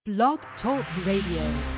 Blog Talk Radio.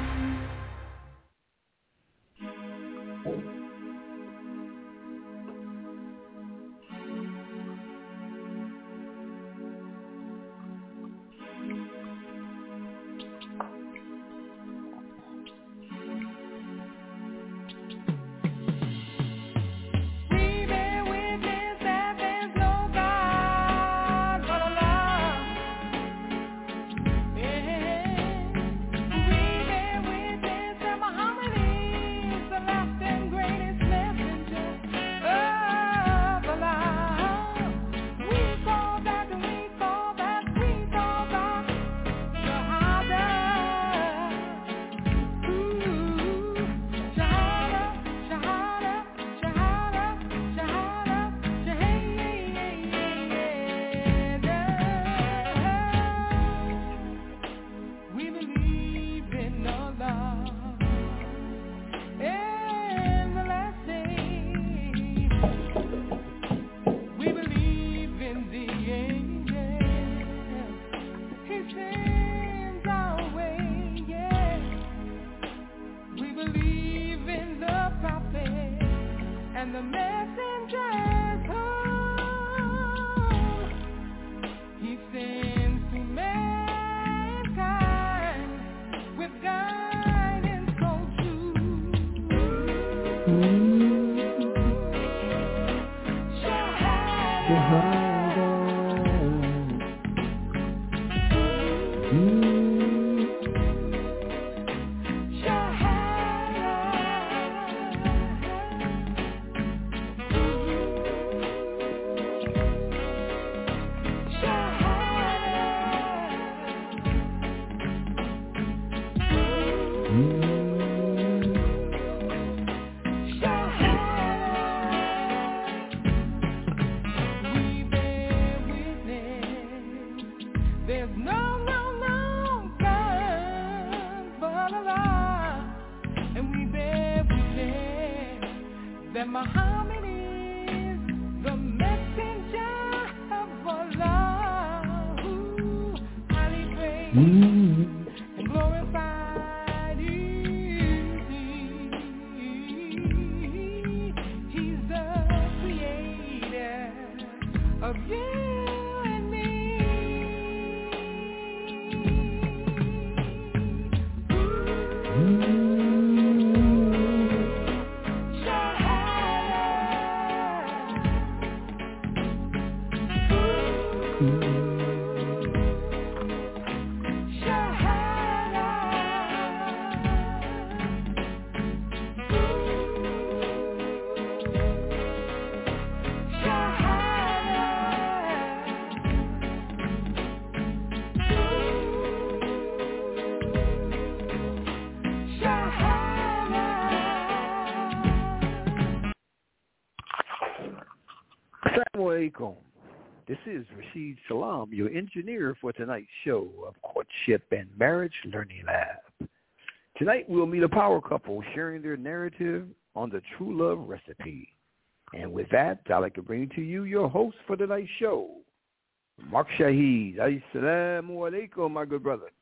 This is Rashid Salam, your engineer for tonight's show of Courtship and Marriage Learning Lab. Tonight we'll meet a power couple sharing their narrative on the true love recipe. And with that, I'd like to bring to you your host for tonight's show, Mark Shahid. Assalamu alaikum, my good brother.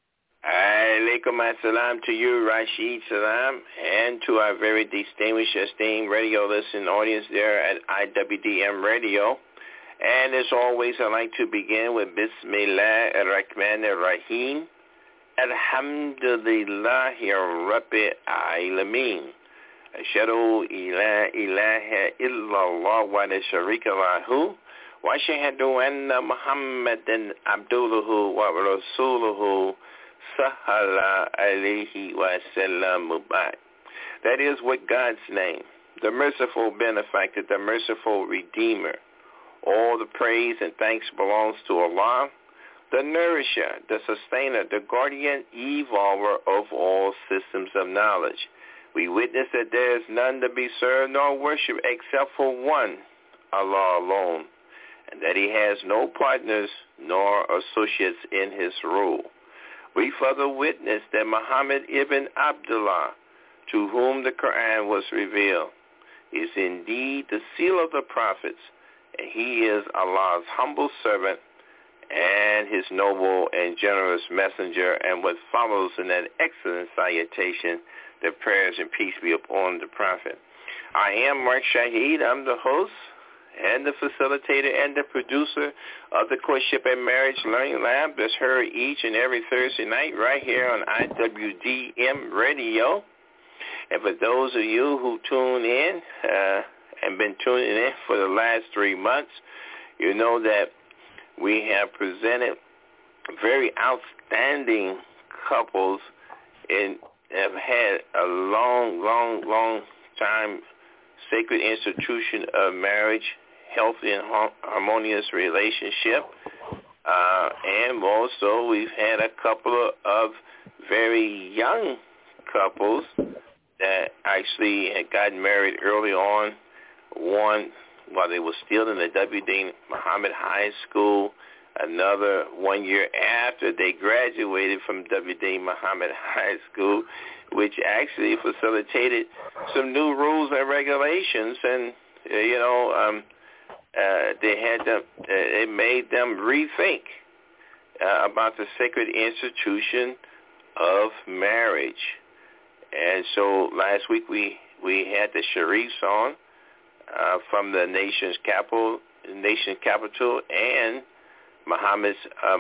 Alaikum assalam to you, Rashid Salam, and to our very distinguished, esteemed radio listening audience there at IWDM Radio. And as always, I'd like to begin with Bismillah ar-Rahman ar-Rahim. Alhamdulillahi Rabbil Alameen. Ashhadu la ilaha illallah wa la sharika lahu. Wa ashhadu anna Muhammadan abduhu wa rasuluhu sallallahu alayhi wa sallam. That is with God's name, the merciful benefactor, the merciful redeemer. All the praise and thanks belongs to Allah, the nourisher, the sustainer, the guardian, evolver of all systems of knowledge. We witness that there is none to be served nor worshipped except for one, Allah alone, and that he has no partners nor associates in his rule. We further witness that Muhammad ibn Abdullah, to whom the Quran was revealed, is indeed the seal of the prophets, and he is Allah's humble servant and his noble and generous messenger, and what follows in that excellent salutation, that prayers and peace be upon the prophet. I am Mark Shahid. I'm the host and the facilitator and the producer of the Courtship and Marriage Learning Lab that's heard each and every Thursday night right here on IWDM Radio. And for those of you who tune in and been tuning in for the last 3 months, you know that we have presented very outstanding couples and have had a long time sacred institution of marriage, healthy and harmonious relationship. And also we've had a couple of very young couples that actually had gotten married early on, one while they were still in the W.D. Muhammad High School, another 1 year after they graduated from W.D. Muhammad High School, which actually facilitated some new rules and regulations, and it made them rethink about the sacred institution of marriage. And so last week we had the Sharifs on from the nation's capital, and Muhammad's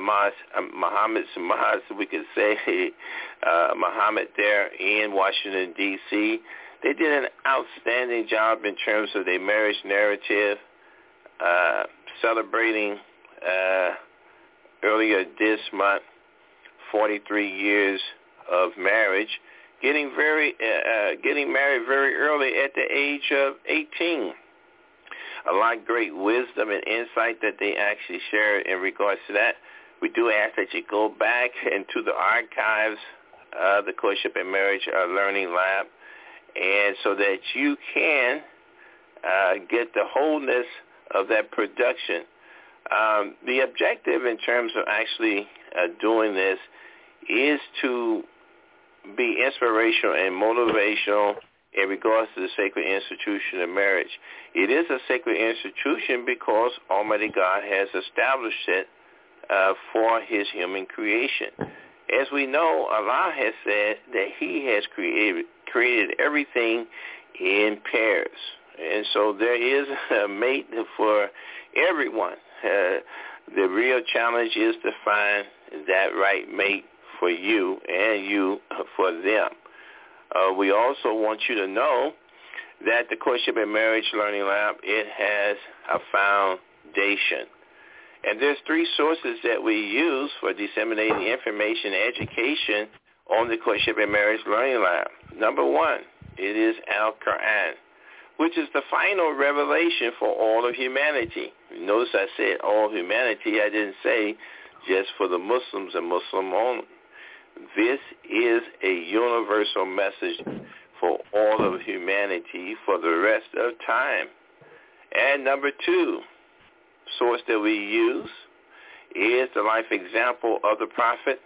mosque, we could say, Muhammad there in Washington, D.C. They did an outstanding job in terms of their marriage narrative, celebrating earlier this month 43 years of marriage, getting married very early at the age of 18. A lot of great wisdom and insight that they actually shared in regards to that. We do ask that you go back into the archives of the Courtship and Marriage Learning Lab, and so that you can get the wholeness of that production. The objective in terms of actually doing this is to be inspirational and motivational in regards to the sacred institution of marriage. It is a sacred institution because Almighty God has established it for his human creation. As we know, Allah has said that he has created everything in pairs. And so there is a mate for everyone. The real challenge is to find that right mate for you and you for them. We also want you to know that the Courtship and Marriage Learning Lab, it has a foundation. And there's 3 sources that we use for disseminating information and education on the Courtship and Marriage Learning Lab. Number 1, it is Al-Quran, which is the final revelation for all of humanity. Notice I said all humanity. I didn't say just for the Muslims and Muslim only. This is a universal message for all of humanity for the rest of time. And number 2 source that we use is the life example of the Prophet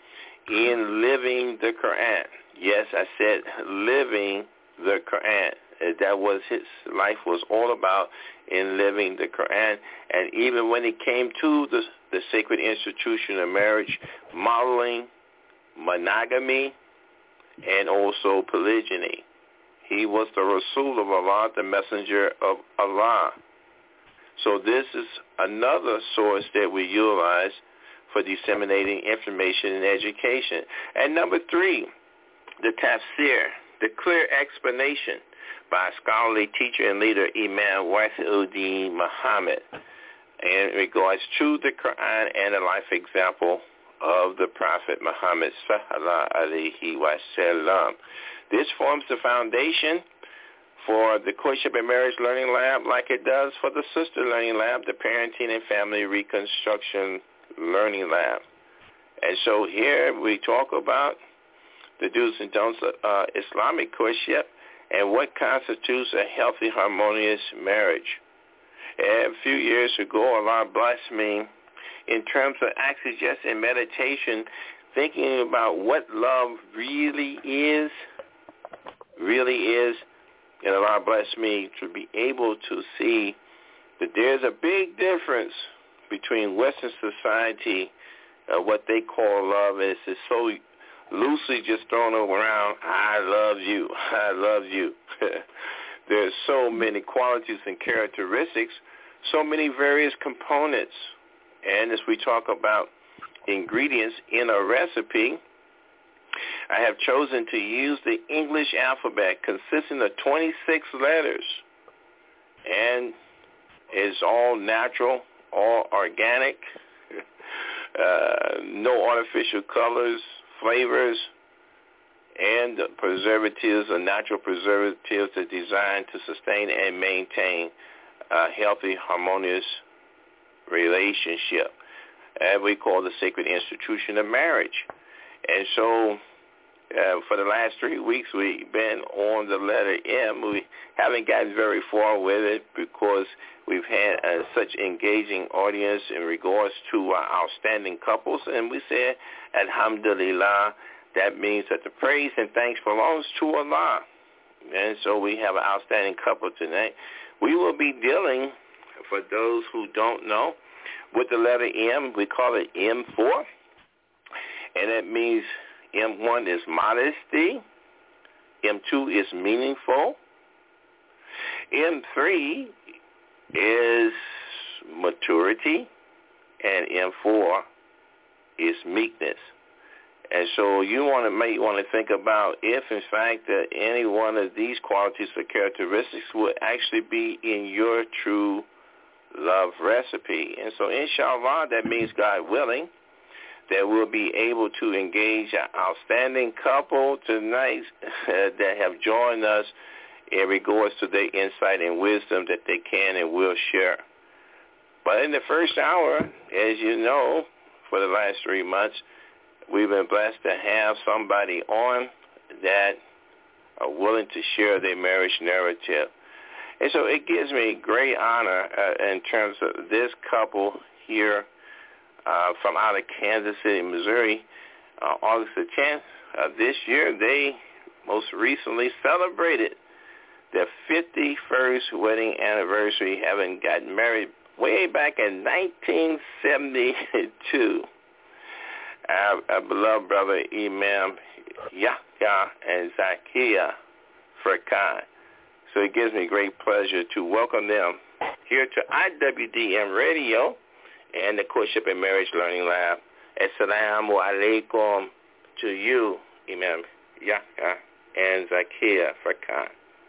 in living the Quran. Yes, I said living the Quran. That was his life was all about, in living the Quran. And even when it came to the sacred institution of marriage, modeling monogamy and also polygyny. He was the Rasul of Allah, the messenger of Allah. So this is another source that we utilize for disseminating information and education. And number 3, the tafsir, the clear explanation by scholarly teacher and leader Imam Wasiuddin Muhammad in regards to the Quran and the life example of the Prophet Muhammad sallallahu alaihi wasallam. This forms the foundation for the Courtship and Marriage Learning Lab, like it does for the Sister Learning Lab, the Parenting and Family Reconstruction Learning Lab. And so here we talk about the do's and don'ts of Islamic courtship and what constitutes a healthy, harmonious marriage. And a few years ago, Allah blessed me in terms of actually just in meditation, thinking about what love really is, and Allah blessed me to be able to see that there's a big difference between Western society, what they call love, is so loosely just thrown around. I love you. I love you. There's so many qualities and characteristics, so many various components. And as we talk about ingredients in a recipe, I have chosen to use the English alphabet consisting of 26 letters. And it's all natural, all organic, no artificial colors, flavors, and preservatives or natural preservatives are designed to sustain and maintain a healthy, harmonious relationship. And we call the sacred institution of marriage. And so for the last 3 weeks, we've been on the letter M. We haven't gotten very far with it because we've had such engaging audience in regards to our outstanding couples. And we said, Alhamdulillah, that means that the praise and thanks belongs to Allah. And so we have an outstanding couple tonight. We will be dealing, for those who don't know, with the letter M. We call it M4. And that means M1 is modesty. M2 is meaningful. M3 is maturity. And M4 is meekness. And so you may want to think about if, in fact, that any one of these qualities or characteristics would actually be in your true love recipe. And so, inshallah, that means, God willing, that we'll be able to engage an outstanding couple tonight that have joined us in regards to their insight and wisdom that they can and will share. But in the first hour, as you know, for the last 3 months, we've been blessed to have somebody on that are willing to share their marriage narrative. And so it gives me great honor in terms of this couple here from out of Kansas City, Missouri, August the 10th of this year. They most recently celebrated their 51st wedding anniversary, having gotten married way back in 1972. Our beloved brother Imam Yahya and Zakia Furqan. So it gives me great pleasure to welcome them here to IWDM Radio and the Courtship and Marriage Learning Lab. Assalamu alaikum to you, Imam Yahya and Zakia Furqan.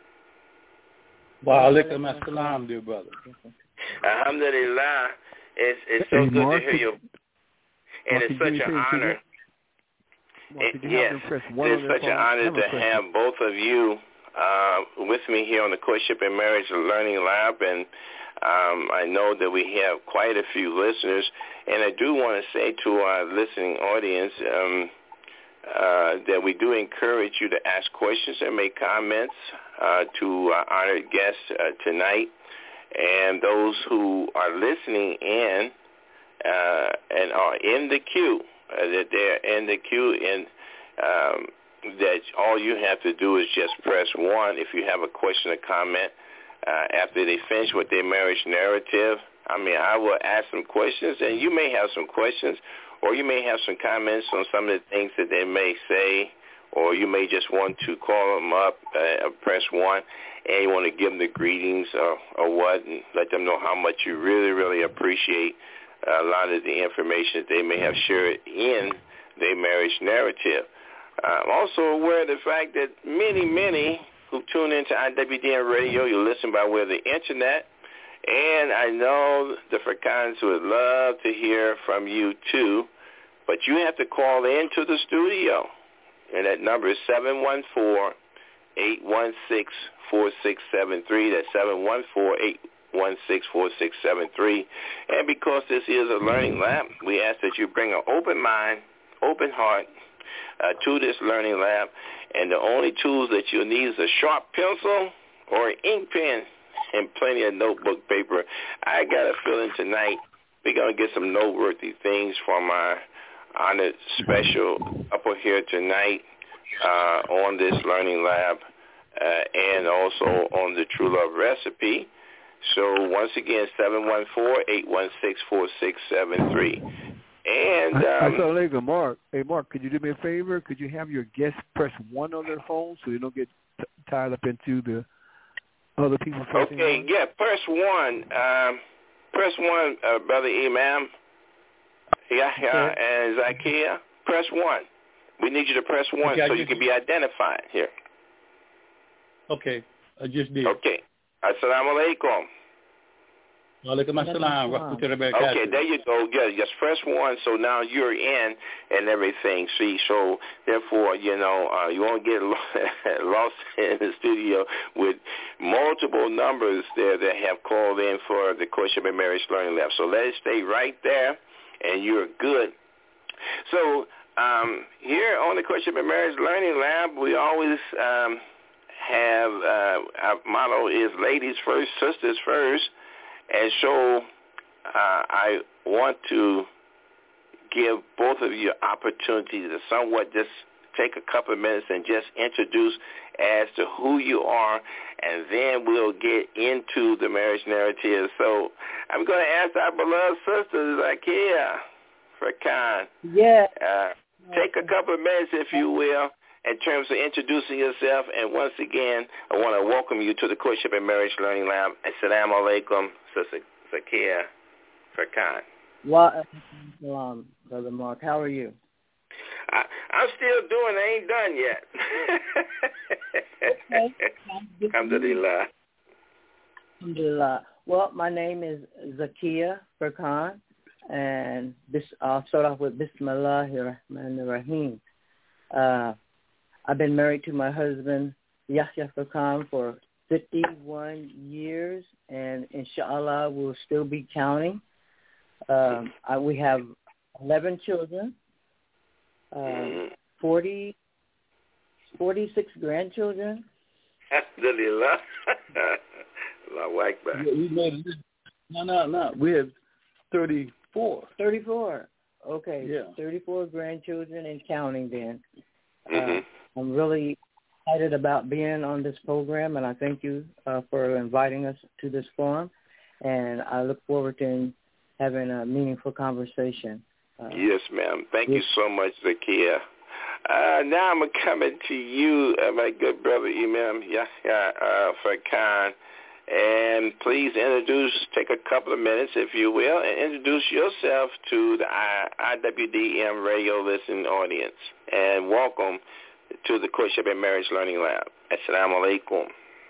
Wa alaikum assalam, dear brother. Alhamdulillah. It's so good to hear you. And it's such an honor. Yes, it's such an honor to have both of you with me here on the Courtship and Marriage Learning Lab. And I know that we have quite a few listeners. And I do want to say to our listening audience that we do encourage you to ask questions and make comments to our honored guests tonight. And those who are listening in and are in the queue, that they're in the queue, and that all you have to do is just press 1 if you have a question or comment after they finish with their marriage narrative. I mean, I will ask some questions, and you may have some questions, or you may have some comments on some of the things that they may say, or you may just want to call them up, press 1, and you want to give them the greetings or what, and let them know how much you really, really appreciate a lot of the information that they may have shared in their marriage narrative. I'm also aware of the fact that many who tune into IWDM Radio, you listen by way of the Internet, and I know the Furqans would love to hear from you too, but you have to call into the studio, and that number is 714-816-4673. That's 714-816-4673. And because this is a learning lab, we ask that you bring an open mind, open heart to this learning lab. And the only tools that you'll need is a sharp pencil or an ink pen and plenty of notebook paper. I got a feeling tonight we're going to get some noteworthy things from our honored special couple here tonight on this learning lab and also on the True Love recipe. So once again, 714-816-4673. And Assalamualaikum, Mark. Hey, Mark, could you do me a favor? Could you have your guests press 1 on their phone so they don't get tied up into the other people pressing okay, on? yeah, press 1. Press 1, Brother Imam. Yahya and Zakiya. Press 1. We need you to press 1 so you can be identified here. Okay, I just did. Okay. Assalamu alaikum. Walaikum assalam. Okay, there you go. Yeah, just press 1, so now you're in and everything. See, so therefore, you won't get lost in the studio with multiple numbers there that have called in for the Courtship and Marriage Learning Lab. So let it stay right there, and you're good. So here on the Courtship and Marriage Learning Lab, we always have our motto is ladies first, sisters first. And so I want to give both of you opportunity to somewhat just take a couple of minutes and just introduce as to who you are, and then we'll get into the marriage narrative. So I'm going to ask our beloved sister, Zakiya Farkan. Yeah. Take a couple of minutes, if you will, in terms of introducing yourself. And once again, I want to welcome you to the Courtship and Marriage Learning Lab. Assalamu alaikum, Sister Zakiya Farkan. Wa alaikum, Brother Mark. How are you? I'm still doing. I ain't done yet. Okay. Alhamdulillah. Alhamdulillah. Well, my name is Zakiya Farkan, and I'll start off with Bismillahir Rahmanir Rahim. I've been married to my husband, Yahya Farkan, for 51 years, and inshallah we'll still be counting. We have 11 children, 46 grandchildren. Alhamdulillah. Allahu Akbar. We made it. No. We have 34. 34. Okay. Yeah. 34 grandchildren and counting then. Mm-hmm. I'm really excited about being on this program, and I thank you for inviting us to this forum. And I look forward to having a meaningful conversation. Yes, ma'am. Thank you so much, Zakiya. Now I'm coming to you, my good brother Imam Yahya Farkan. And please take a couple of minutes, if you will, and introduce yourself to the IWDM radio listening audience. And welcome to the Courtship and Marriage Learning Lab. Assalamu alaikum.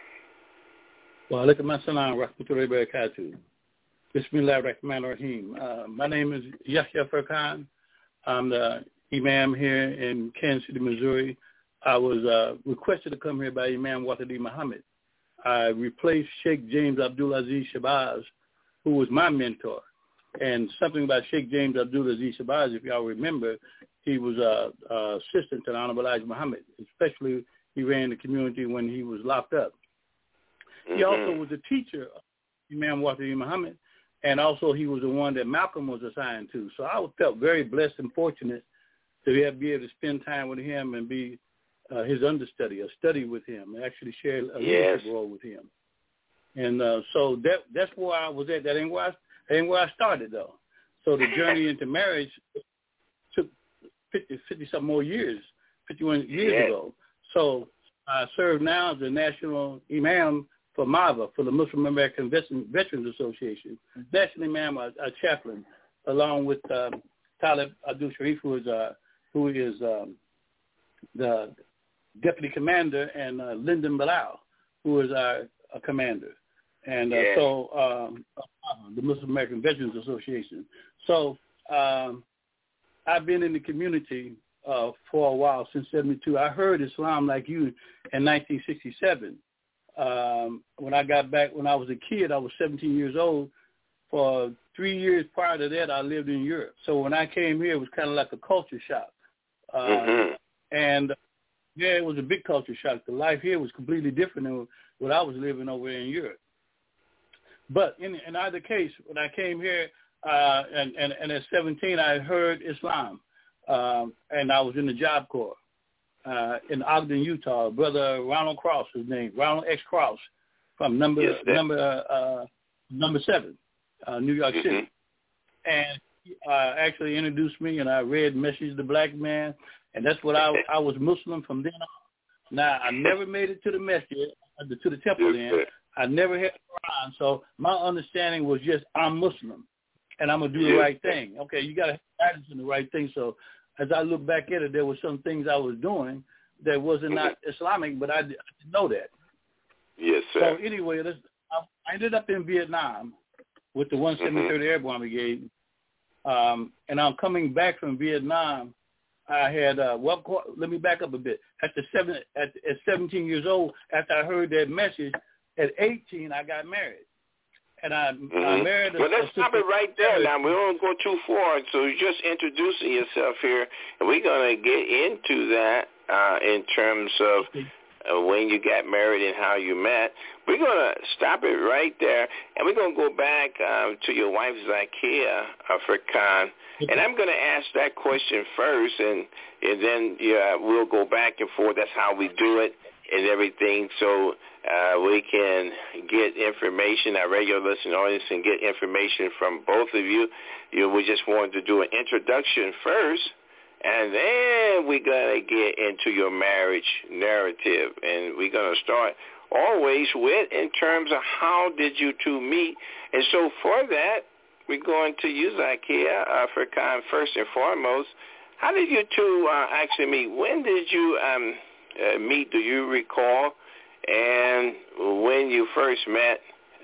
Wa alaikum assalam wa rahmatullahi wa barakatuh. Bismillahir Rahmanir Rahim. My name is Yahya Farkan. I'm the Imam here in Kansas City, Missouri. I was requested to come here by Imam Wahidi Muhammad. I replaced Sheikh James Abdulaziz Shabazz, who was my mentor. And something about Sheikh James Abdulaziz Shabazz, if y'all remember, he was assistant to the Honorable Elijah Muhammad, especially he ran the community when he was locked up. Mm-hmm. He also was a teacher of Imam Wahidi Muhammad, and also he was the one that Malcolm was assigned to. So I felt very blessed and fortunate to be able to spend time with him and be his understudy, a study with him, and actually share a leadership role with him. And so that's where I was at. That ain't where I started, though. So the journey into marriage took 50-some more years, 51 years ago. So I serve now as the national imam for MAVA, for the Muslim American Veterans Association. Mm-hmm. National imam, a chaplain, along with Talib Abdul Sharif, who is the deputy commander, and Lyndon Bilal, who is our commander. And so the Muslim American Veterans Association. So I've been in the community for a while, since 1972. I heard Islam like you in 1967. When I got back, when I was a kid, I was 17 years old. For 3 years prior to that, I lived in Europe. So when I came here, it was kind of like a culture shock. And it was a big culture shock. The life here was completely different than what I was living over in Europe. But in either case, when I came here, and at 17, I heard Islam, and I was in the Job Corps in Ogden, Utah. Brother Ronald Cross, his name, Ronald X. Cross, from number number 7, New York Mm-hmm. City. And he actually introduced me, and I read Message to the Black Man, and that's what I was Muslim from then on. Now, I never made it to the masjid, to the temple then. I never had Quran, so my understanding was just I'm Muslim, and I'm going to do the right thing. Okay, you got to have guidance in the right thing. So as I look back at it, there were some things I was doing that wasn't not Islamic, but I didn't know that. Yes, sir. So anyway, I ended up in Vietnam with the 173rd Airborne Brigade, and I'm coming back from Vietnam. I had let me back up a bit. At 17 years old, after I heard that message, at 18 I got married, and I married. Well, let's stop it right there. Now we don't go too far. So you're just introducing yourself here, and we're gonna get into that in terms of when you got married and how you met. We're gonna stop it right there, and we're gonna go back to your wife Zakia Furqan. And I'm going to ask that question first, and then we'll go back and forth. That's how we do it and everything, so we can get information, our regular listening audience, and get information from both of you. We just wanted to do an introduction first, and then we're going to get into your marriage narrative. And we're going to start always with in terms of how did you two meet. And so for that, we're going to use Zakia Furqan first and foremost. How did you two actually meet? When did you meet? Do you recall? And when you first met,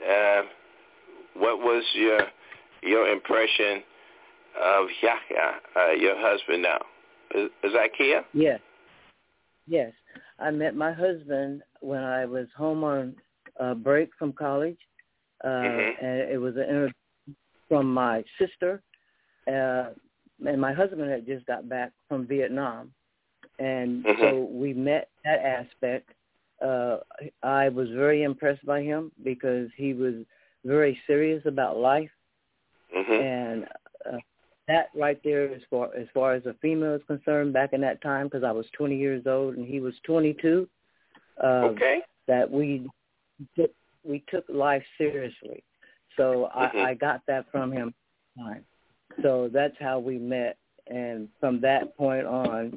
what was your impression of Yahya, your husband now? Zakia? Yes. I met my husband when I was home on break from college, and it was an introduction from my sister, and my husband had just got back from Vietnam, and so we met that aspect. I was very impressed by him because he was very serious about life, and that right there, as far as a female is concerned, back in that time, because I was 20 years old and he was 22, that we took life seriously. So I got that from him. So that's how we met, and from that point on,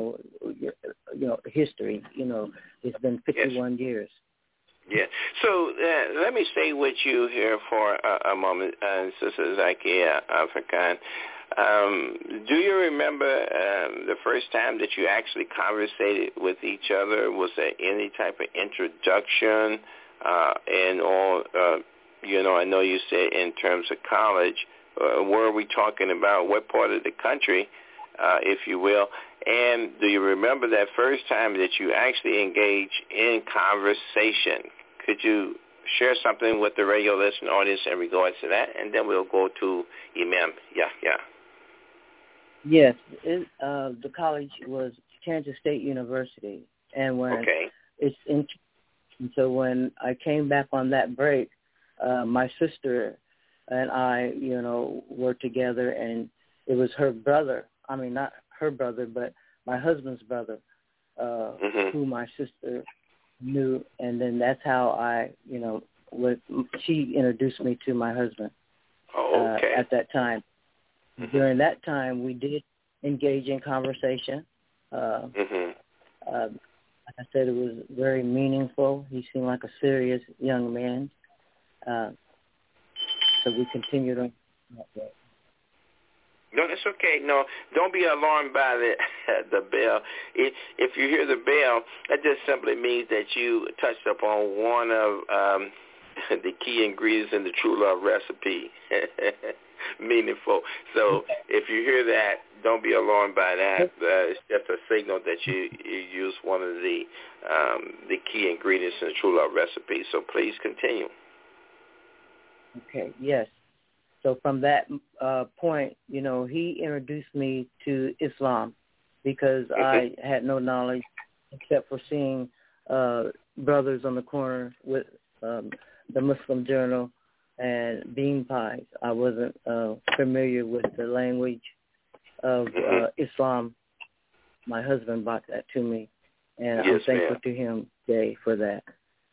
history. It's been 51 years. Yeah. So let me stay with you here for a moment, Sister Zakia Furqan. Do you remember the first time that you actually conversated with each other? Was there any type of introduction and all? I know you said in terms of college. Where are we talking about? What part of the country, if you will? And do you remember that first time that you actually engaged in conversation? Could you share something with the radio listening audience in regards to that? And then we'll go to Imam Yahya. Yes. The college was Kansas State University. And when and so when I came back on that break, my sister and I, were together, and it was her brother. I mean, not her brother, but my husband's brother, who my sister knew. And then that's how she introduced me to my husband at that time. During that time, we did engage in conversation. Like I said, it was very meaningful. He seemed like a serious young man. So we continued on that way. No, that's okay. No, don't be alarmed by the bell. If you hear the bell, that just simply means that you touched upon one of the key ingredients in the True Love recipe. Meaningful. So if you hear that, don't be alarmed by that. It's just a signal that you use one of the key ingredients in the True Love recipe. So please continue. Okay, yes. So from that point, he introduced me to Islam because I had no knowledge except for seeing brothers on the corner with the Muslim Journal and bean pies. I wasn't familiar with the language of Islam. My husband brought that to me, and I'm thankful to him today for that.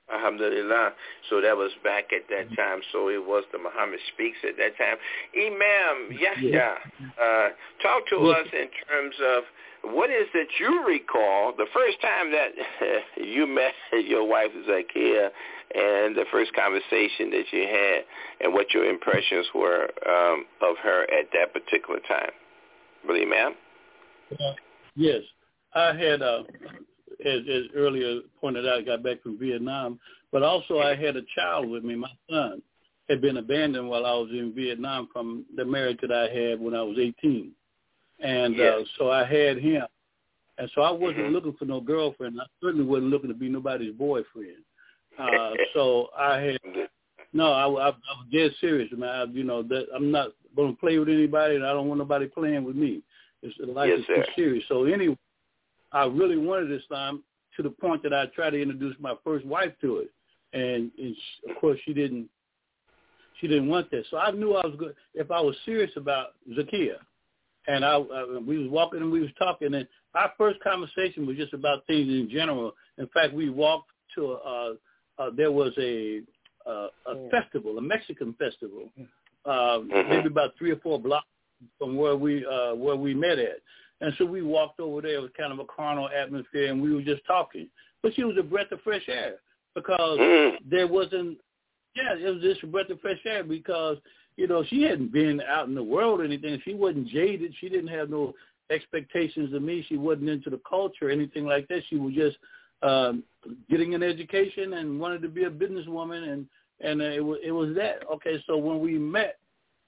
Alhamdulillah. So that was back at that time. So it was the Muhammad Speaks at that time. Imam Yahya, talk to us in terms of what is that you recall the first time that you met your wife Zakia and the first conversation that you had and what your impressions were of her at that particular time. Brother Imam? Yes. I had, as earlier pointed out, I got back from Vietnam, but also I had a child with me. My son had been abandoned while I was in Vietnam from the marriage that I had when I was 18. And so I had him. And so I wasn't looking for no girlfriend. I certainly wasn't looking to be nobody's boyfriend. So I had, I was dead serious, man. I'm not going to play with anybody, and I don't want nobody playing with me. Life is too serious. So anyway, I really wanted Islam to the point that I tried to introduce my first wife to it. And of course, she didn't want that. So I knew I was good if I was serious about Zakia. And we was walking and we was talking, and our first conversation was just about things in general. In fact, we walked to there was a festival, a Mexican festival, maybe about 3 or 4 blocks from where we met at. And so we walked over there. It was kind of a carnal atmosphere, and we were just talking. But she was a breath of fresh air because there wasn't. Yeah, it was just a breath of fresh air because. She hadn't been out in the world or anything. She wasn't jaded. She didn't have no expectations of me. She wasn't into the culture or anything like that. She was just getting an education and wanted to be a businesswoman, and it was that. Okay, so when we met,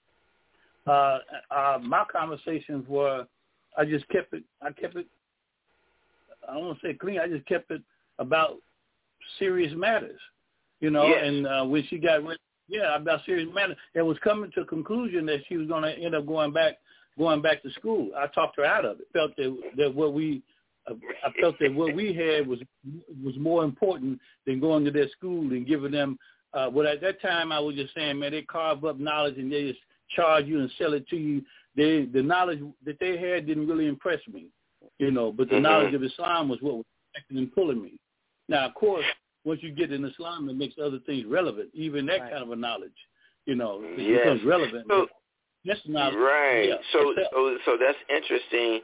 my conversations were, I kept it, I don't want to say clean, I just kept it about serious matters, and when she got ready, about serious matters. It was coming to a conclusion that she was going to end up going back to school. I talked her out of it. I felt that what we had was more important than going to their school and giving them. But at that time, I was just saying, man, they carve up knowledge and they just charge you and sell it to you. The knowledge that they had didn't really impress me, But the knowledge of Islam was what was affecting and pulling me. Now, of course. Once you get in Islam, it makes other things relevant. Even that kind of a knowledge, it becomes relevant. So, that's knowledge. Right. Yeah. So that's interesting.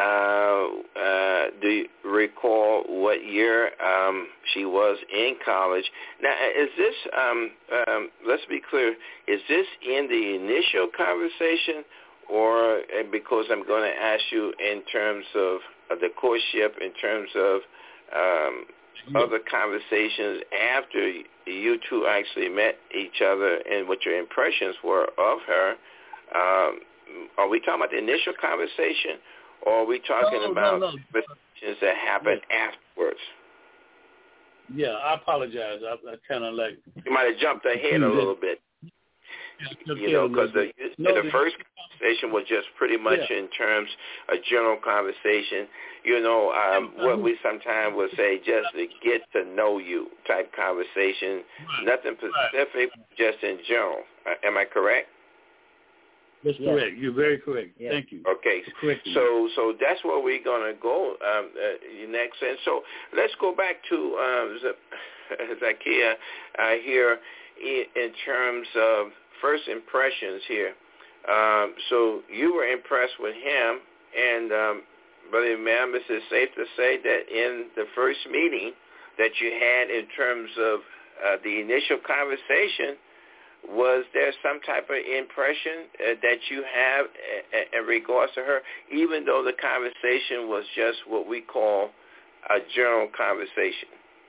Do you recall what year she was in college? Now, is this? Let's be clear. Is this in the initial conversation, or because I'm going to ask you in terms of the courtship, in terms of other conversations after you two actually met each other and what your impressions were of her? Are we talking about the initial conversation, or are we talking about conversations that happened afterwards? Yeah, I apologize. I kind of like... You might have jumped ahead a little bit. Because the first conversation was just pretty much in terms of general conversation. What we sometimes would say, just to get to know you type conversation. Nothing specific, just in general. Am I correct? That's correct. You're very correct. Yeah. Thank you. Okay. So that's where we're going to go next. And so let's go back to Zakia here in terms of first impressions here. So you were impressed with him, and Brother Imam, is it safe to say that in the first meeting that you had in terms of the initial conversation, was there some type of impression that you have in regards to her, even though the conversation was just what we call a general conversation?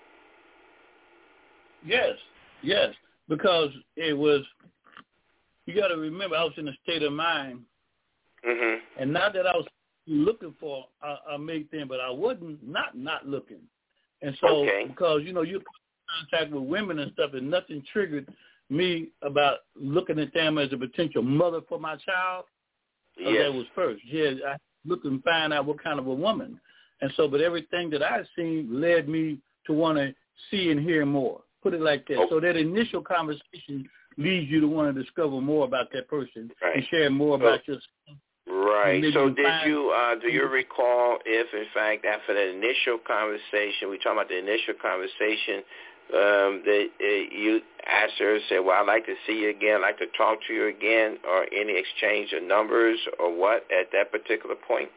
Yes, because it was, you got to remember, I was in a state of mind, and not that I was looking for a mate thing, but I wasn't not looking. And so, because, you come in contact with women and stuff, and nothing triggered me about looking at them as a potential mother for my child. That was first. I look and find out what kind of a woman. And so, but everything that I've seen led me to want to see and hear more. Put it like that. So that initial conversation leads you to want to discover more about that person and share more about yourself. Right. So do you recall if, in fact, after the initial conversation, we talking about the initial conversation, that you asked her, said, well, I'd like to see you again, I'd like to talk to you again, or any exchange of numbers or what at that particular point?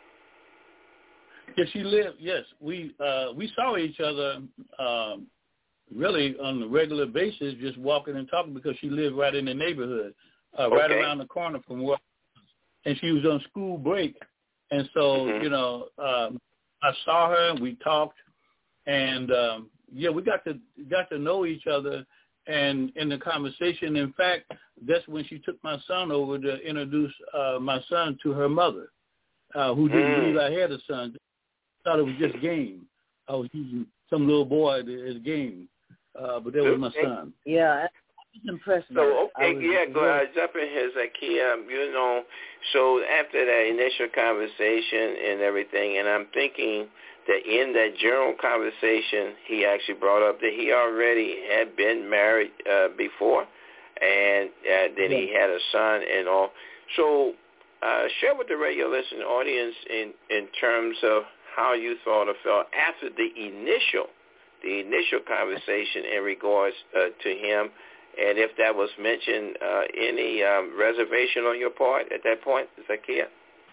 Yes, she lived. Yes, we saw each other really on a regular basis, just walking and talking, because she lived right in the neighborhood, right around the corner from where, and she was on school break, and so I saw her and we talked, and we got to know each other, and in the conversation, in fact, that's when she took my son over to introduce my son to her mother, who didn't believe I had a son. Thought it was just game. I was using some little boy as game, but that was my son. Yeah, I was impressed. So, go ahead, jump in here, Zakia. So after that initial conversation and everything, and I'm thinking that in that general conversation, he actually brought up that he already had been married before, and then he had a son and all. So share with the radio listening audience in terms of how you thought or felt after the initial conversation in regards to him, and if that was mentioned, any reservation on your part at that point, Zakia?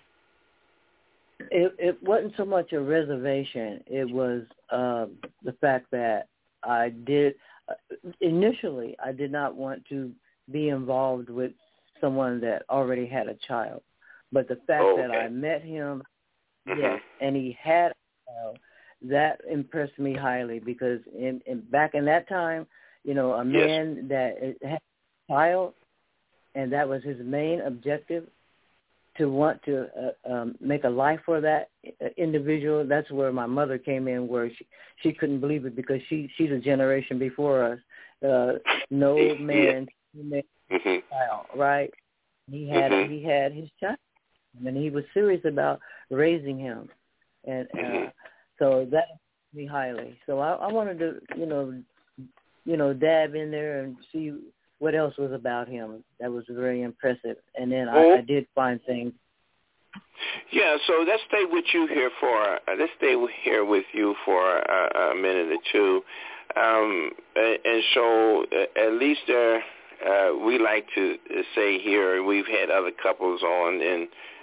It wasn't so much a reservation. It was the fact that I did initially I did not want to be involved with someone that already had a child, but the fact that I met him. Yes, and he had a child. That impressed me highly, because in back in that time, a man that had a child, and that was his main objective, to want to make a life for that individual. That's where my mother came in, where she couldn't believe it, because she's a generation before us. No man made a child, right? He had his child. And he was serious about raising him, and so that impressed me highly. So I wanted to, dab in there and see what else was about him. That was very impressive. And then I did find things. Yeah, so let's stay with you here with you for a minute or two, and so at least we like to say here, we've had other couples on, and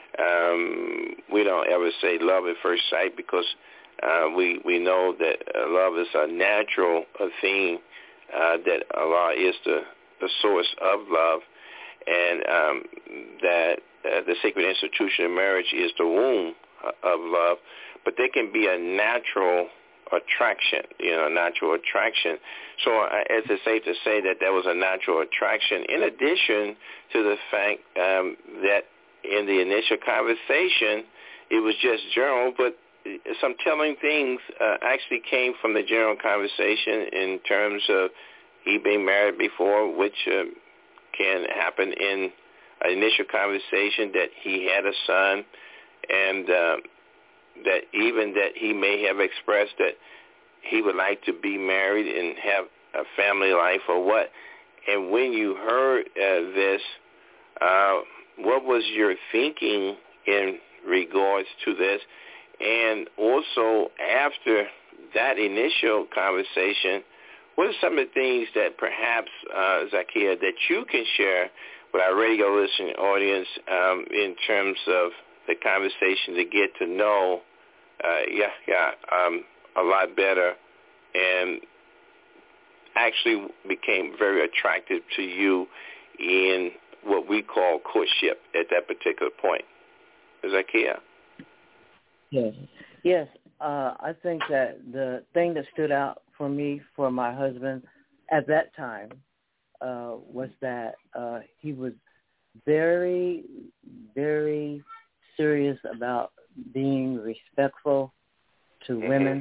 we don't ever say love at first sight, because we know that love is a natural theme, that Allah is the source of love, and that the sacred institution of marriage is the womb of love, but there can be a natural attraction, natural attraction. So is it safe to say that there was a natural attraction, in addition to the fact that in the initial conversation, it was just general, but some telling things actually came from the general conversation in terms of he being married before, which can happen in an initial conversation, that he had a son, and that even that he may have expressed that he would like to be married and have a family life or what. And when you heard this, what was your thinking in regards to this? And also, after that initial conversation, what are some of the things that perhaps, Zakia, that you can share with our radio listening audience in terms of the conversation to get to know a lot better, and actually became very attractive to you in what we call courtship at that particular point? Zakia? Yes. I think that the thing that stood out for me, for my husband at that time, was that he was very, very serious about being respectful to women.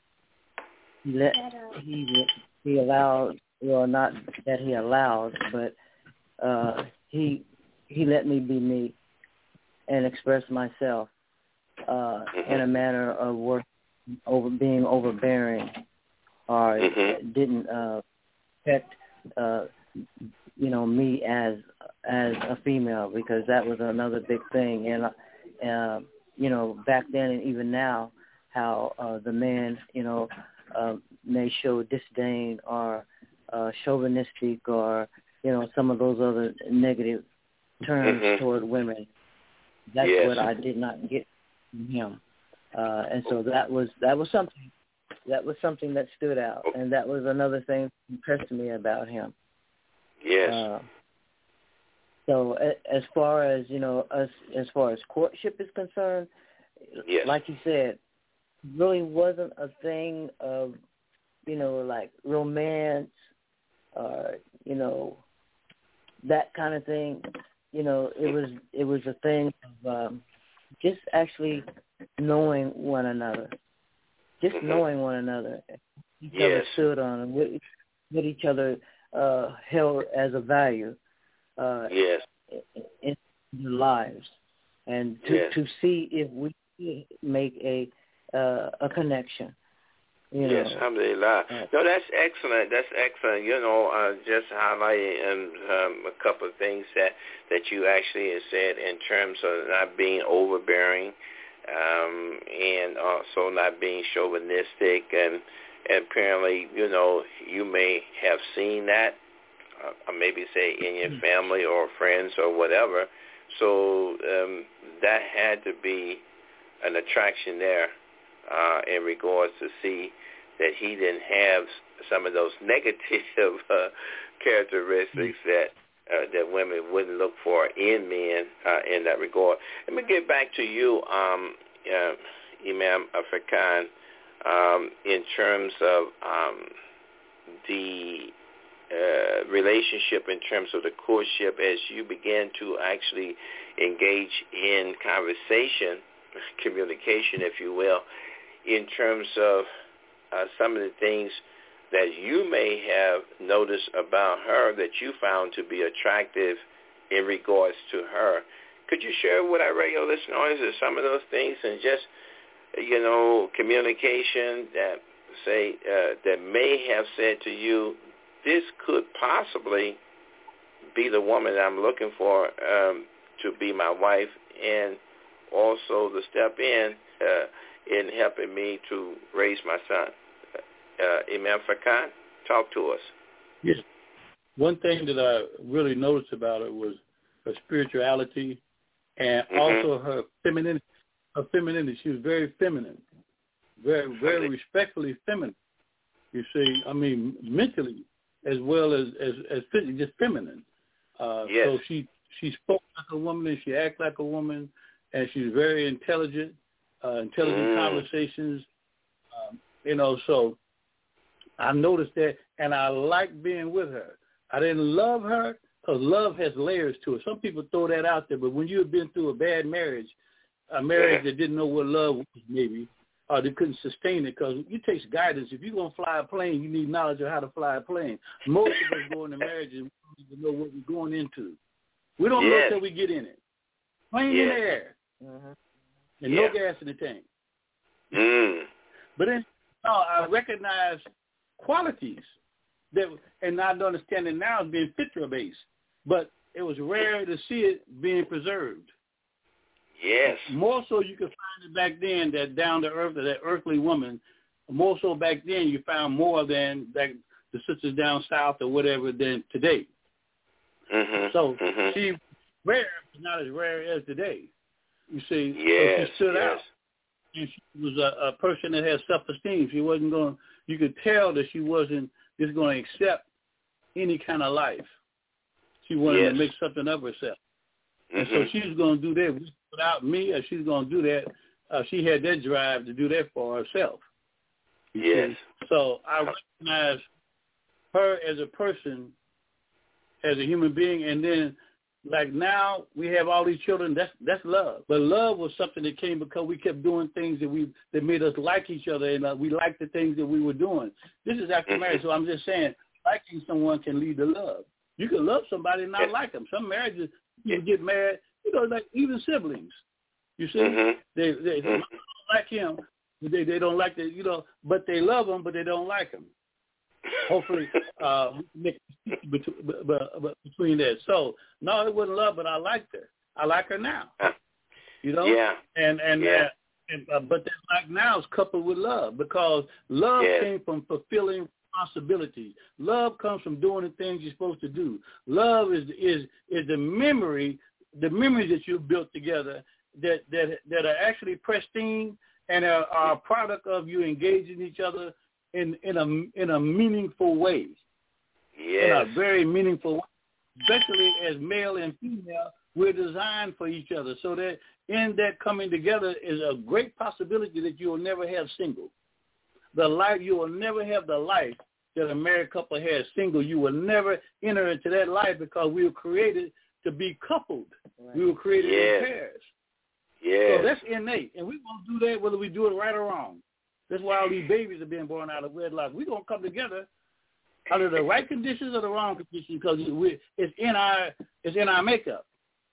He allowed, well, not that he allowed, but he let me be me and express myself in a manner of being overbearing, or didn't affect me as a female, because that was another big thing. And back then and even now, how the men may show disdain or chauvinistic or, some of those other negative terms toward women. That's what I did not get from him. And so that was something. That was something that stood out, and that was another thing that impressed me about him. Yes. So as far as as far as courtship is concerned, like you said, really wasn't a thing of like romance or that kind of thing. It was a thing of just actually knowing one another. Just knowing one another, each other stood on, and what each other held as a value in their lives, and to see if we make a connection. Yes, alhamdulillah. No, that's excellent. That's excellent. Just highlighting a couple of things that you actually have said in terms of not being overbearing. And also not being chauvinistic, and apparently, you may have seen that, or maybe say in your family or friends or whatever. So that had to be an attraction there in regards to see that he didn't have some of those negative characteristics that women wouldn't look for in men in that regard. Let me get back to you, Imam Farrakhan, in terms of the relationship, in terms of the courtship, as you began to actually engage in conversation, communication, if you will, in terms of some of the things that you may have noticed about her that you found to be attractive in regards to her. Could you share with our radio listeners some of those things, and just, communication that that may have said to you, this could possibly be the woman I'm looking for to be my wife, and also to step in helping me to raise my son. Imam Farrakhan, talk to us. Yes. One thing that I really noticed about her was her spirituality and also her femininity. She was very feminine, very respectfully feminine. You see, I mean, mentally as well as physically, just feminine. So she spoke like a woman and she acted like a woman, and she's very intelligent, conversations. So I noticed that, and I liked being with her. I didn't love her because love has layers to it. Some people throw that out there, but when you've been through a bad marriage, a marriage that didn't know what love was, maybe, or they couldn't sustain it, because it takes guidance. If you're going to fly a plane, you need knowledge of how to fly a plane. Most of us go into marriages, we don't even know what we're going into. We don't know until we get in it. Plane in the air, and no gas in the tank. But then I recognize qualities that, and I understand it now as being fitra-based, but it was rare to see it being preserved. Yes. More so you could find it back then, that down to earth, that earthly woman, more so back then you found more than the sisters down south or whatever than today. So she rare, but not as rare as today. You see, so she stood out. And she was a person that had self-esteem. She wasn't going, you could tell that she wasn't just going to accept any kind of life. She wanted to make something of herself. And so she was going to do that without me, or she's going to do that. She had that drive to do that for herself. See? So I recognize her as a person, as a human being, and then like now we have all these children. That's love. But love was something that came because we kept doing things that made us like each other, and we liked the things that we were doing. This is after marriage, so I'm just saying, liking someone can lead to love. You can love somebody and not like them. Some marriages, you get married, like even siblings. You see, they don't like him, they don't like the, but they love him, but they don't like him. Hopefully, between that. So no, it wasn't love, but I liked her. I like her now. And But that like now is coupled with love, because love came from fulfilling responsibilities. Love comes from doing the things you're supposed to do. Love is the memories that you built together that are actually pristine and are a product of you engaging each other in a meaningful way. Yes. In a very meaningful way. Especially as male and female, we're designed for each other, so that in that coming together is a great possibility that you will never have single. You will never have the life that a married couple has single. You will never enter into that life, because we were created to be coupled. Right. We were created in pairs. Yeah. So that's innate, and we're going to do that whether we do it right or wrong. That's why all these babies are being born out of wedlock. We're going to come together out of the right conditions or the wrong conditions, because it's in our makeup.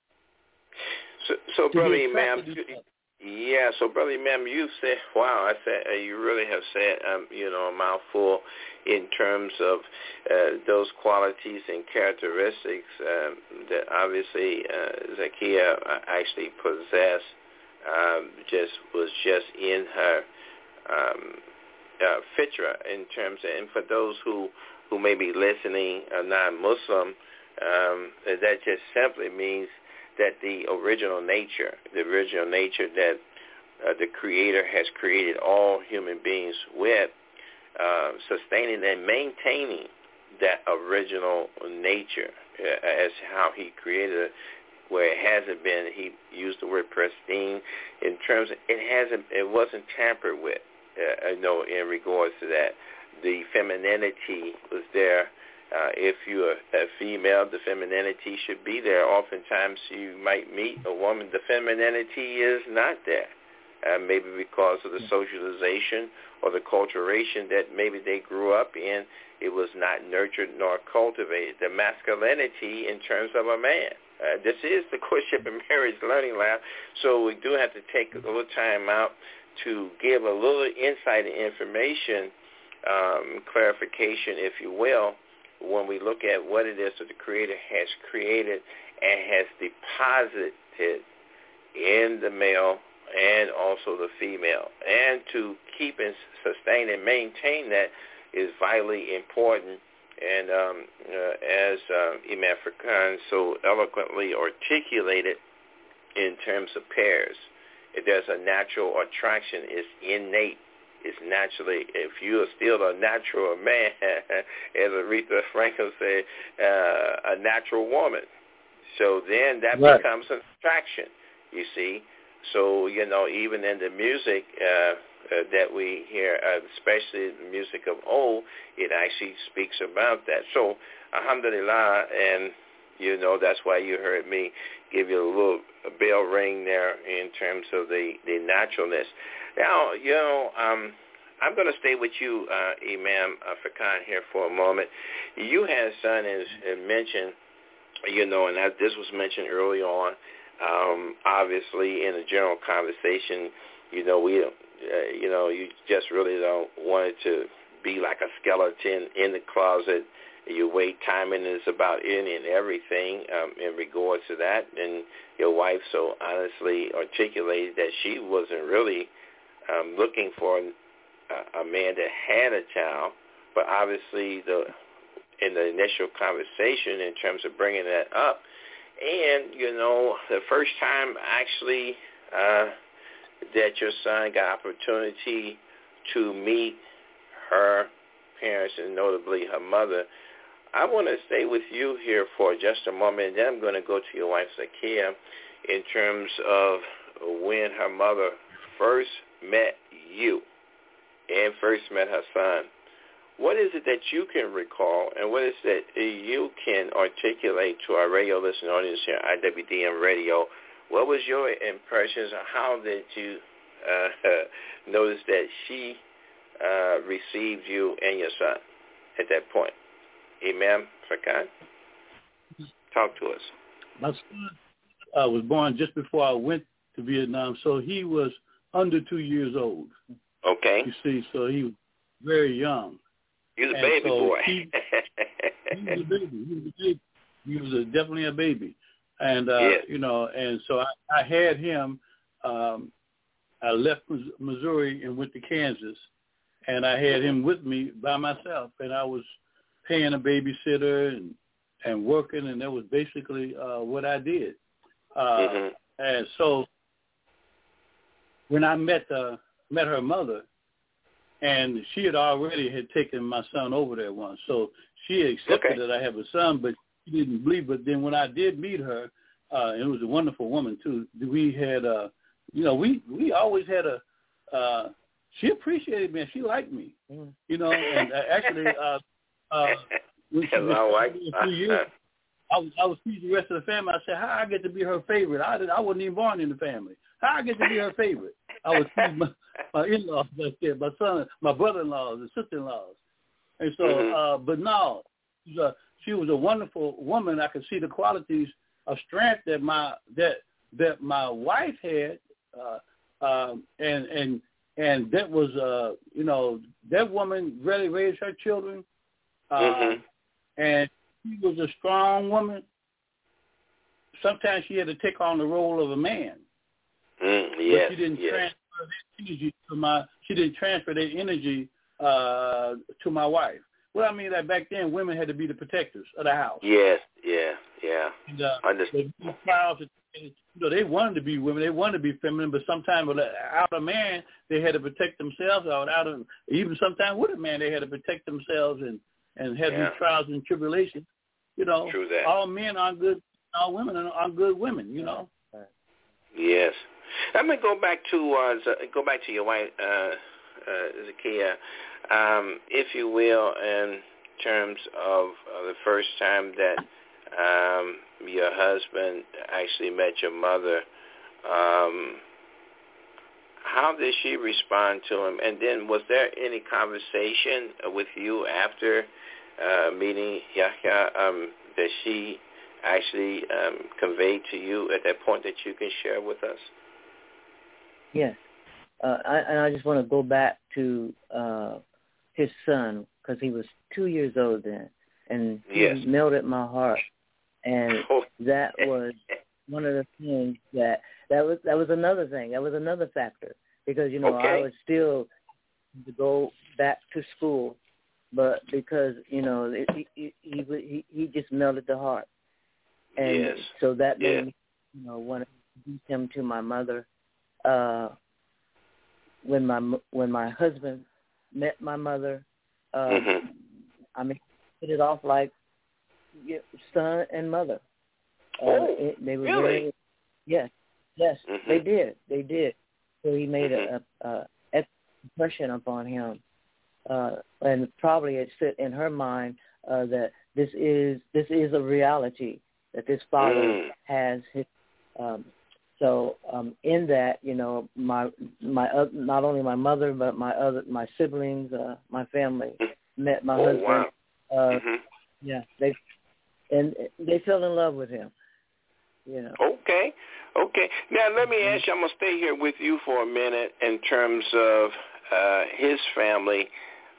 So Brother Imam, so Brother Imam, you said, wow, I said you really have said, a mouthful in terms of those qualities and characteristics that obviously Zakiya actually possessed, was just in her fitra in terms of, and for those who may be listening are non-Muslim, that just simply means that the original nature that the Creator has created all human beings with, sustaining and maintaining that original nature as how he created it, where it hasn't been, he used the word pristine in terms of it wasn't tampered with, in regards to that. The femininity was there. If you're a female, the femininity should be there. Oftentimes you might meet a woman, the femininity is not there. Maybe because of the socialization or the culturation that maybe they grew up in, it was not nurtured nor cultivated. The masculinity in terms of a man. This is the Courtship and Marriage Learning Lab, so we do have to take a little time out to give a little insight and information, clarification, if you will, when we look at what it is that the Creator has created and has deposited in the male and also the female. And to keep and sustain and maintain that is vitally important. And as Imam Farrakhan so eloquently articulated in terms of pairs, there's a natural attraction. It's innate. It's naturally, if you are still a natural man, as Aretha Franklin said, a natural woman. So then that becomes an attraction, you see. So, even in the music that we hear, especially the music of old, it actually speaks about that. So, alhamdulillah, and, that's why you heard me give you a little bell ring there in terms of the naturalness. Now, I'm going to stay with you, Imam Farrakhan, here for a moment. You had a son, as mentioned, and this was mentioned early on. Obviously, in a general conversation, you just really don't want it to be like a skeleton in the closet. Your wait timing is about any and everything in regards to that. And your wife so honestly articulated that she wasn't really looking for a man that had a child, but obviously in the initial conversation in terms of bringing that up, and, the first time actually that your son got opportunity to meet her parents and notably her mother, I want to stay with you here for just a moment, and then I'm going to go to your wife, Zakiya, in terms of when her mother first met you and first met her son. What is it that you can recall, and what is it that you can articulate to our radio listening audience here at IWDM Radio? What was your impressions, or how did you notice that she received you and your son at that point? Imam Farrakhan, talk to us. My son was born just before I went to Vietnam, so he was under 2 years old. Okay. You see, so he was very young. He was a baby boy. He was a baby. He was definitely a baby. And, and so I had him I left Missouri and went to Kansas, and I had him with me by myself, and I was paying a babysitter and working, and that was basically what I did. And so when I met her mother, and she had already taken my son over there once, so she accepted that I have a son, but she didn't believe. But then when I did meet her, and it was a wonderful woman too. We had, we always had she appreciated me and she liked me, and actually, when she was 2 years, I was teaching the rest of the family. I said, how I get to be her favorite? I wasn't even born in the family. How I get to be her favorite? I was teaching my in-laws, my son, my brother-in-laws, and sister-in-laws. And so, but no, she was a wonderful woman. I could see the qualities of strength that my wife had, and that was, that woman really raised her children, and she was a strong woman. Sometimes she had to take on the role of a man, but she didn't transfer that energy She didn't transfer that energy to my wife. Well, I mean that back then women had to be the protectors of the house. Yes, And, they wanted to be women. They wanted to be feminine, but sometimes out of man, they had to protect themselves. Even sometimes with a man, they had to protect themselves and have these trials and tribulations. True that. All men aren't good. All women aren't good women. Yes. Let me go back to your wife, Zakia, if you will, in terms of the first time that your husband actually met your mother. How did she respond to him? And then was there any conversation with you after meeting Yahya that she actually conveyed to you at that point that you can share with us? Yes. I just want to go back to his son, because he was 2 years old then, and he melted my heart. And that was one of the things that was another thing. That was another factor, because, I was still to go back to school, but because, he just melted the heart. And so that made me, want to introduce him to my mother. When my husband met my mother, I mean, hit it off like son and mother. They were really? Yes, they did. So he made a impression upon him, and probably it set in her mind that this is a reality, that this father has his. So in that, my not only my mother but my siblings, my family met my husband. Wow. They fell in love with him. Okay. Now let me ask you. I'm gonna stay here with you for a minute in terms of his family.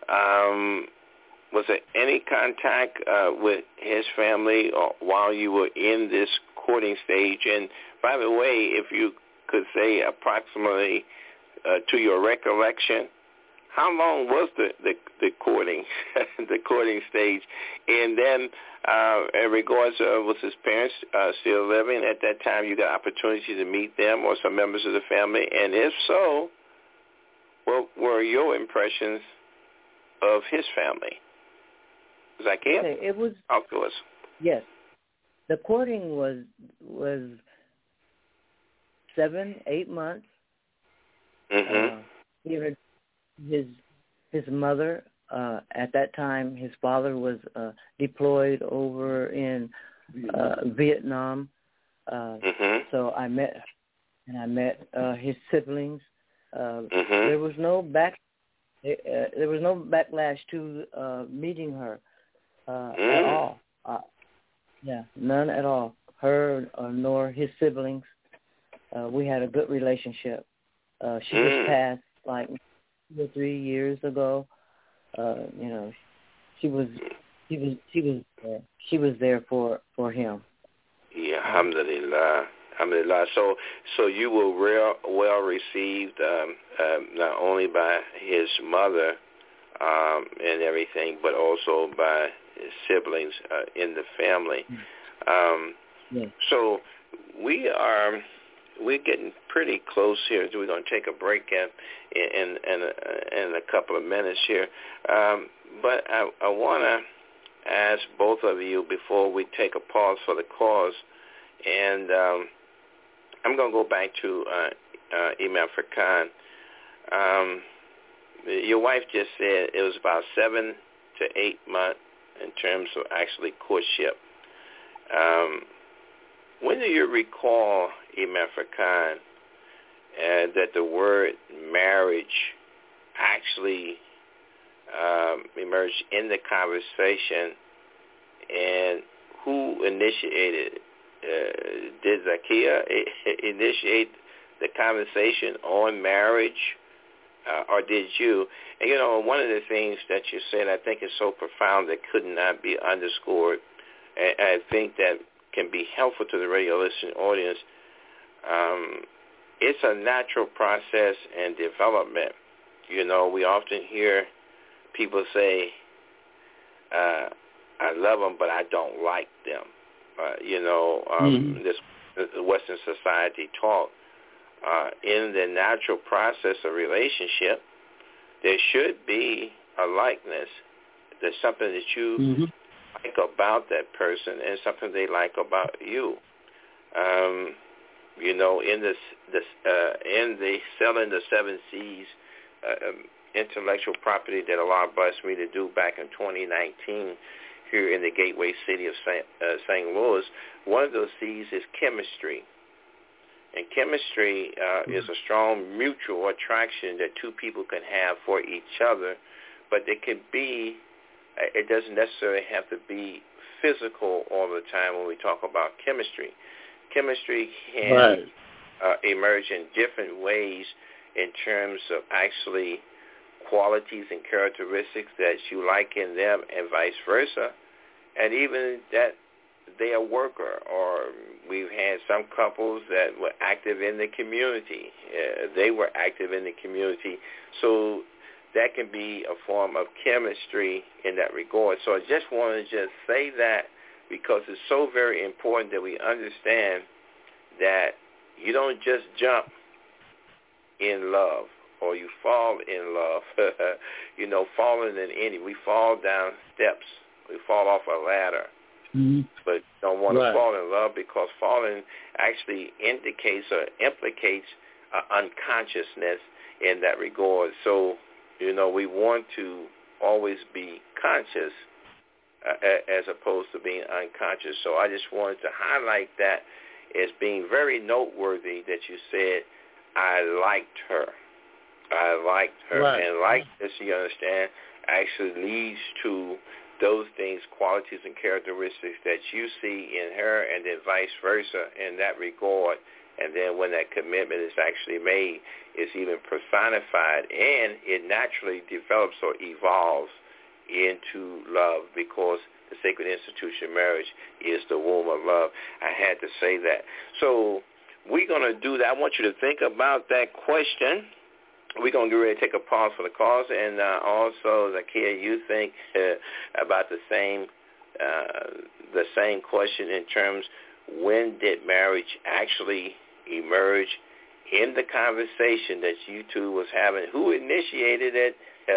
Was there any contact with his family while you were in this courting stage? And by the way, if you could say approximately to your recollection, how long was the courting the courting stage? And then in regards to was his parents still living at that time? You got opportunity to meet them or some members of the family, and if so, what were your impressions of his family? Zakia? Okay, it was. Of course. Yes, the courting was 7-8 months. His mother, at that time, his father was deployed over in Vietnam. So I met his siblings. There was no backlash to meeting her at all. None at all. Her nor his siblings. We had a good relationship. She just passed like 2 or 3 years ago. She was there for him. Yeah, alhamdulillah. Alhamdulillah. So you were well received, not only by his mother and everything, but also by his siblings in the family. Yes. So we're getting pretty close here. We're going to take a break in a couple of minutes here. But I want to ask both of you before we take a pause for the cause, and I'm going to go back to Imam Farkan. Your wife just said it was about 7 to 8 months in terms of actually courtship. When do you recall, Imam Farkan, that the word marriage actually emerged in the conversation, and who initiated it? Did Zakiya initiate the conversation on marriage, or did you? And, one of the things that you said I think is so profound that could not be underscored, and I think that can be helpful to the radio listening audience. It's a natural process and development. We often hear people say, I love them, but I don't like them. This Western society talk. In the natural process of relationship, there should be a likeness. There's something that you like about that person and something they like about you. In the Selling the Seven Seas intellectual property that Allah blessed me to do back in 2019 here in the gateway city of St. Louis, one of those C's is chemistry. And chemistry is a strong mutual attraction that two people can have for each other, but it doesn't necessarily have to be physical all the time when we talk about chemistry. Chemistry can emerge in different ways in terms of actually qualities and characteristics that you like in them and vice versa, and even that they are worker, or we've had some couples that were active in the community. They were active in the community. So that can be a form of chemistry in that regard. So I just want to just say that because it's so very important that we understand that you don't just jump in love or you fall in love. Falling in any, we fall down steps. We fall off a ladder. But don't want to fall in love, because falling actually indicates or implicates unconsciousness in that regard. So, we want to always be conscious as opposed to being unconscious. So I just wanted to highlight that as being very noteworthy that you said, I liked her. I liked her. Right. And like this, you understand, actually leads to those things, qualities and characteristics that you see in her, and then vice versa in that regard. And then when that commitment is actually made, it's even personified, and it naturally develops or evolves into love, because the sacred institution of marriage is the womb of love. I had to say that. So we're going to do that. I want you to think about that question. We're going to get ready to take a pause for the cause, and also, Zakiya, you think about the same question in terms, when did marriage actually emerge in the conversation that you two was having? Who initiated it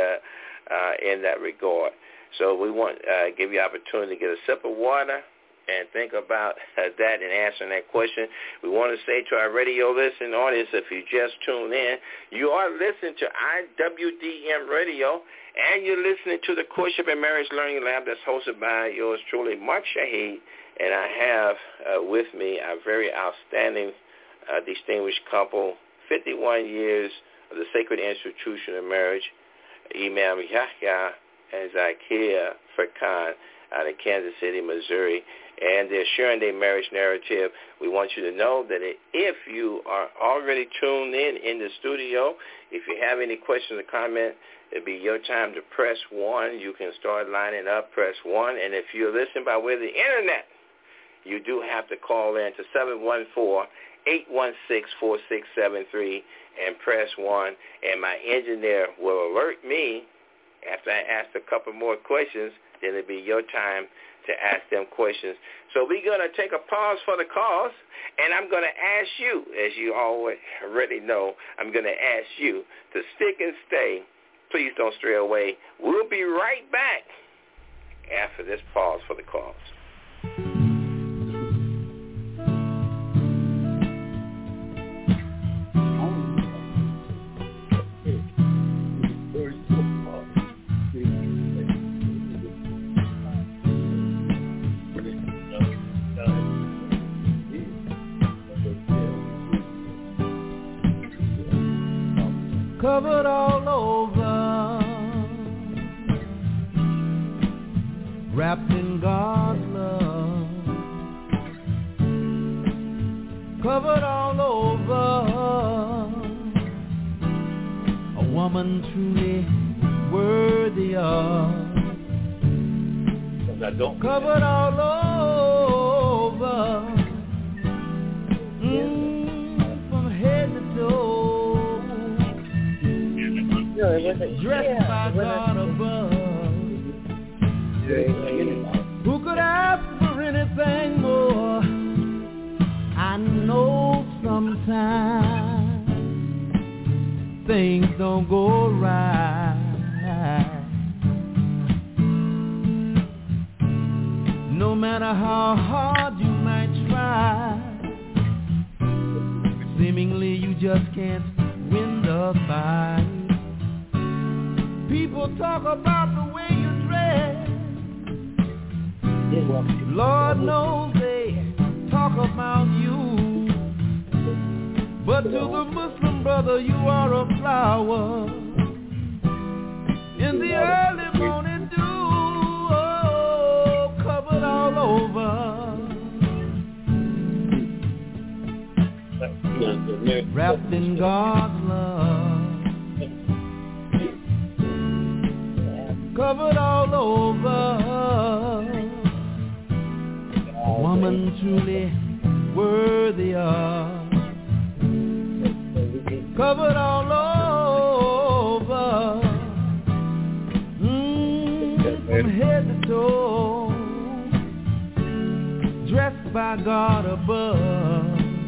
in that regard? So we want to give you opportunity to get a sip of water and think about that and answering that question. We want to say to our radio listening audience, if you just tuned in, you are listening to IWDM Radio, and you're listening to the Courtship and Marriage Learning Lab that's hosted by yours truly, Mark Shahid, and I have with me a very outstanding, distinguished couple, 51 years of the sacred institution of marriage, Imam Yahya and Zakiya Farkan out of Kansas City, Missouri, and they're sharing their marriage narrative. We want you to know that if you are already tuned in the studio, if you have any questions or comments, it'll be your time to press 1. You can start lining up, press 1. And if you're listening by way of the Internet, you do have to call in to 816-4673 and press 1. And my engineer will alert me after I ask a couple more questions. Then it'll be your time to ask them questions. So we're going to take a pause for the calls, and I'm going to ask you, as you already know, I'm going to ask you to stick and stay. Please don't stray away. We'll be right back after this pause for the calls. Covered all over, wrapped in God's love. Covered all over, a woman truly worthy of. Covered all over, from head to toe. Dressed by God above. Who could ask for anything more? I know sometimes things don't go right. No matter how hard you might try, seemingly you just can't win the fight. People talk about the way you dress. Lord knows they talk about you. But to the Muslim brother, you are a flower in the early morning dew, covered all over. Wrapped in God's love. Covered all over, a woman truly worthy of. Covered all over, from head to toe, dressed by God above.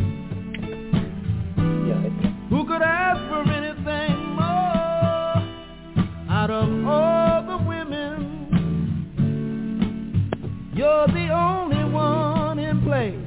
Who could ask for anything more out of all the women? You're the only one in place.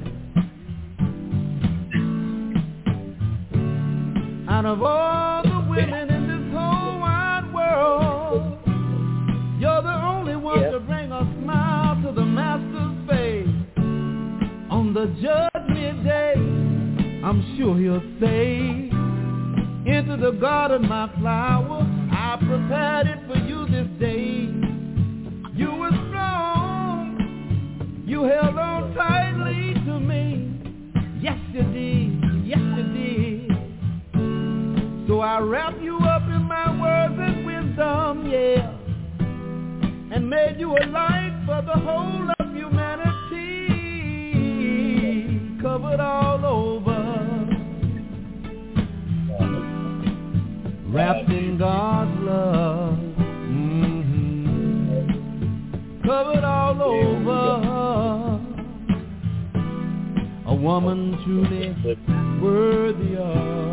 Out of all the women in this whole wide world, you're the only one to bring a smile to the Master's face. On the judgment day, I'm sure he'll say, into the garden, my flower, I prepared it for you this day. You were strong, you held on tightly to me. Yes, you did, yes, you did. So I wrap you up in my words and wisdom, yeah, and made you a light for the whole of humanity, covered all over. Wrapped in God's love, covered all over, a woman truly worthy of.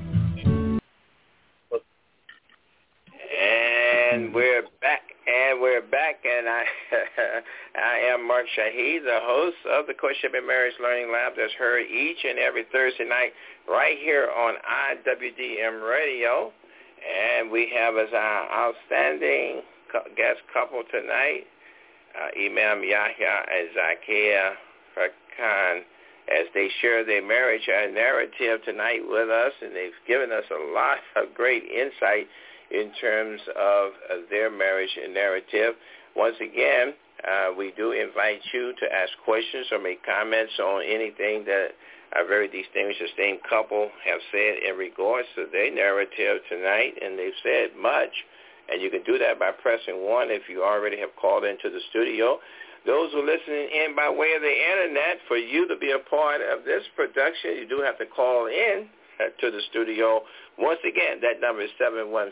And we're back, and I am Mark Shaheed, the host of the Courtship and Marriage Learning Lab that's heard each and every Thursday night right here on IWDM Radio. And we have as our outstanding guest couple tonight, Imam Yahya and Zakia Farkan, as they share their marriage narrative tonight with us, and they've given us a lot of great insight in terms of their marriage narrative. Once again, we do invite you to ask questions or make comments on anything that a very distinguished, esteemed couple have said in regards to their narrative tonight, and they've said much. And you can do that by pressing 1 if you already have called into the studio. those who are listening in by way of the Internet, for you to be a part of this production, you do have to call in to the studio. Once again, that number is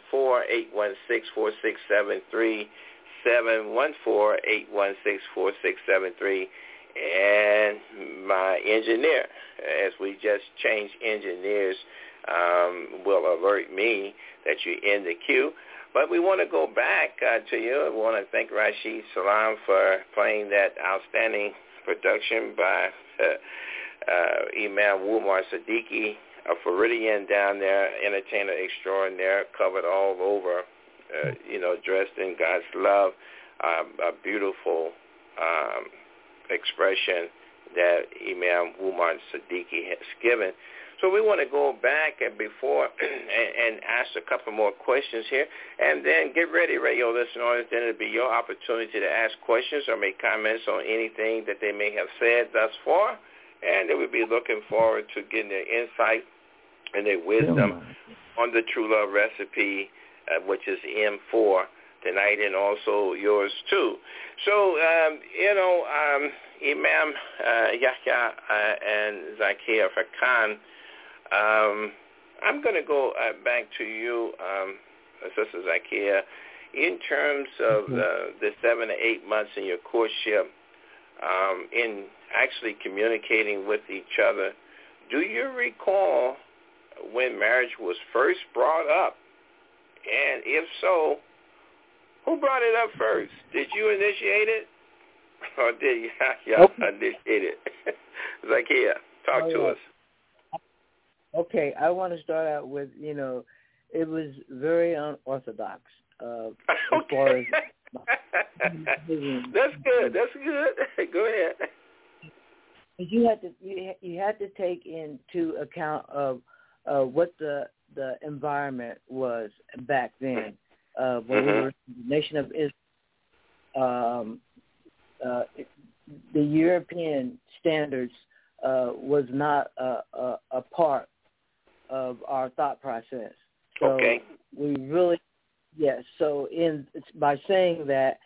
714-816-4673, 714-816-4673. And my engineer, as we just changed engineers, will alert me that you're in the queue. But we want to go back to you. We want to thank Rashid Salam for playing that outstanding production by Imam Umar Siddiqui, a Floridian down there, entertainer extraordinaire, covered all over, dressed in God's love, a beautiful expression that Imam Umar Siddiqui has given. So we want to go back and before and ask a couple more questions here, and then get ready, radio listeners. Then it'll be your opportunity to ask questions or make comments on anything that they may have said thus far, and they will be looking forward to getting their insight and their wisdom on the True Love recipe, which is M4 tonight, and also yours too. So, Imam Yahya and Zakia Fakan, I'm going to go back to you, Sister Zakia. In terms of the 7 to 8 months in your courtship, in actually communicating with each other, do you recall when marriage was first brought up? And if so, who brought it up first? Did you initiate it? Or did Yahya initiate it? Zakia, talk to us. Okay, I want to start out with, it was very unorthodox as far as... That's good. Go ahead. You had to take into account of what the environment was back then. When we were the nation of Islam, the European standards was not a part of our thought process. So we really, so by saying that,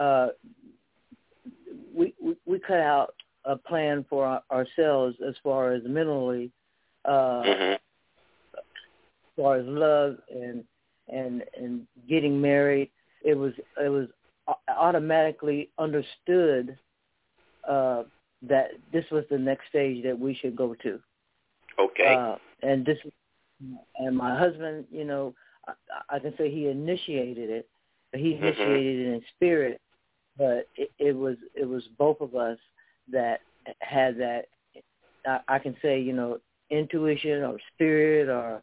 we cut out a plan for ourselves as far as mentally, as far as love and getting married. It was automatically understood that this was the next stage that we should go to. Okay. And my husband, I can say he initiated it. He initiated it in spirit, but it was both of us that had that. I can say, intuition or spirit or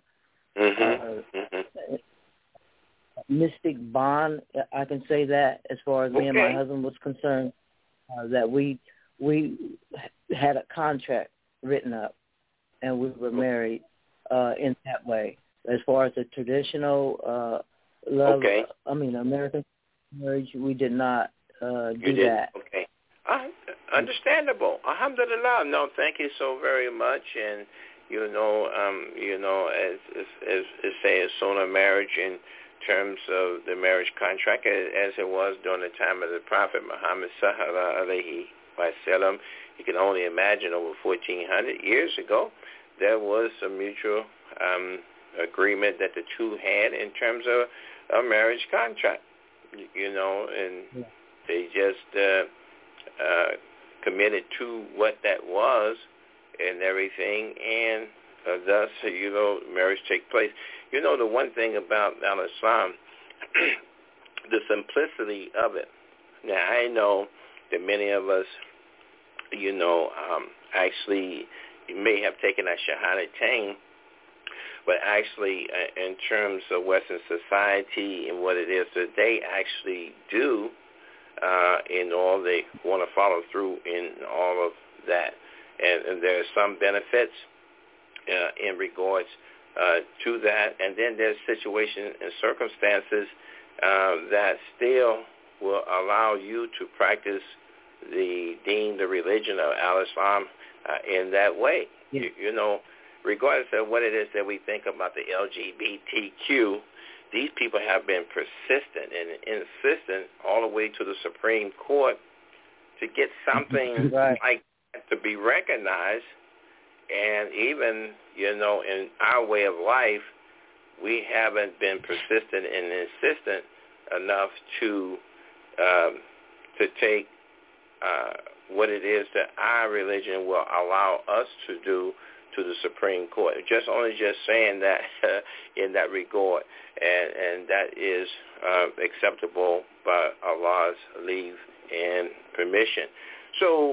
mystic bond. I can say that as far as me and my husband was concerned, that we had a contract written up, and we were married in that way. As far as the traditional love, American marriage, we did not do that. Okay. Understandable. Alhamdulillah. No, thank you so very much. And as say, as soon as marriage in terms of the marriage contract, as it was during the time of the Prophet Muhammad sallallahu alaihi wasallam, you can only imagine over 1,400 years ago, there was a mutual agreement that the two had in terms of a marriage contract, and they just committed to what that was and everything, and thus, marriage take place. The one thing about Al-Islam, the simplicity of it. Now, I know that many of us, actually may have taken a Shahadatain, but actually in terms of Western society and what it is that they actually do, in all they want to follow through in all of that. And there are some benefits in regards to that. And then there's situations and circumstances that still will allow you to practice the deen, the religion of Al-Islam in that way. Yeah. Regardless of what it is that we think about the LGBTQ, these people have been persistent and insistent all the way to the Supreme Court to get something right. like that to be recognized. And even, in our way of life, we haven't been persistent and insistent enough to take what it is that our religion will allow us to do to the Supreme Court. Just saying that in that regard, and that is acceptable by Allah's leave and permission. So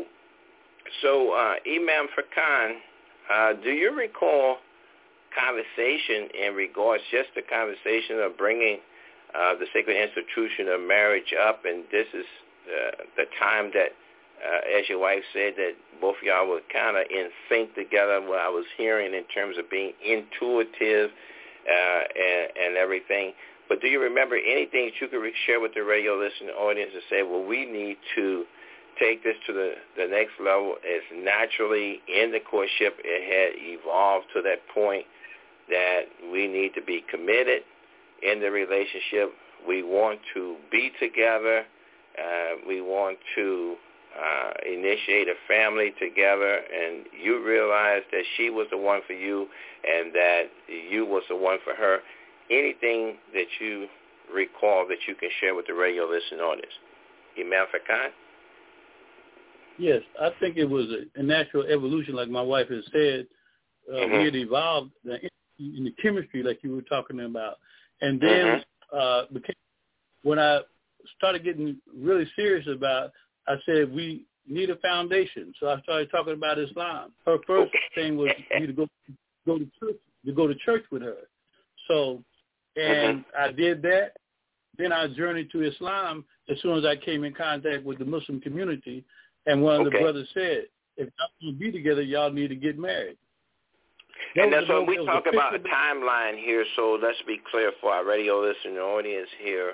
Imam Farrakhan, do you recall conversation in regards just the conversation of bringing the sacred institution of marriage up, and this is the time that, as your wife said, that both of y'all were kind of in sync together, what I was hearing in terms of being intuitive and everything. But do you remember anything that you could share with the radio listening audience and say, well, we need to take this to the next level? As naturally in the courtship, it had evolved to that point that we need to be committed in the relationship. We want to be together. We want to initiate a family together, and you realized that she was the one for you and that you was the one for her. Anything that you recall that you can share with the radio listening audience? Imam Farrakhan? Yes, I think it was a natural evolution, like my wife has said. We had evolved in the chemistry, like you were talking about. And then when I started getting really serious about, I said, we need a foundation. So I started talking about Islam. Her first thing was me to go to church with her. So, and I did that. Then I journeyed to Islam as soon as I came in contact with the Muslim community. And one of the brothers said, if y'all want to be together, y'all need to get married. And that's what we talk about a timeline here, so let's be clear for our radio listening audience here.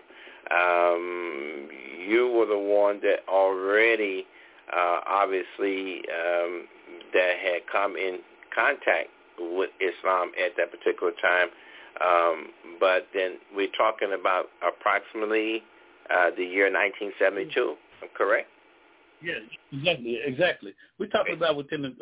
You were the one that already, obviously, that had come in contact with Islam at that particular time. But then we're talking about approximately the year 1972, correct? Yes, exactly. We're talking about within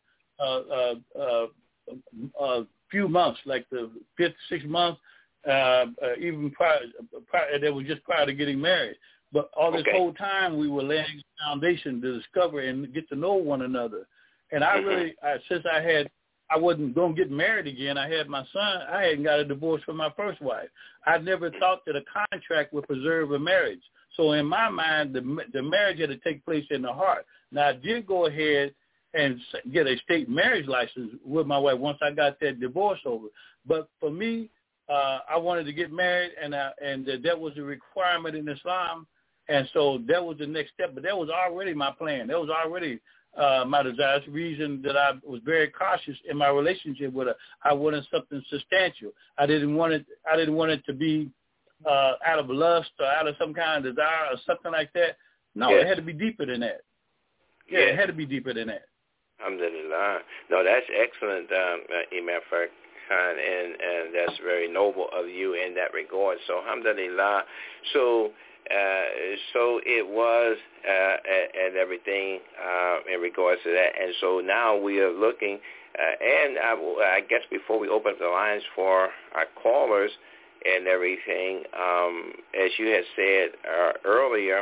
a few months, like the 5th, 6th month, even prior, that was just prior to getting married. But all this whole time, we were laying the foundation to discover and get to know one another. And I really, since I wasn't going to get married again, I had my son, I hadn't got a divorce from my first wife. I never thought that a contract would preserve a marriage. So in my mind, the marriage had to take place in the heart. Now, I did go ahead and get a state marriage license with my wife once I got that divorce over. But for me, I wanted to get married, and that was a requirement in Islam. And so that was the next step. But that was already my plan. That was already my desire. That's the reason that I was very cautious in my relationship with her. I wanted something substantial. I didn't want it to be out of lust or out of some kind of desire or something like that. No, it had to be deeper than that. Yeah, it had to be deeper than that. Alhamdulillah. No, that's excellent, Imam Farrakhan, and that's very noble of you in that regard. So, alhamdulillah. So it was and everything in regards to that. And so now we are looking, and I guess before we open up the lines for our callers and everything, as you had said earlier,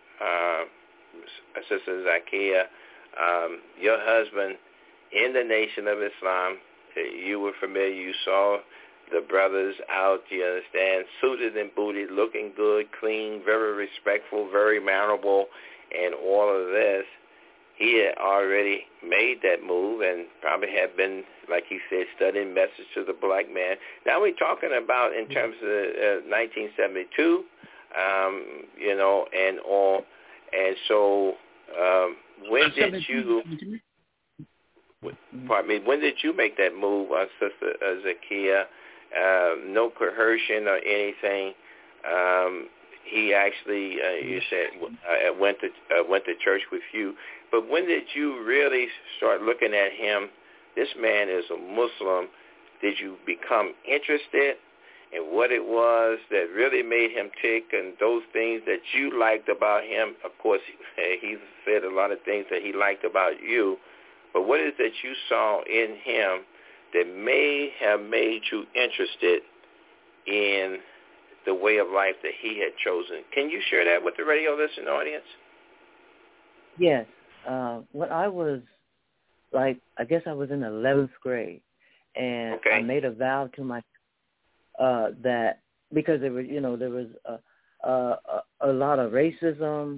Sister Zakia, your husband in the Nation of Islam, you were familiar, you saw the brothers out, you understand, suited and booted, looking good, clean, very respectful, very mannerable, and all of this. He had already made that move and probably had been, like he said, studying Message to the Black Man. Now we're talking about in terms of 1972, and all. And so when did you make that move, Sister Zakia? No coercion or anything. He actually, you said, went to church with you. But when did you really start looking at him? This man is a Muslim. Did you become interested? and what it was that really made him tick, and those things that you liked about him. Of course, he said a lot of things that he liked about you, but what is it that you saw in him that may have made you interested in the way of life that he had chosen? Can you share that with the radio listening audience? Yes. When I was, I guess I was in 11th grade, and I made a vow to myself that because there was, there was a lot of racism,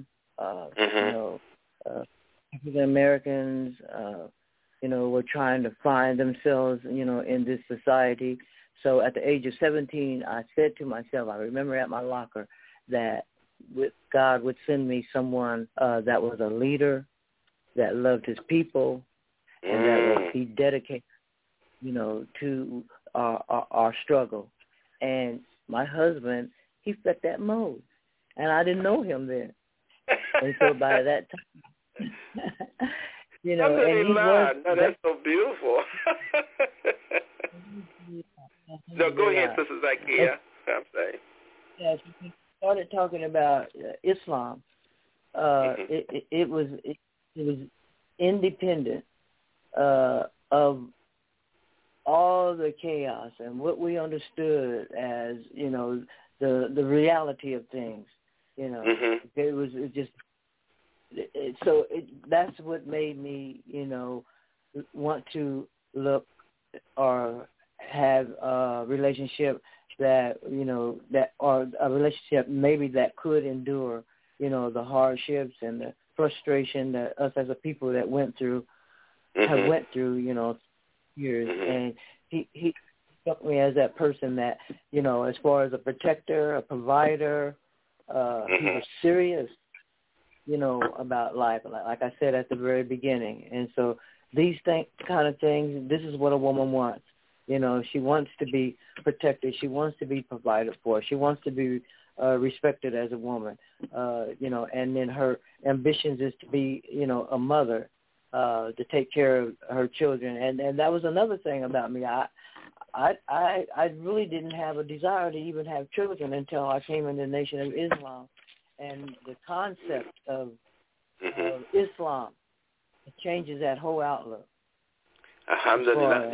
African Americans, were trying to find themselves, in this society. So at the age of 17, I said to myself, I remember at my locker, that God would send me someone that was a leader, that loved his people, and that would be dedicated, to our struggle. And my husband, he fit that mold, and I didn't know him then. And so by that time, and he was. No, that's so beautiful. No, go ahead, Sister Zakia. I'm sorry. Yes, we started talking about Islam. It was independent of all the chaos and what we understood as the reality of things. It was just so that's what made me want to look or have a relationship that or a relationship maybe that could endure the hardships and the frustration that us as a people that went through have went through years. And he struck me as that person that as far as a protector, a provider, he was serious about life, like I said at the very beginning. And so these kind of things, this is what a woman wants. She wants to be protected. She wants to be provided for. She wants to be respected as a woman, and then her ambitions is to be, a mother, to take care of her children. And that was another thing about me. I really didn't have a desire to even have children until I came into the Nation of Islam. And the concept of Islam, it changes that whole outlook. Alhamdulillah.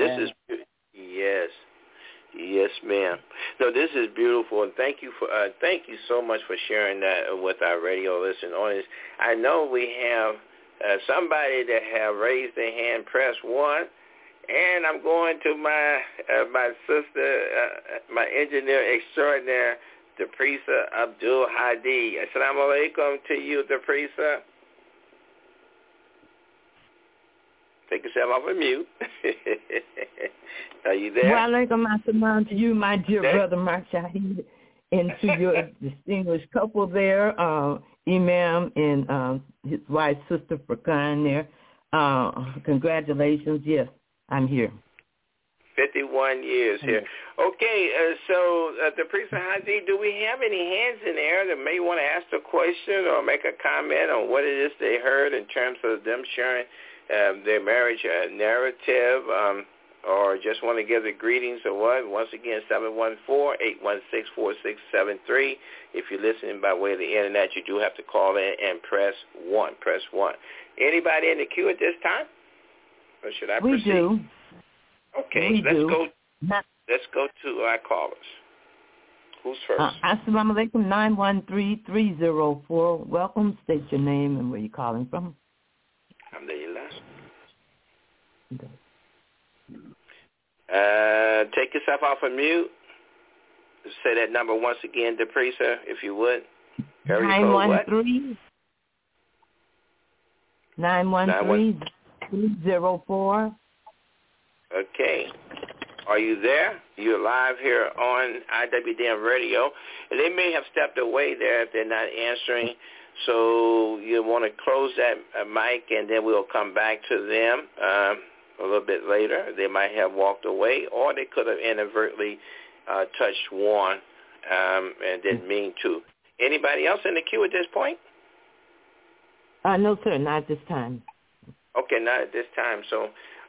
Yes, ma'am. No, this is beautiful, and thank you so much for sharing that with our radio listening audience. I know we have somebody that have raised their hand, press 1, and I'm going to my sister, my engineer extraordinaire, Deprisa Abdul Hadi. Assalamu alaikum to you, Deprisa. Take yourself off of mute. Are you there? Wa alaikum assalam to you, my dear brother Mark Shahid, and to your distinguished couple there, Imam and his wife, Sister Furqan there. Congratulations. Yes, I'm here. 51 years here. Okay, so Deprisa Hadi, do we have any hands in there that may want to ask a question or make a comment on what it is they heard in terms of them sharing their marriage narrative, or just want to give the greetings or what? Once again, 714-816-4673. If you're listening by way of the internet, you do have to call in and press 1. Press 1. Anybody in the queue at this time? Or should I proceed? We do. Okay, let's go to our callers. Who's first? Assalamu alaikum, 913-304. Welcome. State your name and where you're calling from. Alhamdulillah. Take yourself off of mute. Say that number once again, Deprisa, if you would. 913-304. Okay. Are you there? You're live here on IWDM Radio. And they may have stepped away there if they're not answering. So you want to close that mic, and then we'll come back to them a little bit later. They might have walked away, or they could have inadvertently touched one and didn't mean to. Anybody else in the queue at this point? No, sir, not at this time. Okay, not at this time. So,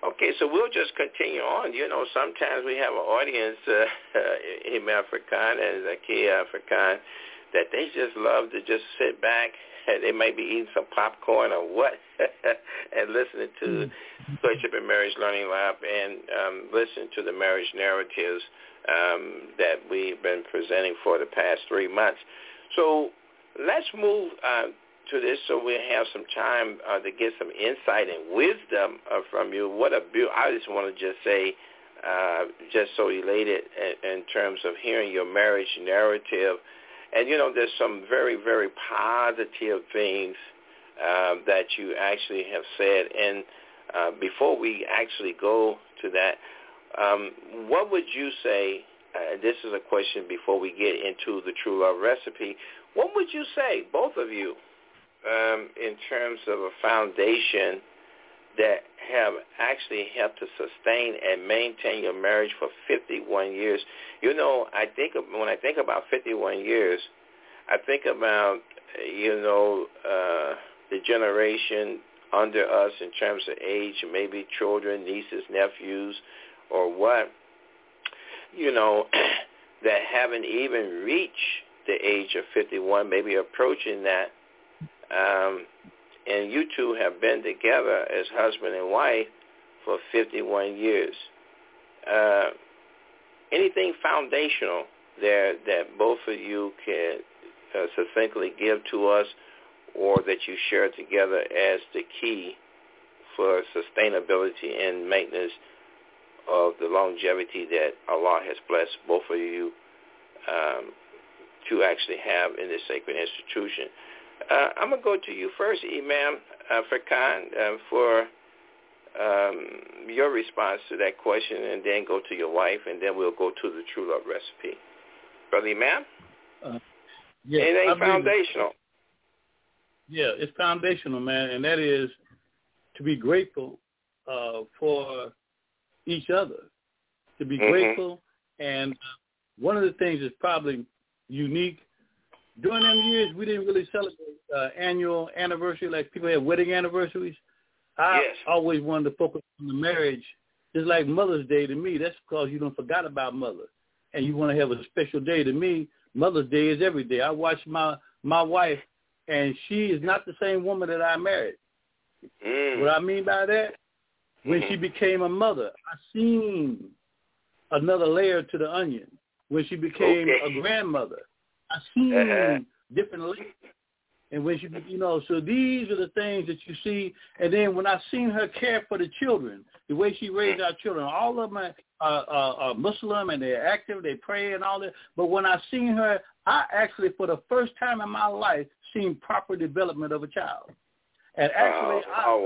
Okay, so we'll just continue on. You know, sometimes we have an audience, Imam African and Zakia African, that they just love to just sit back. They might be eating some popcorn or what, and listening to Courtship and Marriage Learning Lab and listen to the marriage narratives that we've been presenting for the past 3 months. So let's move to this so we have some time to get some insight and wisdom from you. What a beautiful, I just want to just say, just so elated in terms of hearing your marriage narrative. And, you know, there's some very, very positive things that you actually have said. And before we actually go to that, what would you say, this is a question before we get into the True Love Recipe, what would you say, both of you, in terms of a foundation that have actually helped to sustain and maintain your marriage for 51 years. You know, when I think about 51 years, I think about, you know, the generation under us in terms of age, maybe children, nieces, nephews, or what, you know, that haven't even reached the age of 51, maybe approaching that. And you two have been together as husband and wife for 51 years. Anything foundational there that both of you can succinctly give to us, or that you share together as the key for sustainability and maintenance of the longevity that Allah has blessed both of you to actually have in this sacred institution? I'm going to go to you first, Imam African, for your response to that question, and then go to your wife, and then we'll go to the True Love Recipe. Brother Imam? Yes, it ain't foundational. Yeah, it's foundational, man, and that is to be grateful for each other, to be grateful. And one of the things that's probably unique, during them years, we didn't really celebrate annual anniversary like people have wedding anniversaries. I always wanted to focus on the marriage. It's like Mother's Day to me. That's because you don't forgot about mother, and you want to have a special day. To me, Mother's Day is every day. I watch my wife, and she is not the same woman that I married. What I mean by that, when she became a mother, I seen another layer to the onion. When she became a grandmother, I seen different layers. And when she, you know, so these are the things that you see. And then when I seen her care for the children, the way she raised our children, all of them are Muslim and they're active, they pray and all that. But when I seen her, I actually, for the first time in my life, seen proper development of a child. And actually,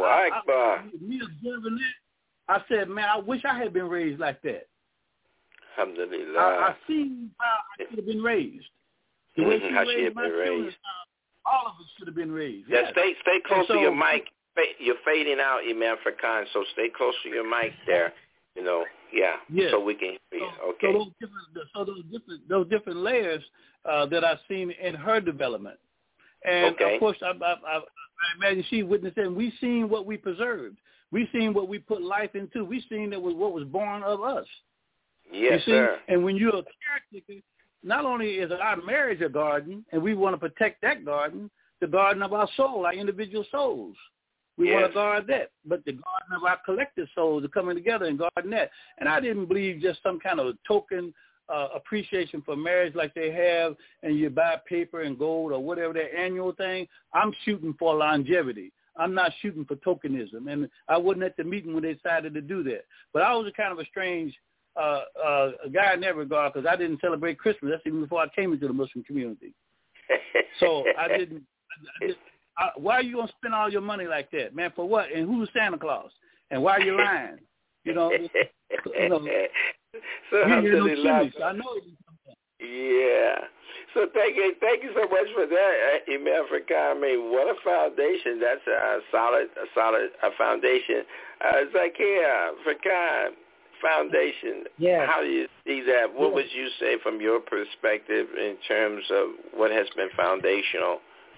me observing that, I said, man, I wish I had been raised like that. Alhamdulillah. I seen how I should have been raised. The way she raised my children, all of us should have been raised. Yeah, stay close to your mic. You're fading out, Imam African, so stay close to your mic there. You know, so we can hear you. Okay. So those different layers that I've seen in her development. And, of course, I imagine she witnessed it, and we've seen what we preserved. We've seen what we put life into. We've seen that was what was born of us. Yes, sir. And when you're a caretaker, not only is our marriage a garden, and we want to protect that garden, the garden of our soul, our individual souls. We want to guard that. But the garden of our collective souls are coming together and guarding that. And I didn't believe just some kind of token appreciation for marriage like they have, and you buy paper and gold or whatever, that annual thing. I'm shooting for longevity. I'm not shooting for tokenism. And I wasn't at the meeting when they decided to do that. But I was a kind of a strange guy in that regard, because I didn't celebrate Christmas. That's even before I came into the Muslim community. So I didn't. Why are you going to spend all your money like that, man? For what? And who's Santa Claus? And why are you lying? You know. So I know it. Yeah. So thank you so much for that, Imam African. I mean, what a foundation. That's a solid foundation. Zakia African, foundation. Yeah. How do you see that? What would you say from your perspective in terms of what has been foundational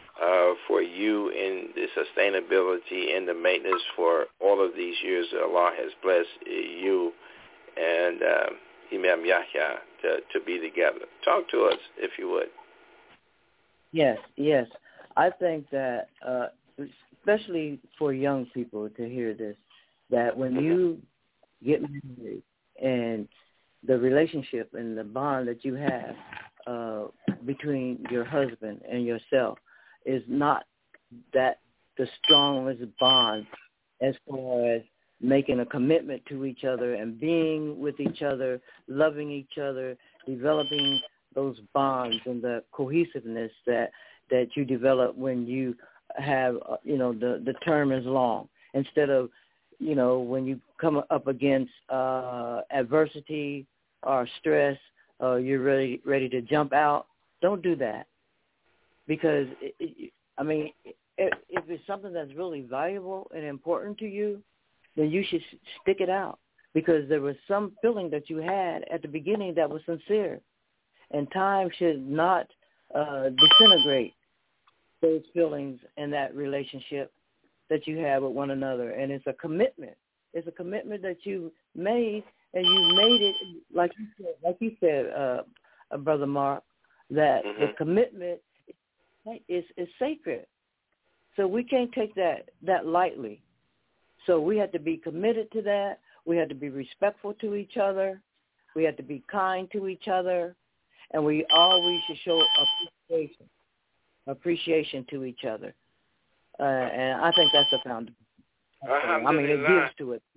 for you in the sustainability and the maintenance for all of these years that Allah has blessed you and Imam Yahya to be together. Talk to us, if you would. Yes. I think that, especially for young people to hear this, that when you get married and the relationship and the bond that you have between your husband and yourself is not that the strongest bond as far as making a commitment to each other and being with each other, loving each other, developing those bonds and the cohesiveness that you develop when you have, the term is long. Instead of, when you come up against adversity or stress, you're ready to jump out. Don't do that. Because, if it's something that's really valuable and important to you, then you should stick it out. Because there was some feeling that you had at the beginning that was sincere. And time should not disintegrate those feelings and that relationship that you have with one another. And it's a commitment. It's a commitment that you made, and you made it, like you said, Brother Mark, that the commitment is sacred. So we can't take that lightly. So we have to be committed to that. We have to be respectful to each other. We have to be kind to each other. And we always should show appreciation to each other. And I think that's the foundation. It gives to it.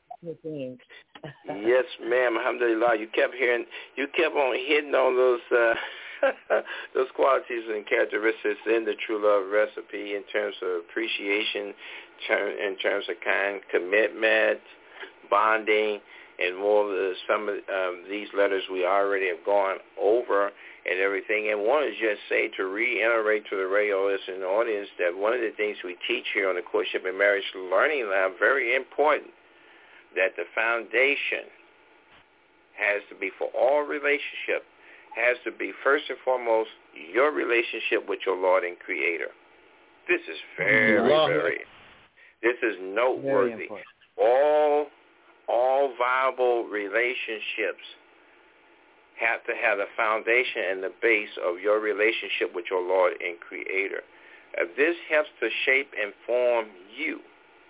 Yes, ma'am. Alhamdulillah. You kept on hitting on those those qualities and characteristics in the True Love recipe in terms of appreciation, in terms of kind commitment, bonding, and more of some of these letters we already have gone over and everything. And want to just say, to reiterate to the radio listening audience, that one of the things we teach here on the Courtship and Marriage Learning Lab, very important, that the foundation has to be for all relationship, has to be first and foremost your relationship with your Lord and Creator. This is very this is noteworthy. All viable relationships have to have the foundation and the base of your relationship with your Lord and Creator. This helps to shape and form you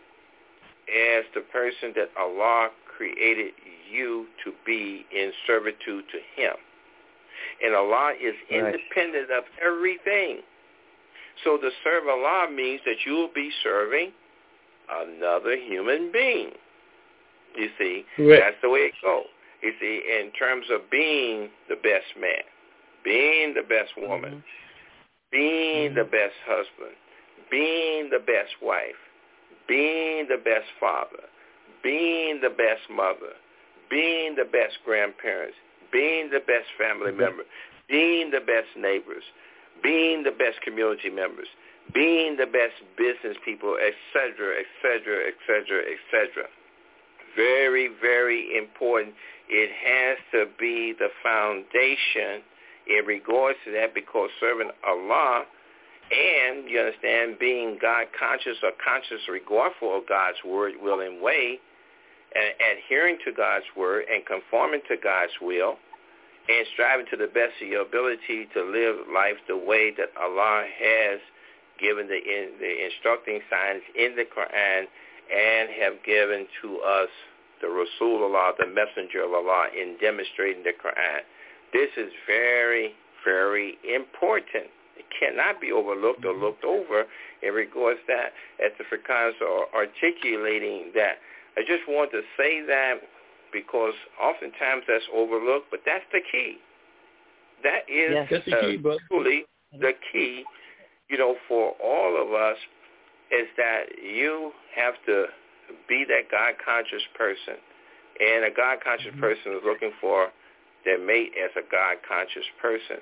as the person that Allah created you to be in servitude to Him. And Allah is independent of everything. So to serve Allah means that you will be serving another human being. You see, that's the way it goes. You see, in terms of being the best man, being the best woman, being the best husband, being the best wife, being the best father, being the best mother, being the best grandparents, being the best family member, being the best neighbors, being the best community members, being the best business people, etc., etc., etc., etc. Very, very important. It has to be the foundation in regards to that, because serving Allah and, you understand, being God-conscious or conscious regardful of God's word, will, and way, and adhering to God's word and conforming to God's will, and striving to the best of your ability to live life the way that Allah has given the instructing signs in the Quran and have given to us the Rasulullah, the messenger of Allah, in demonstrating the Quran. This is very, very important. It cannot be overlooked or looked over in regards to that, as the Furqans are articulating that. I just want to say that because oftentimes that's overlooked, but that's the key. That is truly the key, for all of us, is that you have to be that God-conscious person. And a God-conscious person is looking for their mate as a God-conscious person.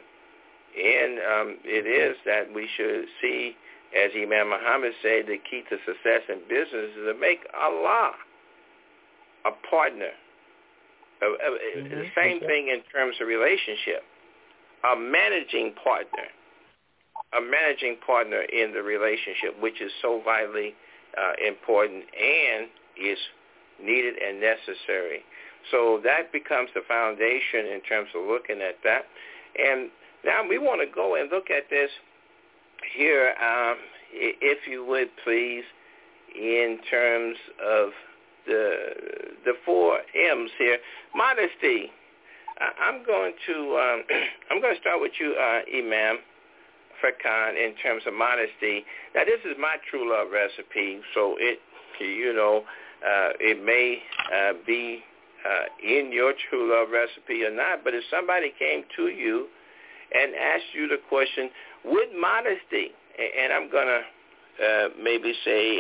And it is that we should see, as Imam Muhammad said, the key to success in business is to make Allah a partner. The same thing in terms of relationship. A managing partner. a managing partner in the relationship, which is so vitally important and is needed and necessary. So that becomes the foundation in terms of looking at that. And now we want to go and look at this here, if you would please, in terms of the 4 M's here. Modesty. I'm going to start with you, Imam Farrakhan, in terms of modesty. Now, this is my true love recipe, so it may be in your true love recipe or not. But if somebody came to you and asked you the question, with modesty, and I'm going to maybe say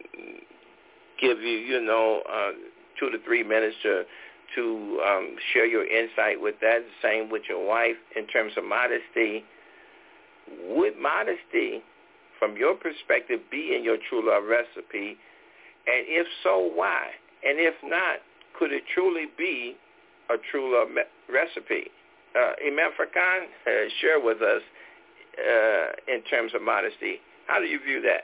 give you, 2 to 3 minutes to share your insight with that. Same with your wife in terms of modesty. Would modesty, from your perspective, be in your true love recipe? And if so, why? And if not, could it truly be a true love recipe? Imam Farrakhan, share with us in terms of modesty. How do you view that?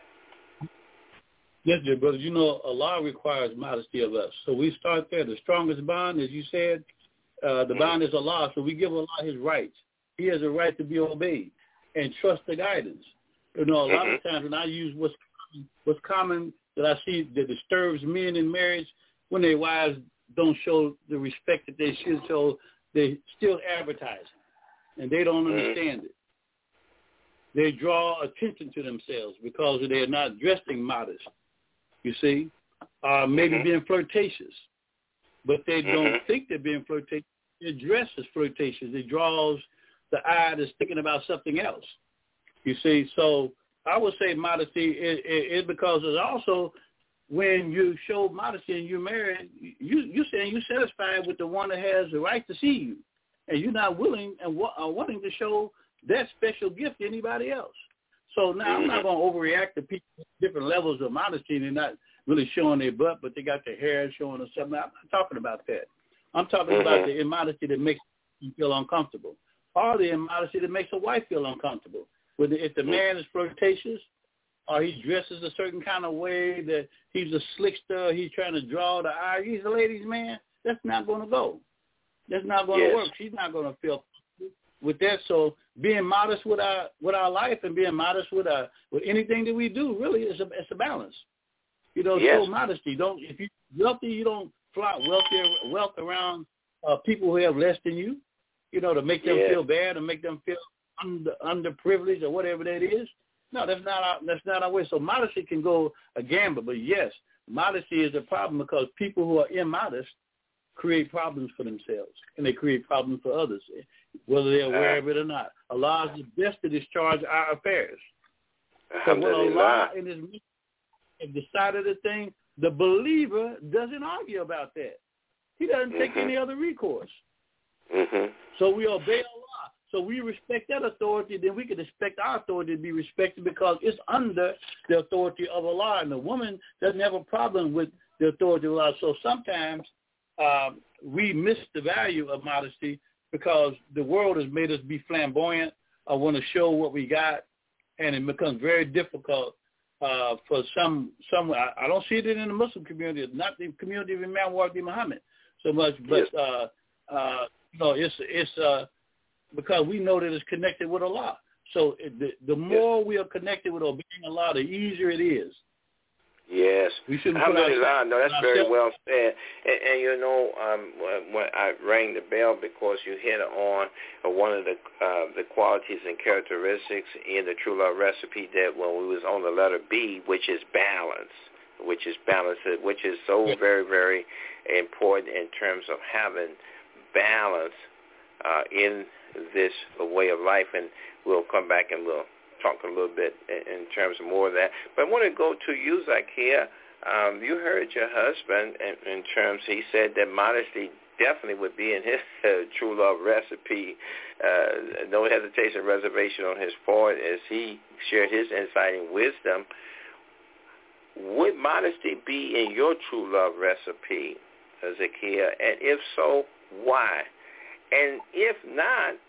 Yes, dear brother. Allah requires modesty of us. So we start there. The strongest bond, as you said, the bond is Allah. So we give Allah his rights. He has a right to be obeyed and trust the guidance. A lot of times when I use what's common that I see that disturbs men in marriage, when their wives don't show the respect that they should show, they still advertise, and they don't understand it. They draw attention to themselves because they're not dressing modest, you see, maybe being flirtatious, but they don't think they're being flirtatious. Their dress is flirtatious. It draws the eye that's thinking about something else, you see. So I would say modesty is because it's also when you show modesty and you're married, you're saying you're satisfied with the one that has the right to see you, and you're not willing and wanting to show that special gift to anybody else. So now I'm not going to overreact to people with different levels of modesty. They're not really showing their butt, but they got their hair showing or something. I'm not talking about that. I'm talking about the immodesty that makes you feel uncomfortable, or the immodesty that makes a wife feel uncomfortable. If the man is flirtatious, or he dresses a certain kind of way that he's a slickster, he's trying to draw the eye, he's a ladies' man, that's not going to go. That's not going to work. She's not going to feel with that. So being modest with our life and being modest with anything that we do, really, it's a balance. Show modesty. If you're wealthy, you don't flaunt wealth around people who have less than you, to make them feel bad or make them feel underprivileged or whatever that is. No, that's not our way. So modesty can go a gambit, but yes, modesty is a problem because people who are immodest create problems for themselves and they create problems for others, whether they're aware of it or not. Allah is the best to discharge our affairs. So when Allah in His mission have decided a thing, the believer doesn't argue about that. He doesn't take any other recourse. So we obey Allah. So we respect that authority, then we can expect our authority to be respected because it's under the authority of Allah. And the woman doesn't have a problem with the authority of Allah. So sometimes we miss the value of modesty because the world has made us be flamboyant or want to show what we got, and it becomes very difficult for some. I don't see it in the Muslim community, not the community of Imam Wardi Muhammad so much, but it's because we know that it's connected with Allah. So the more we are connected with obeying Allah, the easier it is. Yes. Alhamdulillah. No, that's very well said. And when I rang the bell because you hit on one of the qualities and characteristics in the True Love Recipe that when we was on the letter B, which is balance, which is so very, very important in terms of having balance in this way of life, and we'll come back and we'll talk a little bit in terms of more of that. But I want to go to you, Zakia. You heard your husband in terms, he said that modesty definitely would be in his true love recipe. No hesitation, reservation on his part as he shared his insight and wisdom. Would modesty be in your true love recipe, Zakia? And if so, why? And if not,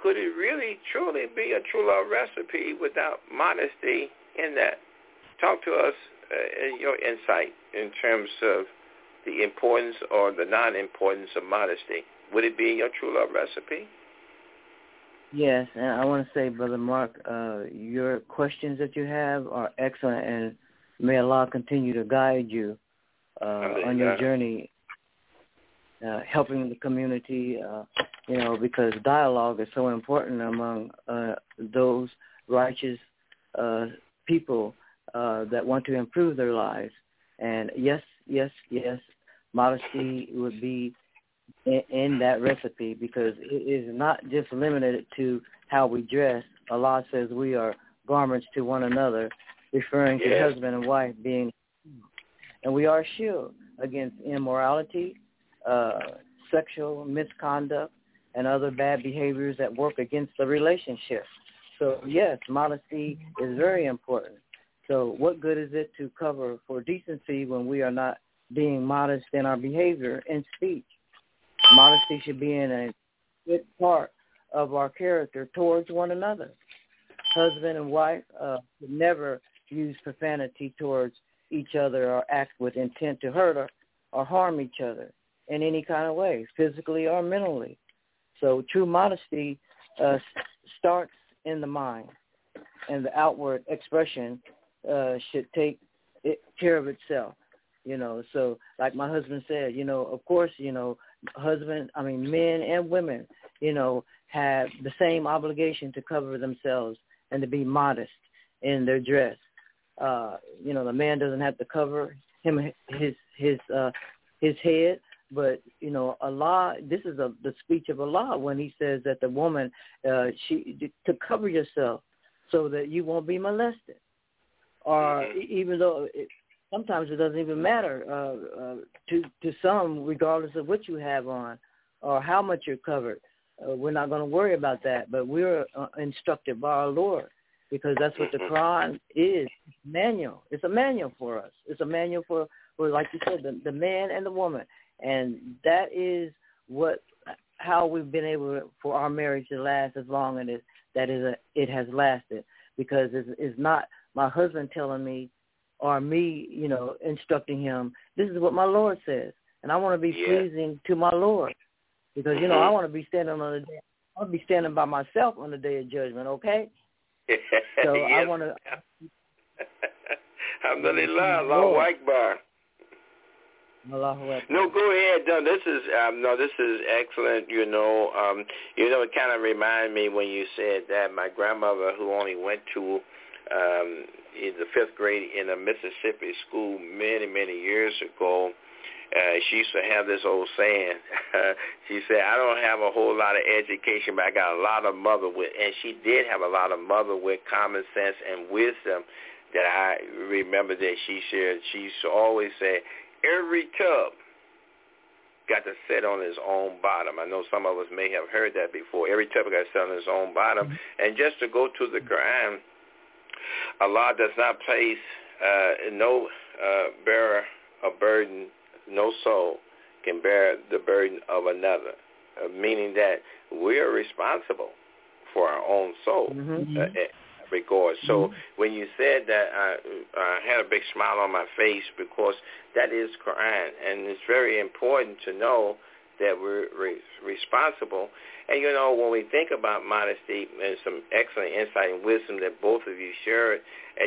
could it really, truly be a true love recipe without modesty in that? Talk to us your insight in terms of the importance or the non-importance of modesty. Would it be your true love recipe? Yes, and I want to say, Brother Mark, your questions that you have are excellent, and may Allah continue to guide you on your journey, helping the community, because dialogue is so important among those righteous people that want to improve their lives. And yes, modesty would be in that recipe, because it is not just limited to how we dress. Allah says we are garments to one another, referring to husband and wife being, and we are a shield against immorality, sexual misconduct, and other bad behaviors that work against the relationship. So yes, modesty is very important. So what good is it to cover for decency when we are not being modest in our behavior and speech? Modesty should be in a good part of our character towards one another. Husband and wife should never use profanity towards each other or act with intent to hurt or harm each other in any kind of way, physically or mentally. So true modesty starts in the mind, and the outward expression should take care of itself. So like my husband said, of course, men and women, have the same obligation to cover themselves and to be modest in their dress. The man doesn't have to cover his head, but Allah. This is the speech of Allah when He says that the woman to cover yourself so that you won't be molested, or even though sometimes it doesn't even matter to some, regardless of what you have on or how much you're covered. We're not going to worry about that, but we're instructed by our Lord, because that's what the Quran is. Manual. It's a manual for us. It's a manual for like you said, the man and the woman. And that is how we've been able for our marriage to last as long as it has lasted, because it's not my husband telling me or me, instructing him. This is what my Lord says, and I want to be pleasing to my Lord, because I want to be standing on the day. I'll be standing by myself on the day of judgment. Okay. So I want to. Alhamdulillah, Allahu Akbar. No, go ahead. No, this is excellent. It kind of reminded me when you said that my grandmother, who only went to in the 5th grade in a Mississippi school many, many years ago, she used to have this old saying. She said, I don't have a whole lot of education, but I got a lot of mother wit. And she did have a lot of mother wit, common sense, and wisdom that I remember that she shared. She used to always say, every tub got to sit on its own bottom. I know some of us may have heard that before. Every tub got to sit on its own bottom. And just to go to the Quran, Allah does not place no bearer a burden, no soul can bear the burden of another, meaning that we are responsible for our own soul. Regard. So when you said that, I had a big smile on my face, because that is Quran, and it's very important to know that we're responsible. And when we think about modesty, and some excellent insight and wisdom that both of you shared, and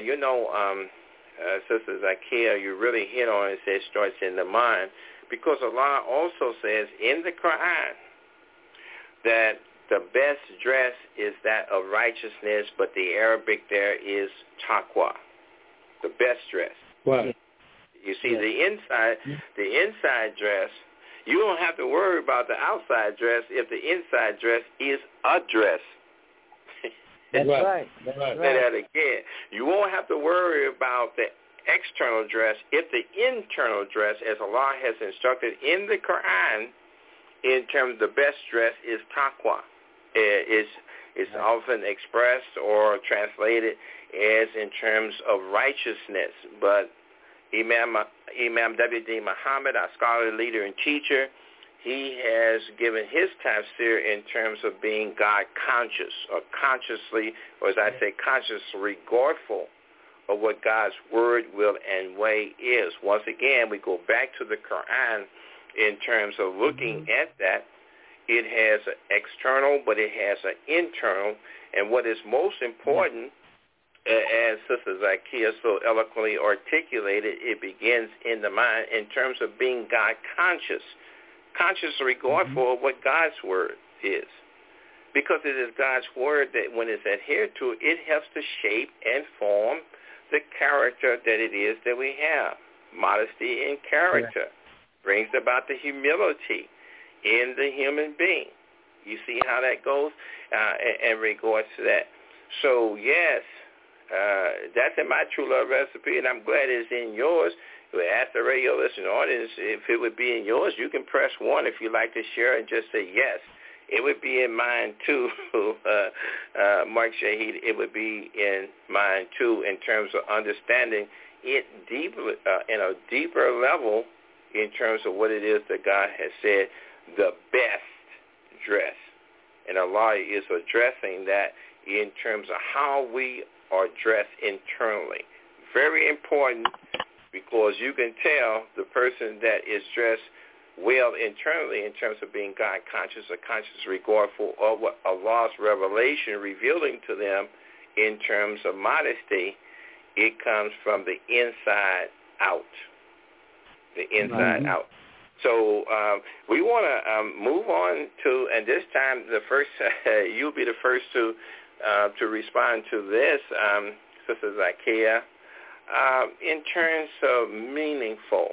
Sister Zakia, you really hit on it. It starts in the mind, because Allah also says in the Quran that the best dress is that of righteousness, but the Arabic there is taqwa, the best dress. Right. You see, the inside dress, you don't have to worry about the outside dress if the inside dress is a dress. That's right. Say that again. You won't have to worry about the external dress if the internal dress, as Allah has instructed in the Quran, in terms of the best dress is taqwa. It's often expressed or translated as in terms of righteousness. But Imam W.D. Muhammad, our scholarly leader and teacher, he has given his tafsir in terms of being God conscious, or consciously, or as I say, consciously regardful of what God's word, will, and way is. Once again, we go back to the Quran in terms of looking at that. It has an external, but it has an internal. And what is most important, as Sister Zakiya so eloquently articulated, it begins in the mind in terms of being God conscious regardful of what God's word is. Because it is God's word that when it's adhered to, it helps to shape and form the character that it is that we have. Modesty in character brings about the humility in the human being. You see how that goes in regards to that. So, yes, that's in my True Love recipe, and I'm glad it's in yours. Ask the radio listening audience if it would be in yours. You can press 1 if you'd like to share and just say yes. It would be in mine too, Mark Shahid. It would be in mine too in terms of understanding it deeply, in a deeper level in terms of what it is that God has said, the best dress. And Allah is addressing that in terms of how we are dressed internally. Very important, because you can tell the person that is dressed well internally in terms of being God conscious or conscious regardful of what Allah's revelation revealing to them in terms of modesty. It comes from the inside out. The inside out. So we want to move on to, and this time the first, you'll be the first to respond to this, Sister Zakiya. In terms of meaningful,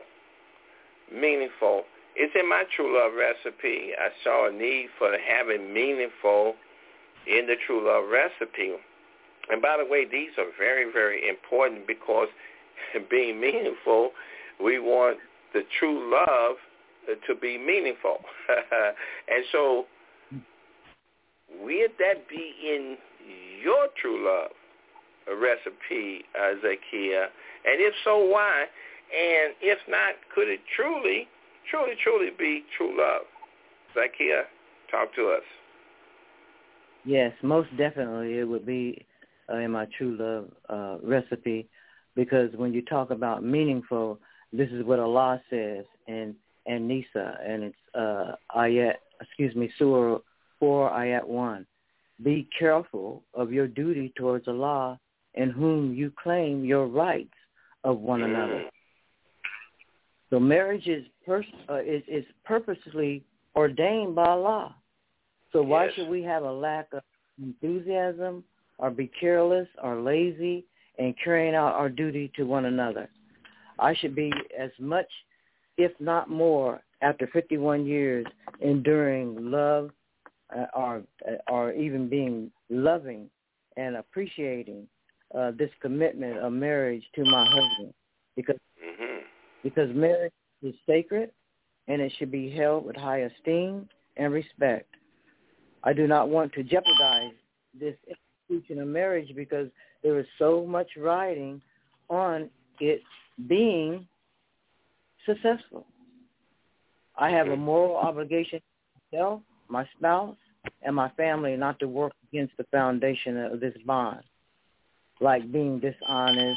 it's in my True Love recipe. I saw a need for having meaningful in the True Love recipe. And by the way, these are very, very important, because being meaningful, we want the true love to be meaningful. And so, would that be in your True Love recipe, Zakiya? And if so, why? And if not, could it truly be true love? Zakiya, talk to us. Yes, most definitely it would be in my True Love recipe, because when you talk about meaningful, this is what Allah says in Nisa, and it's Surah 4, Ayat 1. Be careful of your duty towards Allah, in whom you claim your rights of one another. So marriage is purposely ordained by Allah. So why should we have a lack of enthusiasm, or be careless or lazy in carrying out our duty to one another? I should be as much, if not more, after 51 years enduring love, or even being loving and appreciating this commitment of marriage to my husband, because marriage is sacred and it should be held with high esteem and respect. I do not want to jeopardize this institution of marriage, because there is so much riding on it being successful. I have a moral obligation to myself, my spouse, and my family not to work against the foundation of this bond, like being dishonest,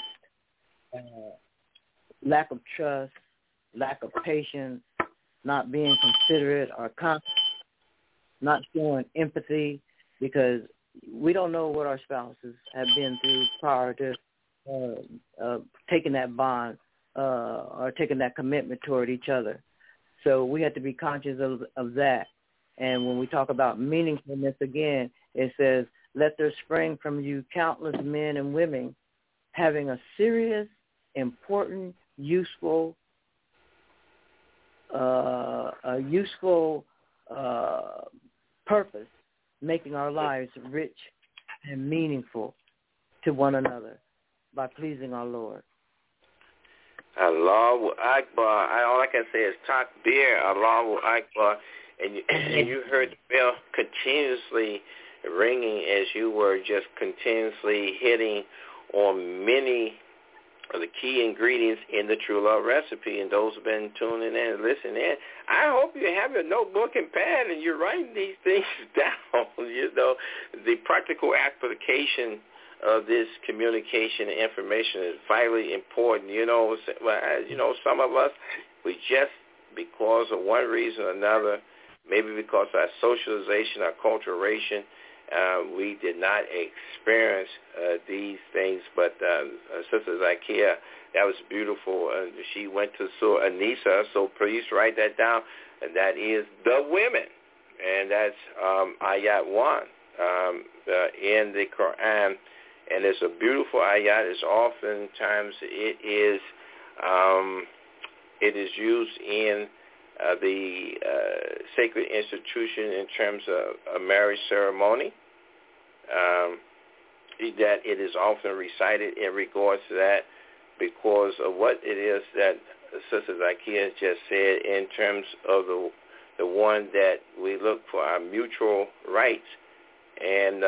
lack of trust, lack of patience, not being considerate or not showing empathy, because we don't know what our spouses have been through prior to taking that bond or taking that commitment toward each other. So we have to be conscious of that. And when we talk about meaningfulness again, it says, let there spring from you countless men and women having a serious, important, useful purpose, making our lives rich and meaningful to one another by pleasing our Lord. Allahu Akbar. All I can say is Takbir, Allahu Akbar. And you heard the bell continuously ringing as you were just continuously hitting on many are the key ingredients in the True Love recipe. And those who have been tuning in and listening in, I hope you have your notebook and pad and you're writing these things down. You know, the practical application of this communication and information is vitally important. You know, some of us, we just, because of one reason or another, maybe because of our socialization, our culturation, we did not experience these things. But Sister Zakia, that was beautiful. She went to Surah An-Nisa, so please write that down. And that is the women. And that's Ayat 1 in the Quran. And it's a beautiful ayat. It's oftentimes it is used in the sacred institution in terms of a marriage ceremony. That it is often recited in regards to that because of what it is that Sister Zakia just said in terms of the one that we look for our mutual rights. And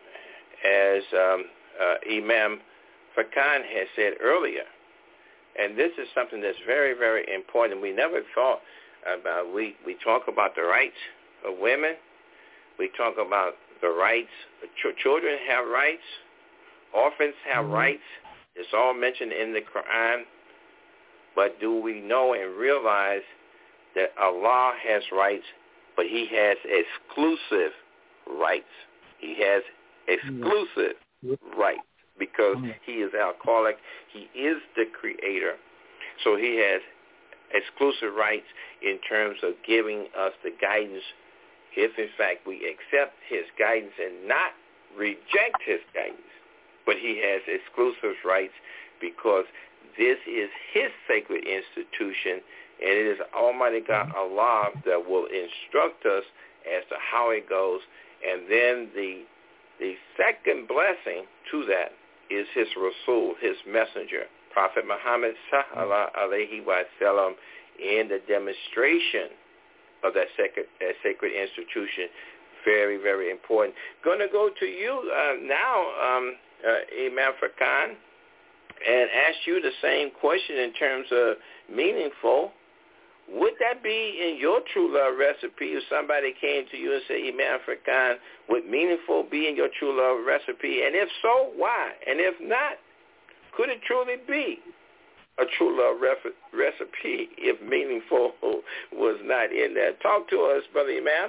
as Imam Farrakhan has said earlier, and this is something that's very, very important. We never thought about, we talk about the rights of women. We talk about the rights, children have rights, orphans have rights. It's all mentioned in the Quran. But do we know and realize that Allah has rights, but he has exclusive rights. He has exclusive rights because he is Al-Khaliq. He is the creator. So he has exclusive rights in terms of giving us the guidance if, in fact, we accept his guidance and not reject his guidance. But he has exclusive rights because this is his sacred institution, and it is Almighty God, Allah, that will instruct us as to how it goes. And then the second blessing to that is his Rasul, his messenger, Prophet Muhammad sallallahu alaihi wasallam, in the demonstration of that sacred institution. Very, very important. Going to go to you now, Imam Farrakhan, and ask you the same question in terms of meaningful. Would that be in your True Love recipe if somebody came to you and said, Imam Farrakhan, would meaningful be in your True Love recipe? And if so, why? And if not, could it truly be a True Love recipe if meaningful was not in there? Talk to us, Brother Imam.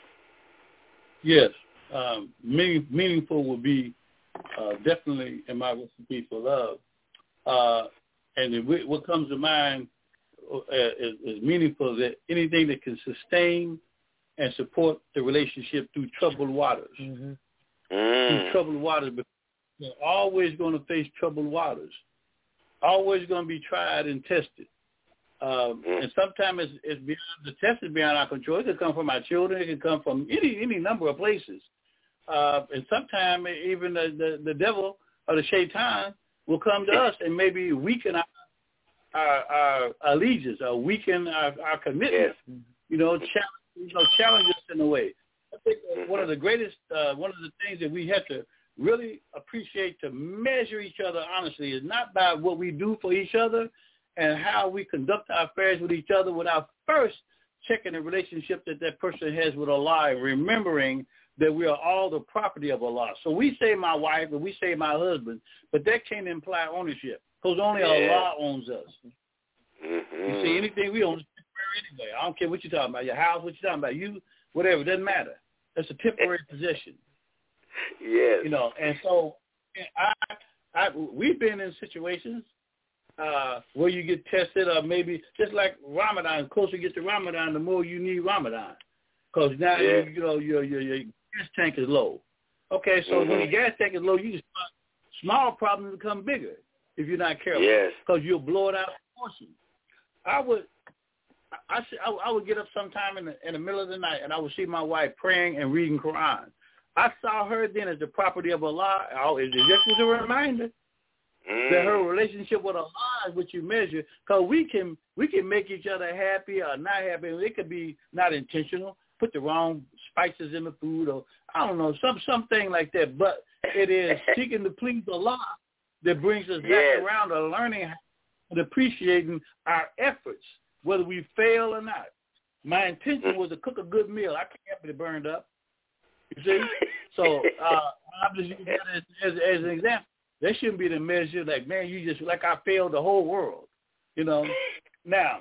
Yes. Meaningful would be definitely in my recipe for love. And what comes to mind is meaningful, that anything that can sustain and support the relationship through troubled waters. Through troubled waters, because you're always going to face troubled waters, always going to be tried and tested. And sometimes it's beyond, the test is beyond our control. It can come from our children. It can come from any number of places. And sometimes even the devil or the shaitan will come to us and maybe weaken our allegiance, or weaken our commitment. Challenge us in a way. I think one of the greatest, one of the things that we have to really appreciate to measure each other honestly is not by what we do for each other and how we conduct our affairs with each other without first checking the relationship that person has with Allah, and remembering that we are all the property of Allah. So we say my wife and we say my husband, but that can't imply ownership, because only Allah owns us. You see, anything we own is temporary anyway. I don't care what you're talking about, your house, what you're talking about, you, whatever, it doesn't matter. That's a temporary possession. Yes. And so we've been in situations where you get tested, or maybe just like Ramadan, the closer you get to Ramadan, the more you need Ramadan, because now your gas tank is low. Okay, so when the gas tank is low, you just small problems become bigger if you're not careful, because you'll blow it out of proportion. I would get up sometime in the middle of the night, and I would see my wife praying and reading Quran. I saw her then as the property of Allah. It just was a reminder that her relationship with Allah is what you measure, because we can make each other happy or not happy. It could be not intentional, put the wrong spices in the food, or I don't know, something like that. But it is seeking to please Allah that brings us back around to learning and appreciating our efforts, whether we fail or not. My intention was to cook a good meal. I can't help it burned up. You see? So I'm just using that as an example. That shouldn't be the measure. Like, man, you just like I failed the whole world. You know. Now,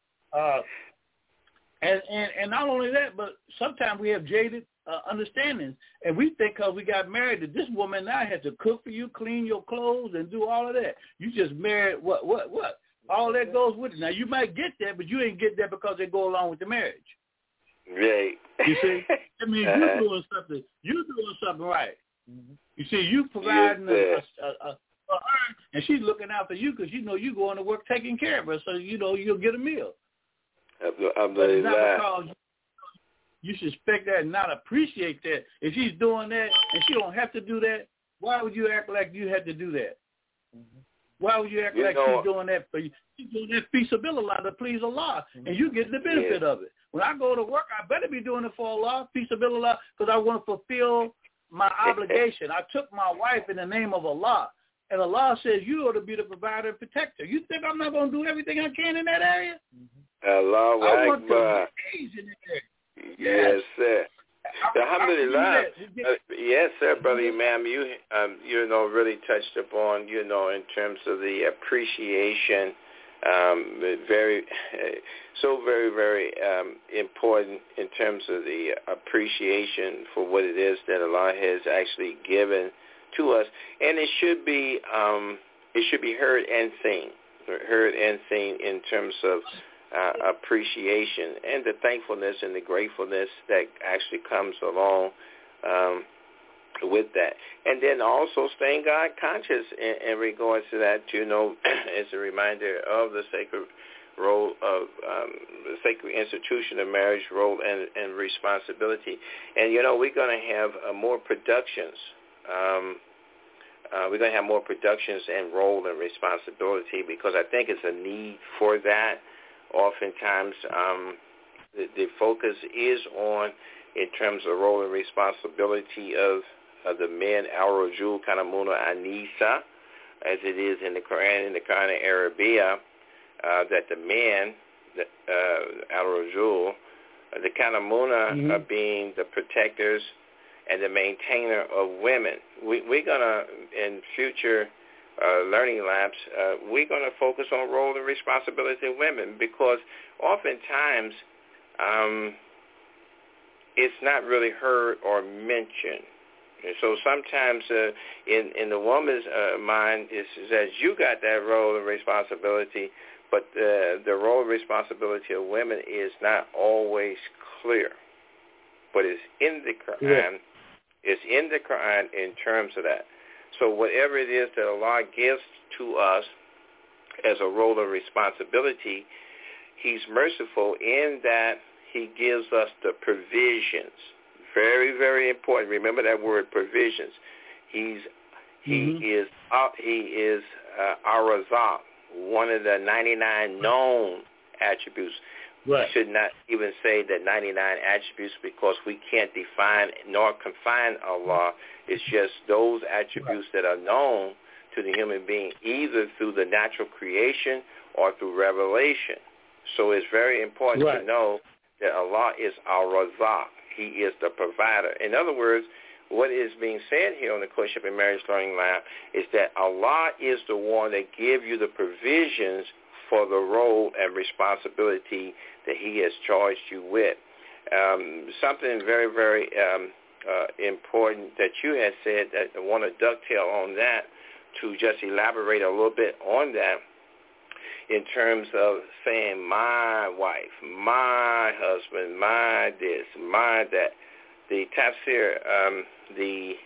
and not only that, but sometimes we have jaded understandings, and we think because we got married that this woman now has to cook for you, clean your clothes, and do all of that. You just married what? All that goes with it. Now, you might get that, but you ain't get that because they go along with the marriage. Right. You see? That means you're doing something right. Mm-hmm. You see, you providing for her, and she's looking out for you because you know you're going to work taking care of her, so you know you'll get a meal. But it's not because you should expect that and not appreciate that. If she's doing that and she don't have to do that, why would you act like you had to do that? Mm-hmm. Why would you act like she's doing that for you? She's doing that feasibility to please Allah, and you get the benefit of it. When I go to work, I better be doing it for Allah, feasibility, because I want to fulfill my obligation. I took my wife in the name of Allah, and Allah says you ought to be the provider and protector. You think I'm not going to do everything I can in that area? Allahu Akbar. I want to engage in that area. Yes, sir. Alhamdulillah. Yes, sir, Brother Imam. You really touched upon, in terms of the appreciation, very important in terms of the appreciation for what it is that Allah has actually given to us, and it should be heard and seen in terms of appreciation and the thankfulness and the gratefulness that actually comes along with that. And then also staying God conscious in regards to that, as a reminder of the sacred role of the sacred institution of marriage, role and responsibility. And, we're going to have more productions. We're going to have more productions and role and responsibility because I think it's a need for that. Oftentimes, the focus is on, in terms of role and responsibility of the men, al-rajul kanamuna anisa, as it is in the Quran, in the Quran of Arabiya, that the men, al-rajul, the kanamuna are being the protectors and the maintainer of women. We're going to, in future learning labs, we're going to focus on role and responsibility of women because oftentimes it's not really heard or mentioned. And so sometimes in the woman's mind is that you got that role and responsibility, but the role and responsibility of women is not always clear. But it's in the Quran. Yeah. It's in the Quran in terms of that. So whatever it is that Allah gives to us as a role of responsibility, He's merciful in that He gives us the provisions. Very, very important. Remember that word, provisions. He is Ar-Razaq, one of the 99 known attributes. Right. We should not even say the 99 attributes because we can't define nor confine Allah. It's just those attributes that are known to the human being either through the natural creation or through revelation. So it's very important to know that Allah is Ar-Razaq. He is the provider. In other words, what is being said here on the Courtship and Marriage Learning Lab is that Allah is the one that gives you the provisions for the role and responsibility that He has charged you with. Something very, very important that you had said that I want to dovetail on that to just elaborate a little bit on that in terms of saying my wife, my husband, my this, my that. The tafsir, the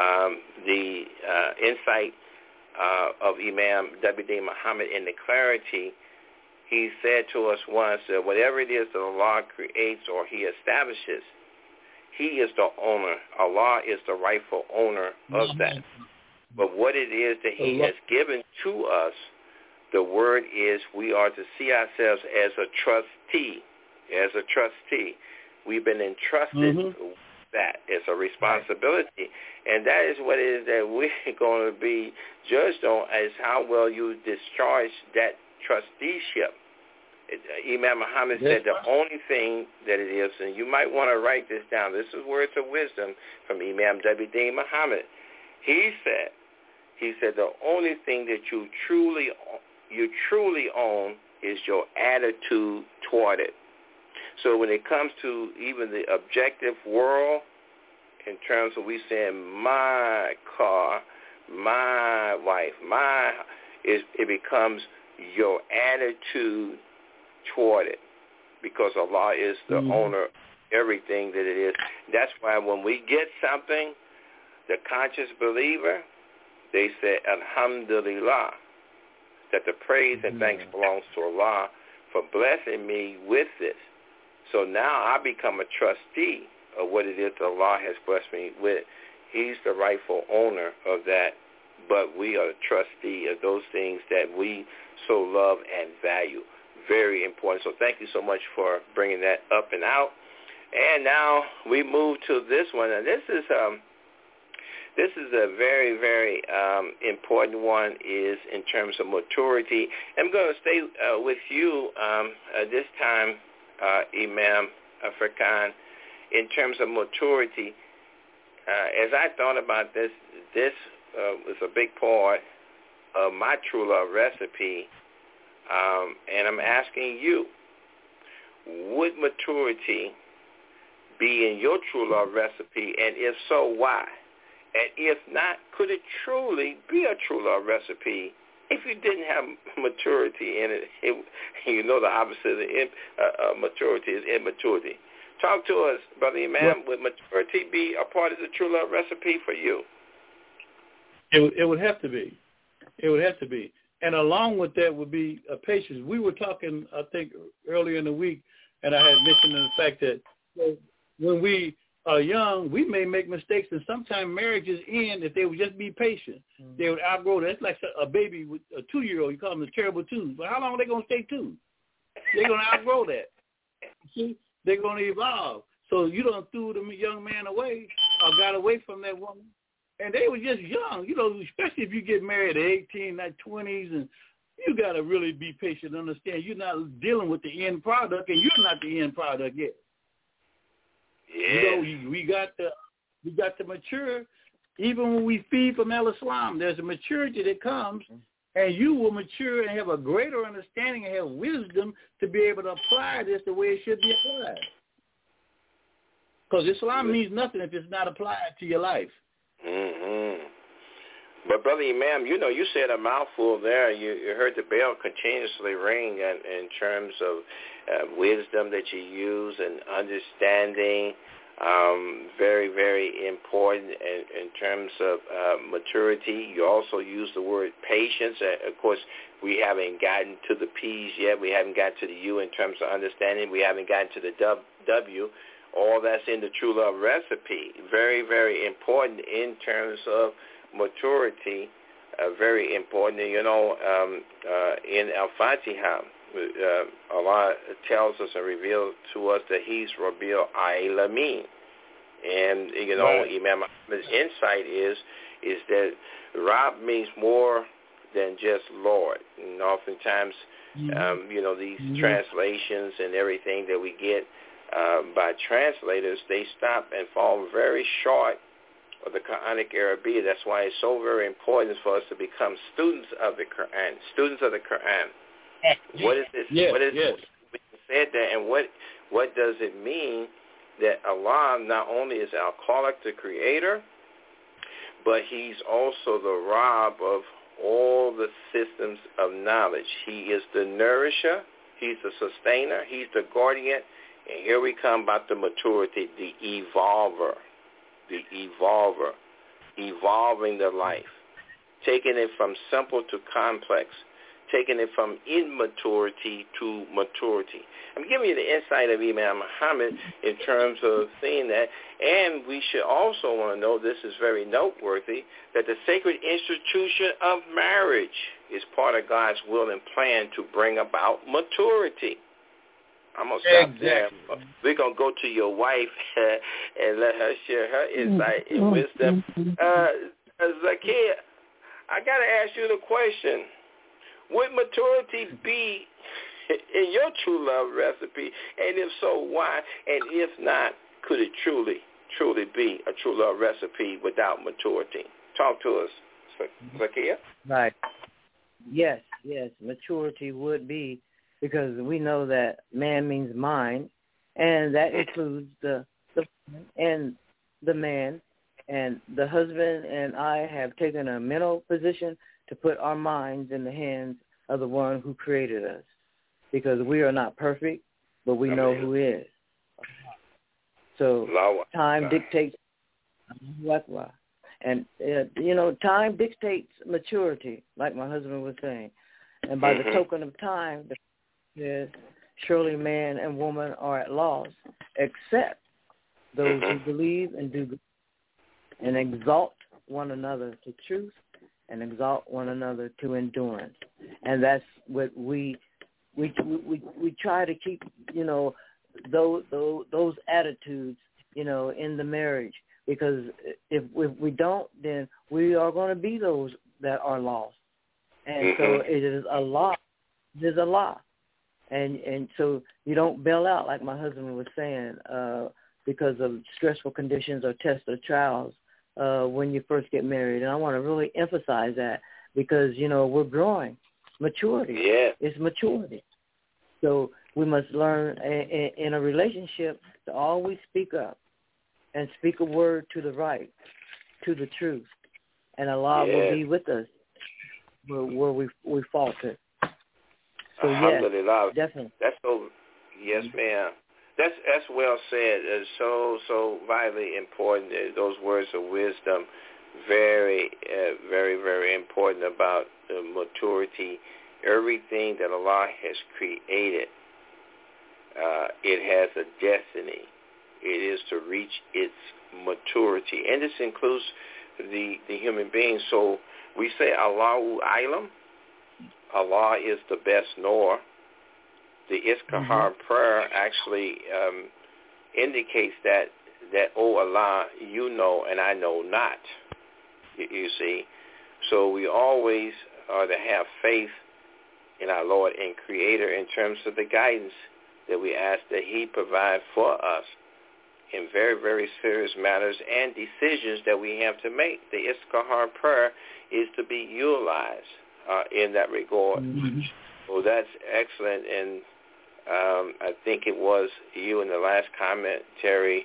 insight of Imam W.D. Muhammad in the clarity, he said to us once that whatever it is that Allah creates or He establishes, He is the owner. Allah is the rightful owner of that. But what it is that He has given to us, the word is we are to see ourselves as a trustee, We've been entrusted that. It's a responsibility. And that is what it is that we're going to be judged on, is how well you discharge that trusteeship. Imam Muhammad said the only thing that it is, and you might want to write this down. This is words of wisdom from Imam W.D. Muhammad. He said the only thing that you truly own is your attitude toward it. So when it comes to even the objective world, in terms of we saying my car, my wife, it becomes your attitude toward it, because Allah is the owner of everything that it is. That's why when we get something, the conscious believer, they say Alhamdulillah, that the praise and thanks belongs to Allah for blessing me with this. So now I become a trustee of what it is that Allah has blessed me with. He's the rightful owner of that, but we are the trustee of those things that we so love and value. Very important. So thank you so much for bringing that up and out. And now we move to this one. And this is a very, very important one, is in terms of maturity. I'm going to stay with you this time, Imam Farrakhan, in terms of maturity. As I thought about this was a big part of my true love recipe, and I'm asking you, would maturity be in your true love recipe, and if so, why? And if not, could it truly be a true love recipe if you didn't have maturity in it? You know the opposite of maturity is immaturity. Talk to us, Brother Imam. Would maturity be a part of the true love recipe for you? It would have to be. It would have to be. And along with that would be patience. We were talking, I think, earlier in the week, and I had mentioned the fact that when we are young, we may make mistakes, and sometimes marriages end if they would just be patient. They would outgrow that. It's like a baby with a 2-year-old. You call them the terrible twos. But how long are they going to stay two? They're going to outgrow that. See? They're going to evolve. So you don't threw the young man away or got away from that woman. And they were just young, especially if you get married at 18, not 20s, and you got to really be patient and understand you're not dealing with the end product, and you're not the end product yet. Yeah. We got to mature. Even when we feed from Al-Islam, there's a maturity that comes, and you will mature and have a greater understanding and have wisdom to be able to apply this the way it should be applied. Because Islam means nothing if it's not applied to your life. Mm-hmm. But Brother Imam, you said a mouthful there. You heard the bell continuously ring in terms of wisdom that you use and understanding. Very, very important in terms of maturity. You also use the word patience. Of course, we haven't gotten to the P's yet. We haven't got to the U in terms of understanding. We haven't gotten to the W. All that's in the true love recipe. Very, very important in terms of maturity. Very important. In Al-Fatiha, Allah tells us and reveals to us that He's Rabbil Alameen. And, Imam Ahmad's insight is that Rab means more than just Lord. And oftentimes, these translations and everything that we get by translators, they stop and fall very short of the Quranic Arabic. That's why it's so very important for us to become students of the Quran. Students of the Quran. What is this? What is this? We said that, and what does it mean that Allah not only is Al-Khaliq, the Creator, but He's also the Rabb of all the systems of knowledge. He is the nourisher. He's the sustainer. He's the guardian. And here we come about the maturity, the evolver, evolving the life, taking it from simple to complex, taking it from immaturity to maturity. I'm giving you the insight of Imam Muhammad in terms of seeing that. And we should also want to know, this is very noteworthy, that the sacred institution of marriage is part of God's will and plan to bring about maturity. I'm going to stop there. We're going to go to your wife and let her share her insight and wisdom. Zakia, I got to ask you the question. Would maturity be in your true love recipe? And if so, why? And if not, could it truly be a true love recipe without maturity? Talk to us, Zakia. Right. Yes. Maturity would be, because we know that man means mind, and that includes the man, and the husband and I have taken a mental position to put our minds in the hands of the one who created us, because we are not perfect, but we know who is. So time dictates, and time dictates maturity, like my husband was saying. And by the token of time, surely man and woman are at loss, except those who believe and do good, and exalt one another to truth, and exalt one another to endurance. And that's what we try to keep, those attitudes, in the marriage, because if we don't, then we are going to be those that are lost. And so it is a lot. There's a lot. And so you don't bail out, like my husband was saying, because of stressful conditions or tests or trials when you first get married. And I want to really emphasize that, because, we're growing. Maturity. Yeah. It's maturity. So we must learn in a relationship to always speak up and speak a word to the right, to the truth. And Allah will be with us where we falter. So yes, definitely. That's so. Yes, ma'am. That's well said. It's so vitally important. Those words of wisdom, very, very, very important about maturity. Everything that Allah has created, it has a destiny. It is to reach its maturity, and this includes the human being. So we say Allahu A'lam. Allah is the best knower. The Istikhara prayer actually indicates that, oh Allah, you know and I know not. You see? So we always are to have faith in our Lord and Creator in terms of the guidance that we ask that He provide for us in very, very serious matters and decisions that we have to make. The Istikhara prayer is to be utilized in that regard. Well, that's excellent, and I think it was you in the last commentary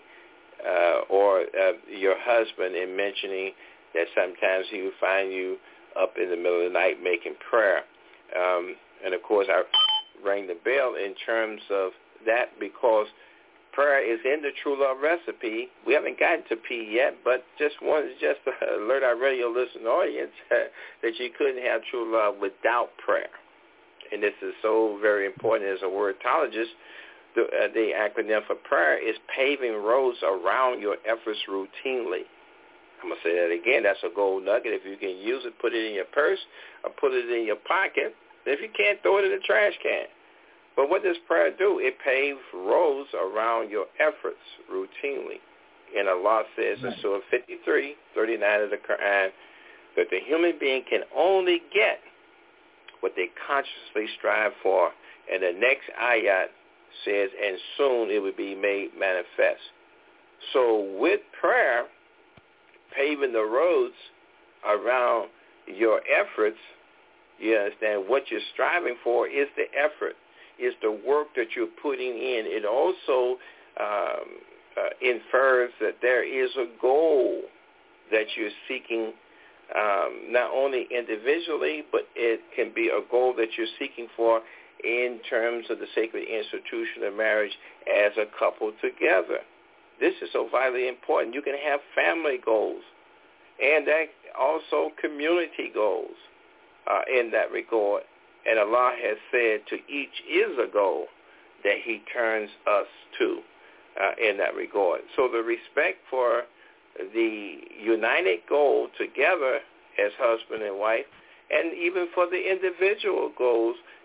or your husband in mentioning that sometimes he would find you up in the middle of the night making prayer. And, of course, I rang the bell in terms of that, because prayer is in the True Love recipe. We haven't gotten to P yet, but just wanted to alert our radio listening audience that you couldn't have true love without prayer. And this is so very important as a wordologist. The acronym for prayer is paving roads around your efforts routinely. I'm going to say that again. That's a gold nugget. If you can use it, put it in your purse or put it in your pocket. If you can't, throw it in the trash can. But what does prayer do? It paves roads around your efforts routinely. And Allah says in Surah 53:39 of the Quran that the human being can only get what they consciously strive for. And the next ayat says, and soon it will be made manifest. So with prayer, paving the roads around your efforts, you understand what you're striving for is the effort, is the work that you're putting in. It also infers that there is a goal that you're seeking, not only individually, but it can be a goal that you're seeking for in terms of the sacred institution of marriage as a couple together. This is so vitally important. You can have family goals, and that also community goals in that regard. And Allah has said to each is a goal that He turns us to in that regard. So the respect for the united goal together as husband and wife, and even for the individual goals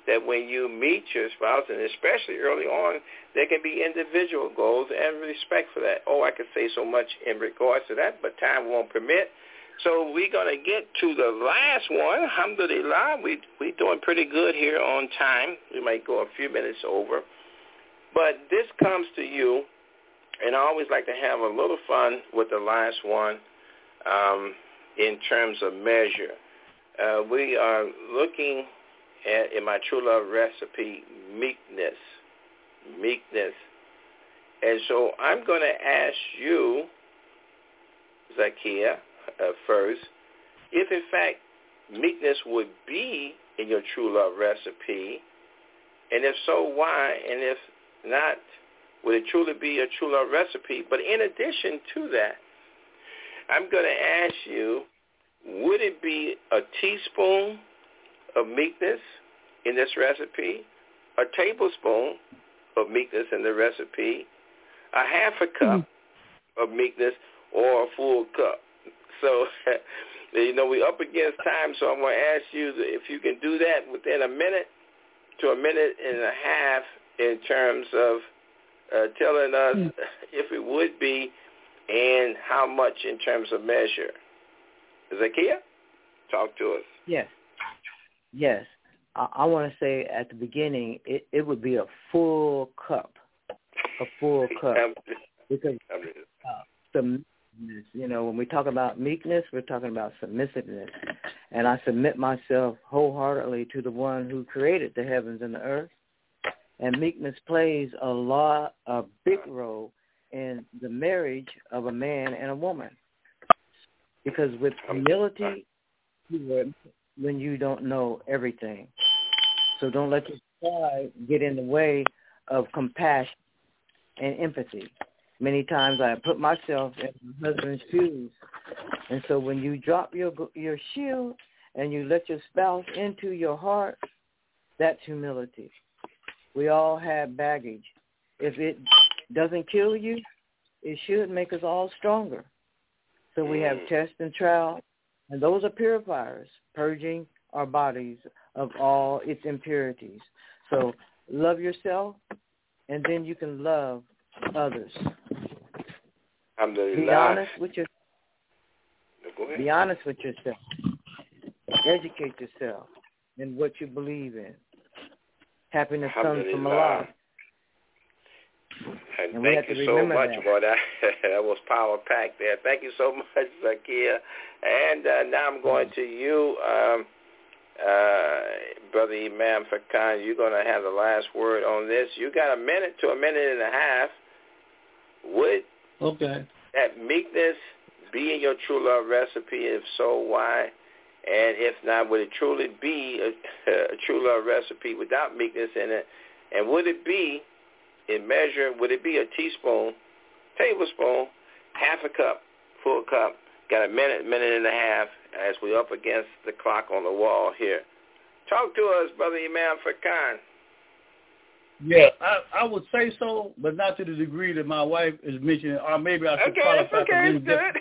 that when you meet your spouse, and especially early on, there can be individual goals and respect for that. Oh, I could say so much in regards to that, but time won't permit. So we're going to get to the last one. Alhamdulillah, we're doing pretty good here on time. We might go a few minutes over. But this comes to you, and I always like to have a little fun with the last one in terms of measure. We are looking at, in my true love recipe, meekness. Meekness. And so I'm going to ask you, Zakia, first, if in fact meekness would be in your true love recipe, and if so, why? And if not, would it truly be a true love recipe? But in addition to that, I'm going to ask you, would it be a teaspoon of meekness in this recipe, a tablespoon of meekness in the recipe, a half a cup of meekness, or a full cup? So, we're up against time, so I'm going to ask you if you can do that within a minute to a minute and a half in terms of telling us if it would be and how much in terms of measure. Zakia, talk to us. Yes. I want to say at the beginning, it would be a full cup. Because when we talk about meekness, we're talking about submissiveness. And I submit myself wholeheartedly to the one who created the heavens and the earth. And meekness plays a big role in the marriage of a man and a woman. Because with humility, when you don't know everything. So don't let your pride get in the way of compassion and empathy. Many times I put myself in my husband's shoes. And so when you drop your shield and you let your spouse into your heart, that's humility. We all have baggage. If it doesn't kill you, it should make us all stronger. So we have test and trial, and those are purifiers, purging our bodies of all its impurities. So love yourself, and then you can love others. Be honest with yourself. Be honest with yourself. Educate yourself in what you believe in. Happiness comes from Allah. And thank you so much, boy. That was power-packed there. Thank you so much, Zakia. And now I'm going to you, Brother Imam Farkan. You're going to have the last word on this. You got a minute to a minute and a half. Would that meekness be in your true love recipe? If so, why? And if not, would it truly be a true love recipe without meekness in it? And would it be, in measure, would it be a teaspoon, tablespoon, half a cup, full cup? Got a minute and a half as we're up against the clock on the wall here. Talk to us, Brother Imam Farkan. Yeah, I would say so, but not to the degree that my wife is mentioning, or maybe I should qualify for this different.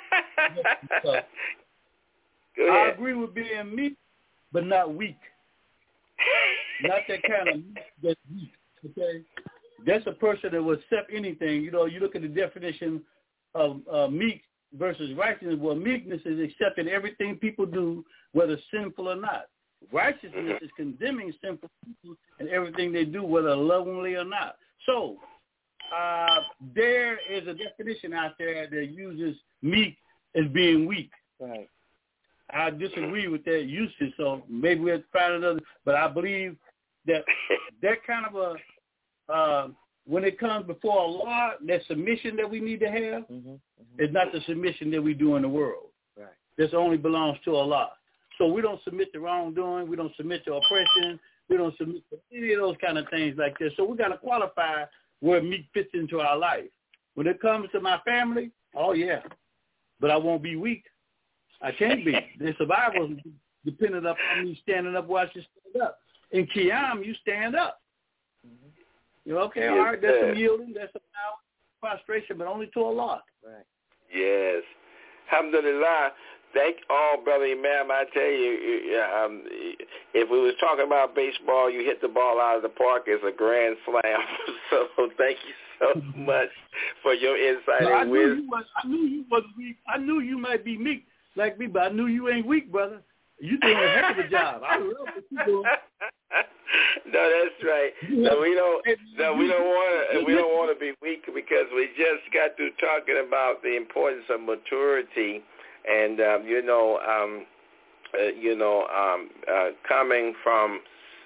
I agree with being meek, but not weak. Not that kind of meek that's weak, okay? That's a person that will accept anything. You look at the definition of meek versus righteousness. Well, meekness is accepting everything people do, whether sinful or not. Righteousness is condemning sinful people and everything they do, whether lovingly or not. So there is a definition out there that uses meek as being weak. Right. I disagree with that usage, so maybe we'll find another. But I believe that kind of when it comes before Allah, that submission that we need to have is not the submission that we do in the world. Right. This only belongs to Allah. So we don't submit to wrongdoing. We don't submit to oppression. We don't submit to any of those kind of things like this. So we got to qualify where meek fits into our life. When it comes to my family, oh, yeah. But I won't be weak. I can't be. The survival is dependent upon me standing up where I should stand up. In Qiyam, you stand up. You're okay, all right, there's some yielding, there's some prostration, but only to Allah. Right. Yes. Alhamdulillah. Brother Imam, I tell you, if we was talking about baseball, you hit the ball out of the park as a grand slam. So thank you so much for your insight and wisdom. I knew you was weak. I knew you might be weak like me, but I knew you ain't weak, brother. You doing a heck of a job. I love what you doing. No, that's right. No, we don't want to be weak because we just got through talking about the importance of maturity, and coming from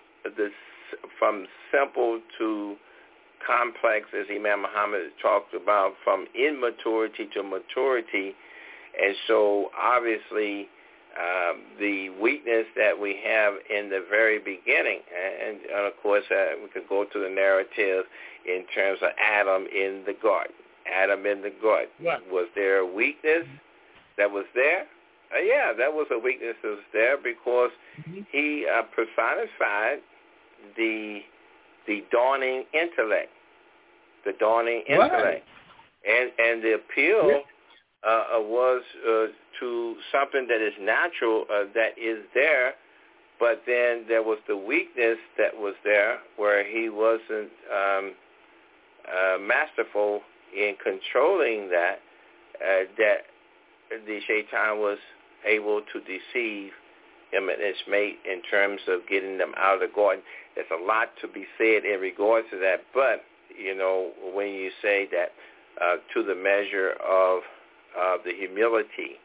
simple to complex, as Imam Muhammad talked about, from immaturity to maturity, and so obviously. The weakness that we have in the very beginning, and of course we could go to the narrative in terms of Adam in the garden. Adam in the garden. Right. Was there a weakness that was there? Yeah, that was a weakness that was there because he personified the dawning intellect. The dawning intellect. And the appeal was to something that is natural, that is there, but then there was the weakness that was there where he wasn't masterful in controlling that the shaitan was able to deceive him and his mate in terms of getting them out of the garden. There's a lot to be said in regards to that, but, when you say that to the measure of the humility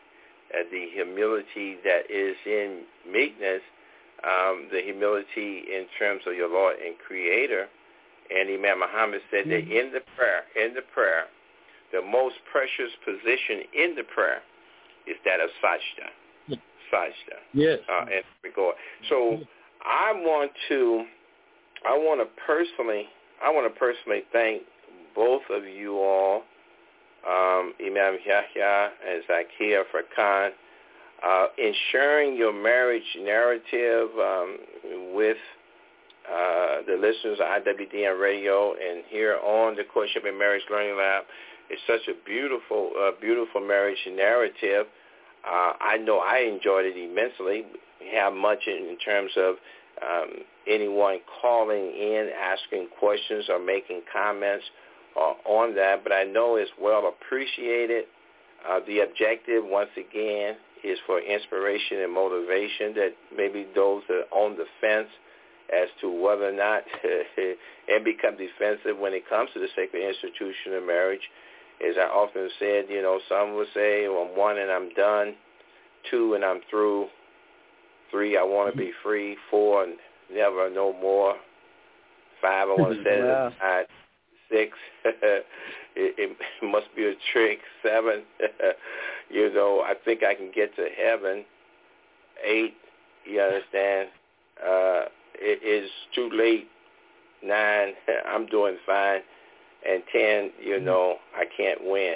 that is in meekness, the humility in terms of your Lord and Creator. And Imam Muhammad said that in the prayer, the most precious position in the prayer is that of sajda. Sajda. Yes. In regard. So I want to personally thank both of you all, Imam Yahya and Zakia Farkan, in sharing your marriage narrative with the listeners of IWDN Radio and here on the Courtship and Marriage Learning Lab. It's such a beautiful marriage narrative. I know I enjoyed it immensely. We have much in terms of anyone calling in, asking questions or making comments on that, but I know it's well appreciated. The objective, once again, is for inspiration and motivation, that maybe those that are on the fence as to whether or not and become defensive when it comes to the sacred institution of marriage. As I often said, some will say, well, I'm 1 and I'm done, 2 and I'm through, 3 I want to be free, 4 never, no more, 5 I want to set it aside, 6 it must be a trick, 7 I think I can get to heaven, 8 you understand, it is too late, 9 I'm doing fine, and 10 I can't win.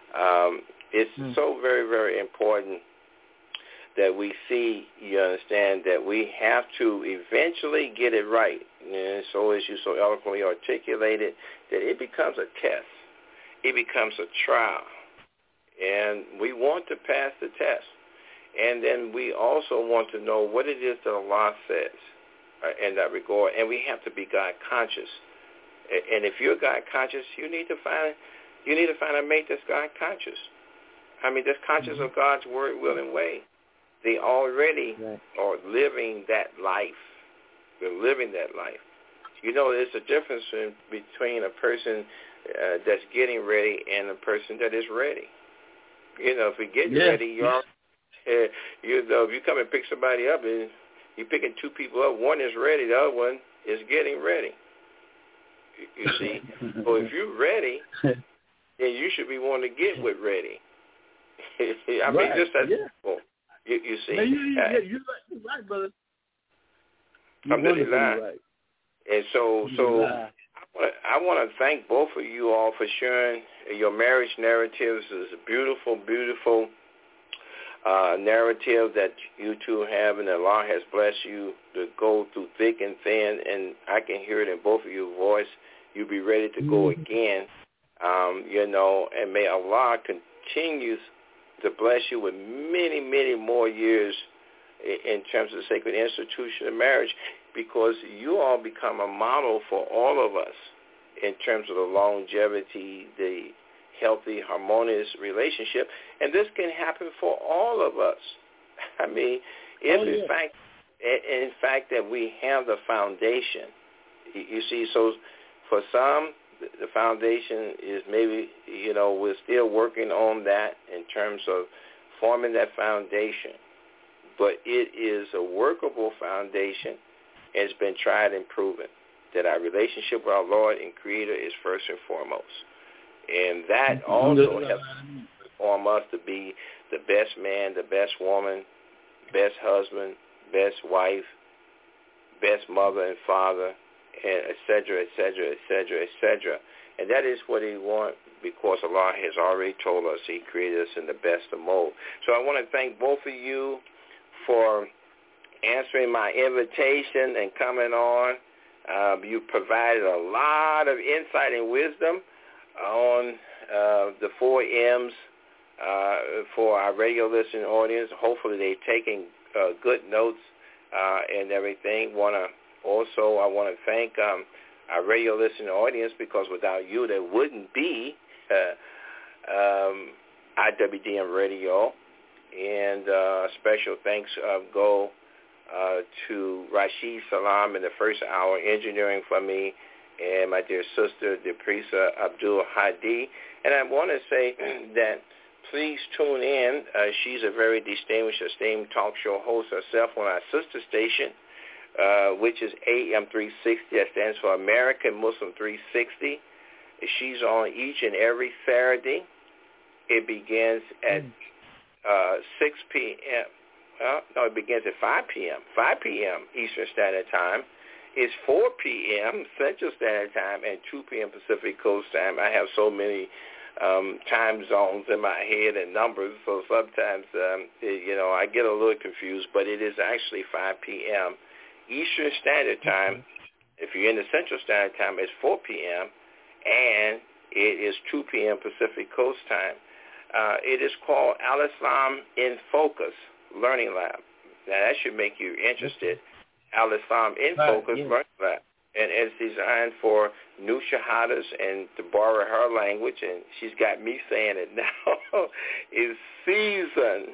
It's so very, very important that we see, you understand, that we have to eventually get it right. And so as you so eloquently articulated, that it becomes a test. It becomes a trial. And we want to pass the test. And then we also want to know what it is that Allah says in that regard. And we have to be God conscious. And if you're God conscious, you need to find a mate that's God conscious. I mean, that's conscious of God's word, will, and way. They already are living that life. They're living that life. There's a difference between a person that's getting ready and a person that is ready. If we get ready, if you come and pick somebody up and you're picking 2 people up, one is ready, the other one is getting ready. You see? So if you're ready, then you should be wanting to get with ready. I mean, just as simple. You see? You're right, brother. Right. And so I want to thank both of you all for sharing your marriage narratives. It's a beautiful, beautiful narrative that you two have, and Allah has blessed you to go through thick and thin, and I can hear it in both of your voice. You'll be ready to go again, and may Allah continue to bless you with many, many more years in terms of the sacred institution of marriage, because you all become a model for all of us in terms of the longevity, the healthy, harmonious relationship. And this can happen for all of us. I mean, if in fact that we have the foundation, you see, so for some, the foundation is maybe, we're still working on that in terms of forming that foundation. But it is a workable foundation, and it's been tried and proven that our relationship with our Lord and Creator is first and foremost. And that also helps form us to be the best man, the best woman, best husband, best wife, best mother and father, and et cetera, et cetera, et cetera, et cetera. And that is what he wants, because Allah has already told us he created us in the best of mold. So I want to thank both of you for answering my invitation and coming on. You provided a lot of insight and wisdom on the 4 M's for our radio listening audience. Hopefully they're taking good notes and everything. I want to thank our radio listening audience, because without you there wouldn't be IWDM Radio. And special thanks go to Rashid Salam in the first hour, engineering for me, and my dear sister, Deprisa Abdul Hadi. And I want to say that please tune in. She's a very distinguished, esteemed talk show host herself on our sister station, which is AM 360. That stands for American Muslim 360. She's on each and every Saturday. It begins at 6 p.m. It begins at 5 p.m. 5 p.m. Eastern Standard Time. It's 4 p.m. Central Standard Time and 2 p.m. Pacific Coast Time. I have so many time zones in my head and numbers, so sometimes, I get a little confused, but it is actually 5 p.m. Eastern Standard Time. If you're in the Central Standard Time, it's 4 p.m., and it is 2 p.m. Pacific Coast Time. It is called Al-Islam in Focus Learning Lab. Now, that should make you interested. Al-Islam in Focus Learning Lab. And it's designed for new shahadas, and to borrow her language, and she's got me saying it now, is seasoned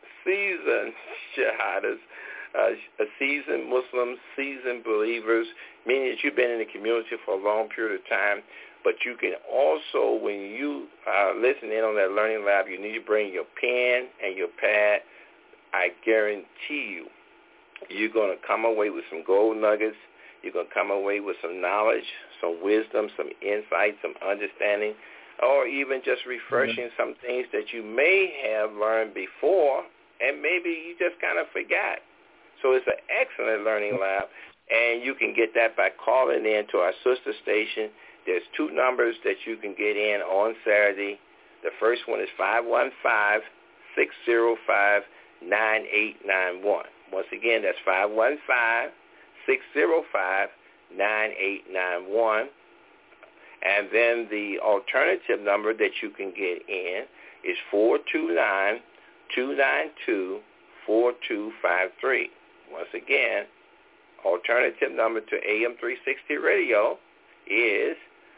shahadas, seasoned Muslims, seasoned believers, meaning that you've been in the community for a long period of time. But you can also, when you listen in on that learning lab, you need to bring your pen and your pad. I guarantee you're going to come away with some gold nuggets. You're going to come away with some knowledge, some wisdom, some insight, some understanding, or even just refreshing some things that you may have learned before and maybe you just kind of forgot. So it's an excellent learning lab, and you can get that by calling in to our sister station. There's 2 numbers that you can get in on Saturday. The first one is 515-605-9891. Once again, that's 515-605-9891. And then the alternative number that you can get in is 429-292-4253. Once again, alternative number to AM 360 Radio is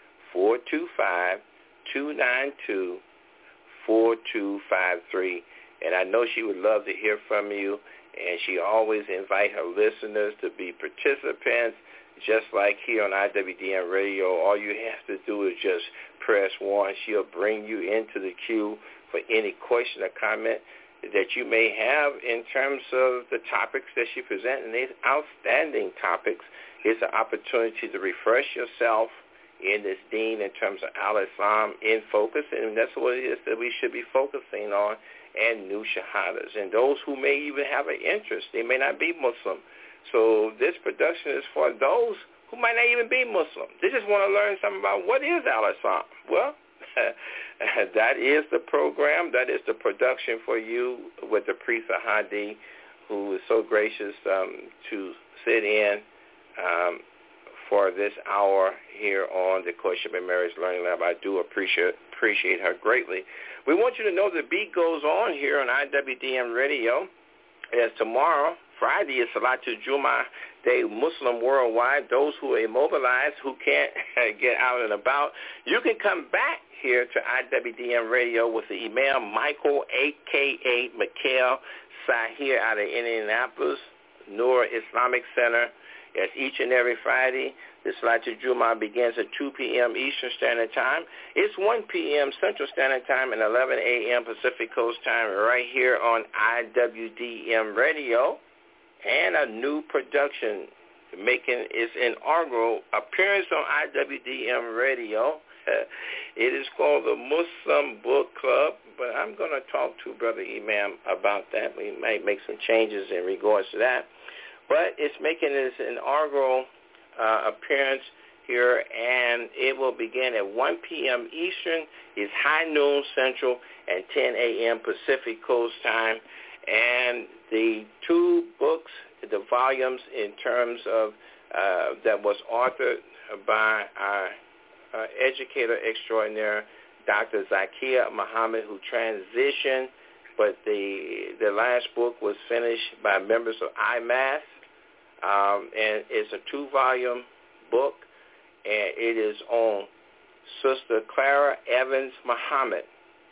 425-292-4253. And I know she would love to hear from you, and she always invite her listeners to be participants, just like here on IWDM Radio. All you have to do is just press 1. She'll bring you into the queue for any question or comment that you may have in terms of the topics that she presents. And these outstanding topics is an opportunity to refresh yourself in this deen in terms of Al-Islam in focus, and that's what it is that we should be focusing on, and new shahadas. And those who may even have an interest, they may not be Muslim. So this production is for those who might not even be Muslim. They just want to learn something about what is Al-Islam. Well, that is the program. That is the production for you with the priest Hadi, who is so gracious to sit in for this hour here on the Courtship and Marriage Learning Lab. I do appreciate appreciate her greatly. We want you to know the beat goes on here on IWDM Radio. As tomorrow, Friday, is Salatul Jummah Day, Muslim worldwide. Those who are immobilized, who can't get out and about, you can come back here to IWDM Radio with the Imam Michael, a.k.a. Mikhail Sahir out of Indianapolis, Noor Islamic Center. That's each and every Friday. The Salatul Jummah begins at 2 p.m. Eastern Standard Time. It's 1 p.m. Central Standard Time and 11 a.m. Pacific Coast Time right here on IWDM Radio. And a new production making its inaugural appearance on IWDM Radio. It is called the Muslim Book Club, but I'm going to talk to Brother Imam about that. We might make some changes in regards to that. But it's making its inaugural appearance here, and it will begin at 1 p.m. Eastern. It's high noon Central and 10 a.m. Pacific Coast Time. And the two books, the volumes in terms of that was authored by our educator extraordinaire, Dr. Zakia Muhammad, who transitioned, but the last book was finished by members of IMAS. And it's a 2-volume book, and it is on Sister Clara Evans Muhammad,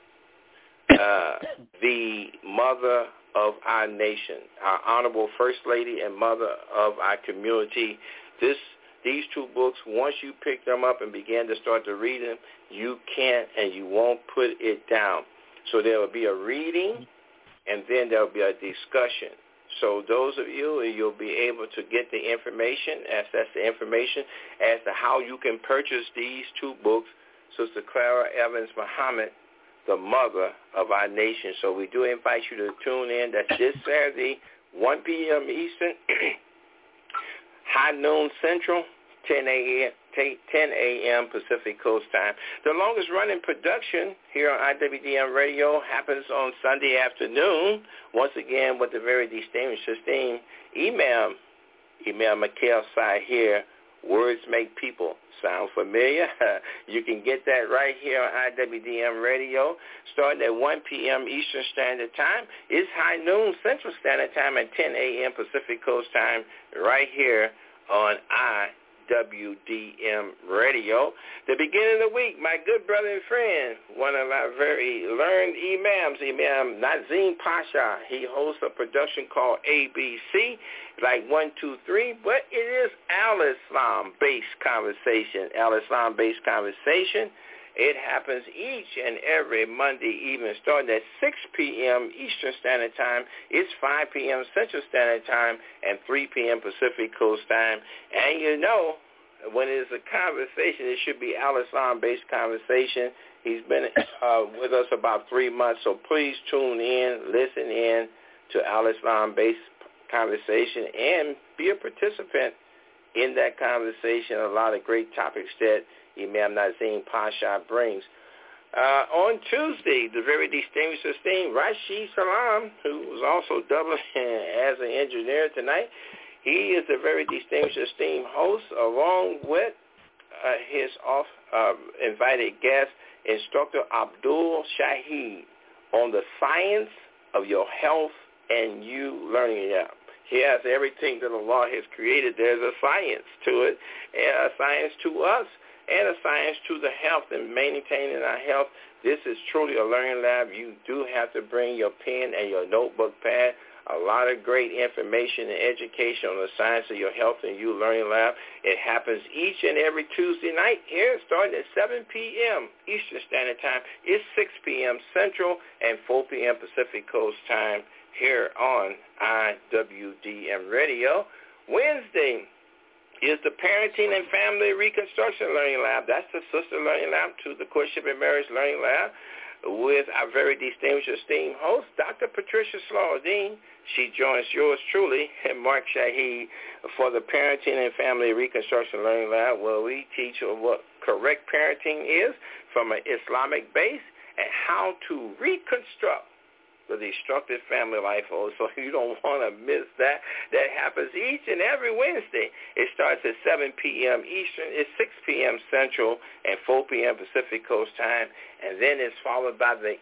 the mother of our nation, our honorable First Lady and mother of our community. These 2 books, once you pick them up and begin to start to read them, you can't and you won't put it down. So there will be a reading, and then there will be a discussion. So those of you, you'll be able to get the information, access the information as to how you can purchase these 2 books, Sister Clara Evans Muhammad, the mother of our nation. So we do invite you to tune in. That's this Saturday, 1 p.m. Eastern, high noon Central, 10 a.m. Pacific Coast Time. The longest running production here on IWDM Radio happens on Sunday afternoon, once again with the very distinguished esteemed Imam Mikhail Sahir. Words make people. Sound familiar? You can get that right here on IWDM Radio, starting at 1 p.m. Eastern Standard Time. It's high noon Central Standard Time and 10 a.m. Pacific Coast Time right here on IWDM Radio. The beginning of the week, my good brother and friend, one of our very learned imams, Imam Nazim Pasha. He hosts a production called ABC, like 1, 2, 3, but it is Al-Islam-based conversation. Al-Islam-based conversation. It happens each and every Monday evening, starting at 6 p.m. Eastern Standard Time. It's 5 p.m. Central Standard Time and 3 p.m. Pacific Coast Time. And you know, when it's a conversation, it should be Al-Islam-based conversation. He's been with us about 3 months, so please tune in, listen in to Al-Islam-based conversation, and be a participant in that conversation. A lot of great topics that Imam Nazim Pasha brings. On Tuesday, the very distinguished esteemed Rashid Salam, who was also doubling as an engineer tonight, he is a very distinguished esteemed host, along with his invited guest, Instructor Abdul Shahid, on the science of your health and you learning it. He has everything that Allah has created. There's a science to it, and a science to us, and a science to the health and maintaining our health. This is truly a learning lab. You do have to bring your pen and your notebook pad. A lot of great information and education on the science of your health and you learning lab. It happens each and every Tuesday night here, starting at 7 p.m. Eastern Standard Time. It's 6 p.m. Central and 4 p.m. Pacific Coast Time here on IWDM Radio. Wednesday is the Parenting and Family Reconstruction Learning Lab. That's the sister learning lab to the Courtship and Marriage Learning Lab with our very distinguished esteemed host, Dr. Patricia Slauldine. She joins yours truly, and Mark Shahid, for the Parenting and Family Reconstruction Learning Lab, where we teach what correct parenting is from an Islamic base and how to reconstruct the Destructive Family Life also. You don't want to miss that. That happens each and every Wednesday. It starts at 7 p.m. Eastern. It's 6 p.m. Central and 4 p.m. Pacific Coast time. And then it's followed by the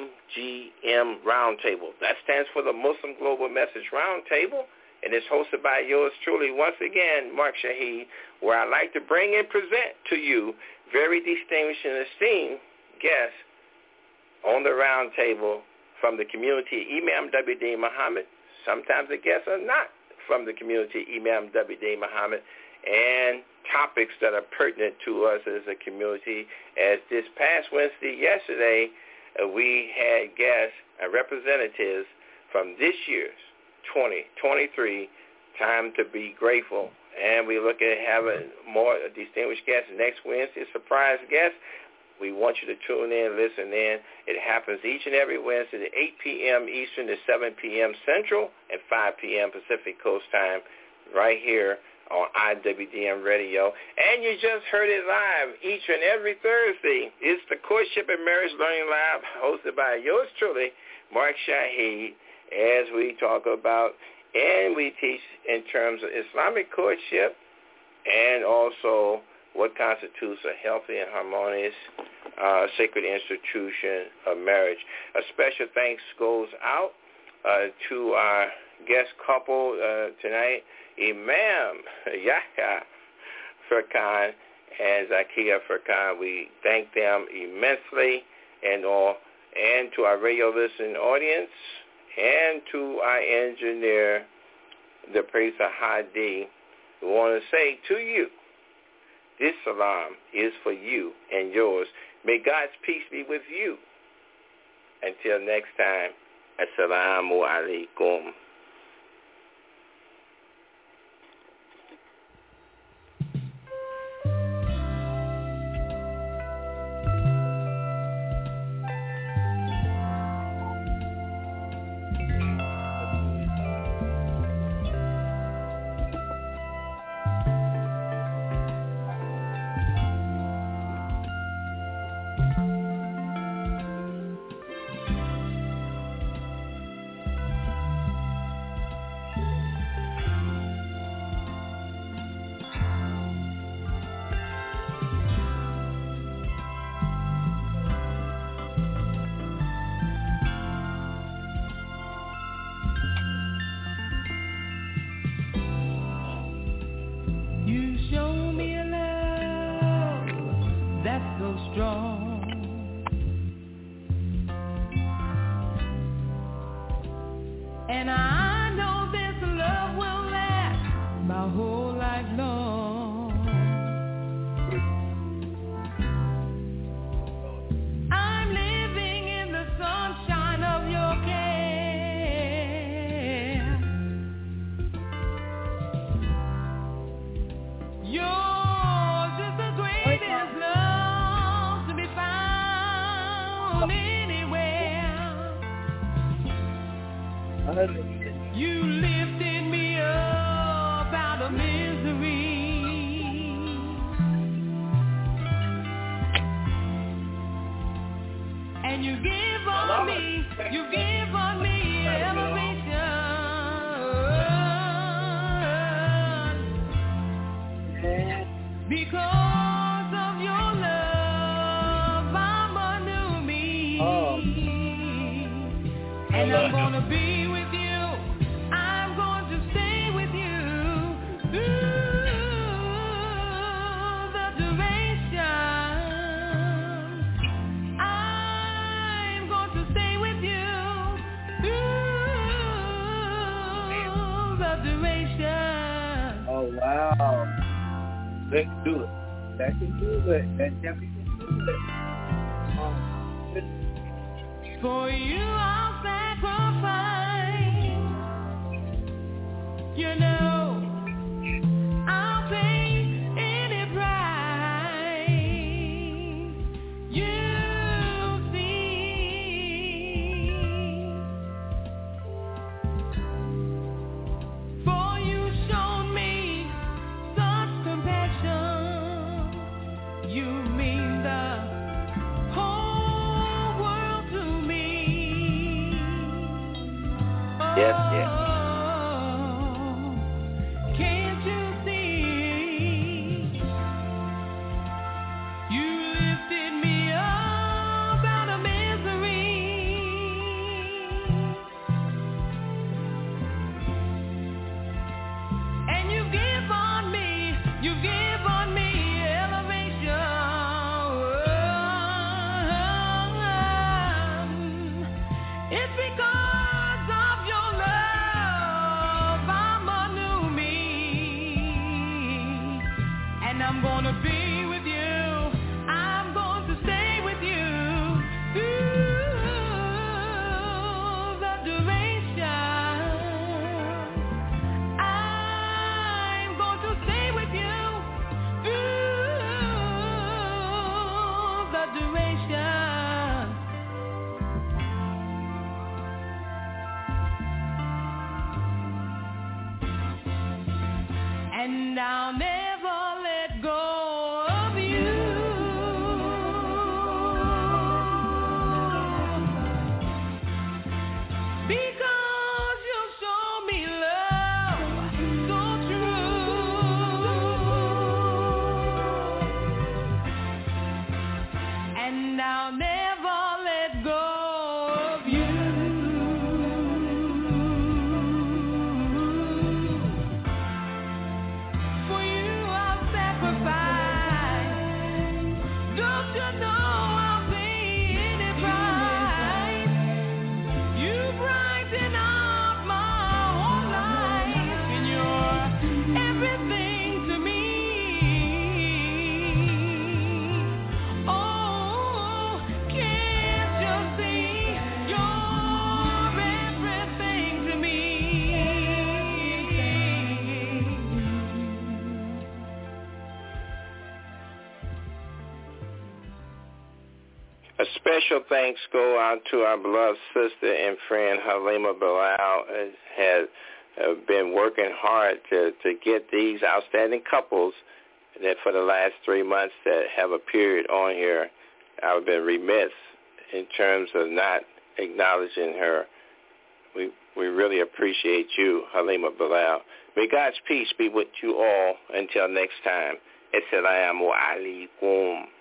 MGM Roundtable. That stands for the Muslim Global Message Roundtable. And it's hosted by yours truly, once again, Mark Shaheed, where I like to bring and present to you very distinguished and esteemed guests on the round table from the community, Imam W.D. Muhammad. Sometimes the guests are not from the community, Imam W.D. Muhammad, and topics that are pertinent to us as a community. As this past Wednesday, yesterday, we had guests and representatives from this year's 2023 Time to Be Grateful. And we look at having more distinguished guests next Wednesday, surprise guests. We want you to tune in, listen in. It happens each and every Wednesday at 8 p.m. Eastern to 7 p.m. Central and 5 p.m. Pacific Coast time right here on IWDM Radio. And you just heard it live each and every Thursday. It's the Courtship and Marriage Learning Lab hosted by yours truly, Mark Shaheed, as we talk about and we teach in terms of Islamic courtship and also what constitutes a healthy and harmonious sacred institution of marriage. A special thanks goes out to our guest couple tonight, Imam Yahya Furqan and Zakia Furqan. We thank them immensely and to our radio listening audience and to our engineer, the Professor Hadi. We want to say to you, this salam is for you and yours. May God's peace be with you. Until next time, Assalamu alaikum. You lifted me up out of misery, and you give on me elevation, because of your love I'm a new me, and I'm gonna be with you. I'm going to stay with you through the duration. I'm going to stay with you through the duration. Oh, wow. Let's do it. That can do it. That definitely can do it. For you I'll sacrifice, you know, I'll pay any price. You see, for you showed me such compassion. You mean the whole world to me. And I'll never let go of you. Because you show me love so true. And I'll never let go of you. A special thanks go out to our beloved sister and friend Halima Bilal, has been working hard to get these outstanding couples that for the last 3 months that have appeared on here. I've been remiss in terms of not acknowledging her. We really appreciate you, Halima Bilal. May God's peace be with you all until next time. Assalamu alaikum.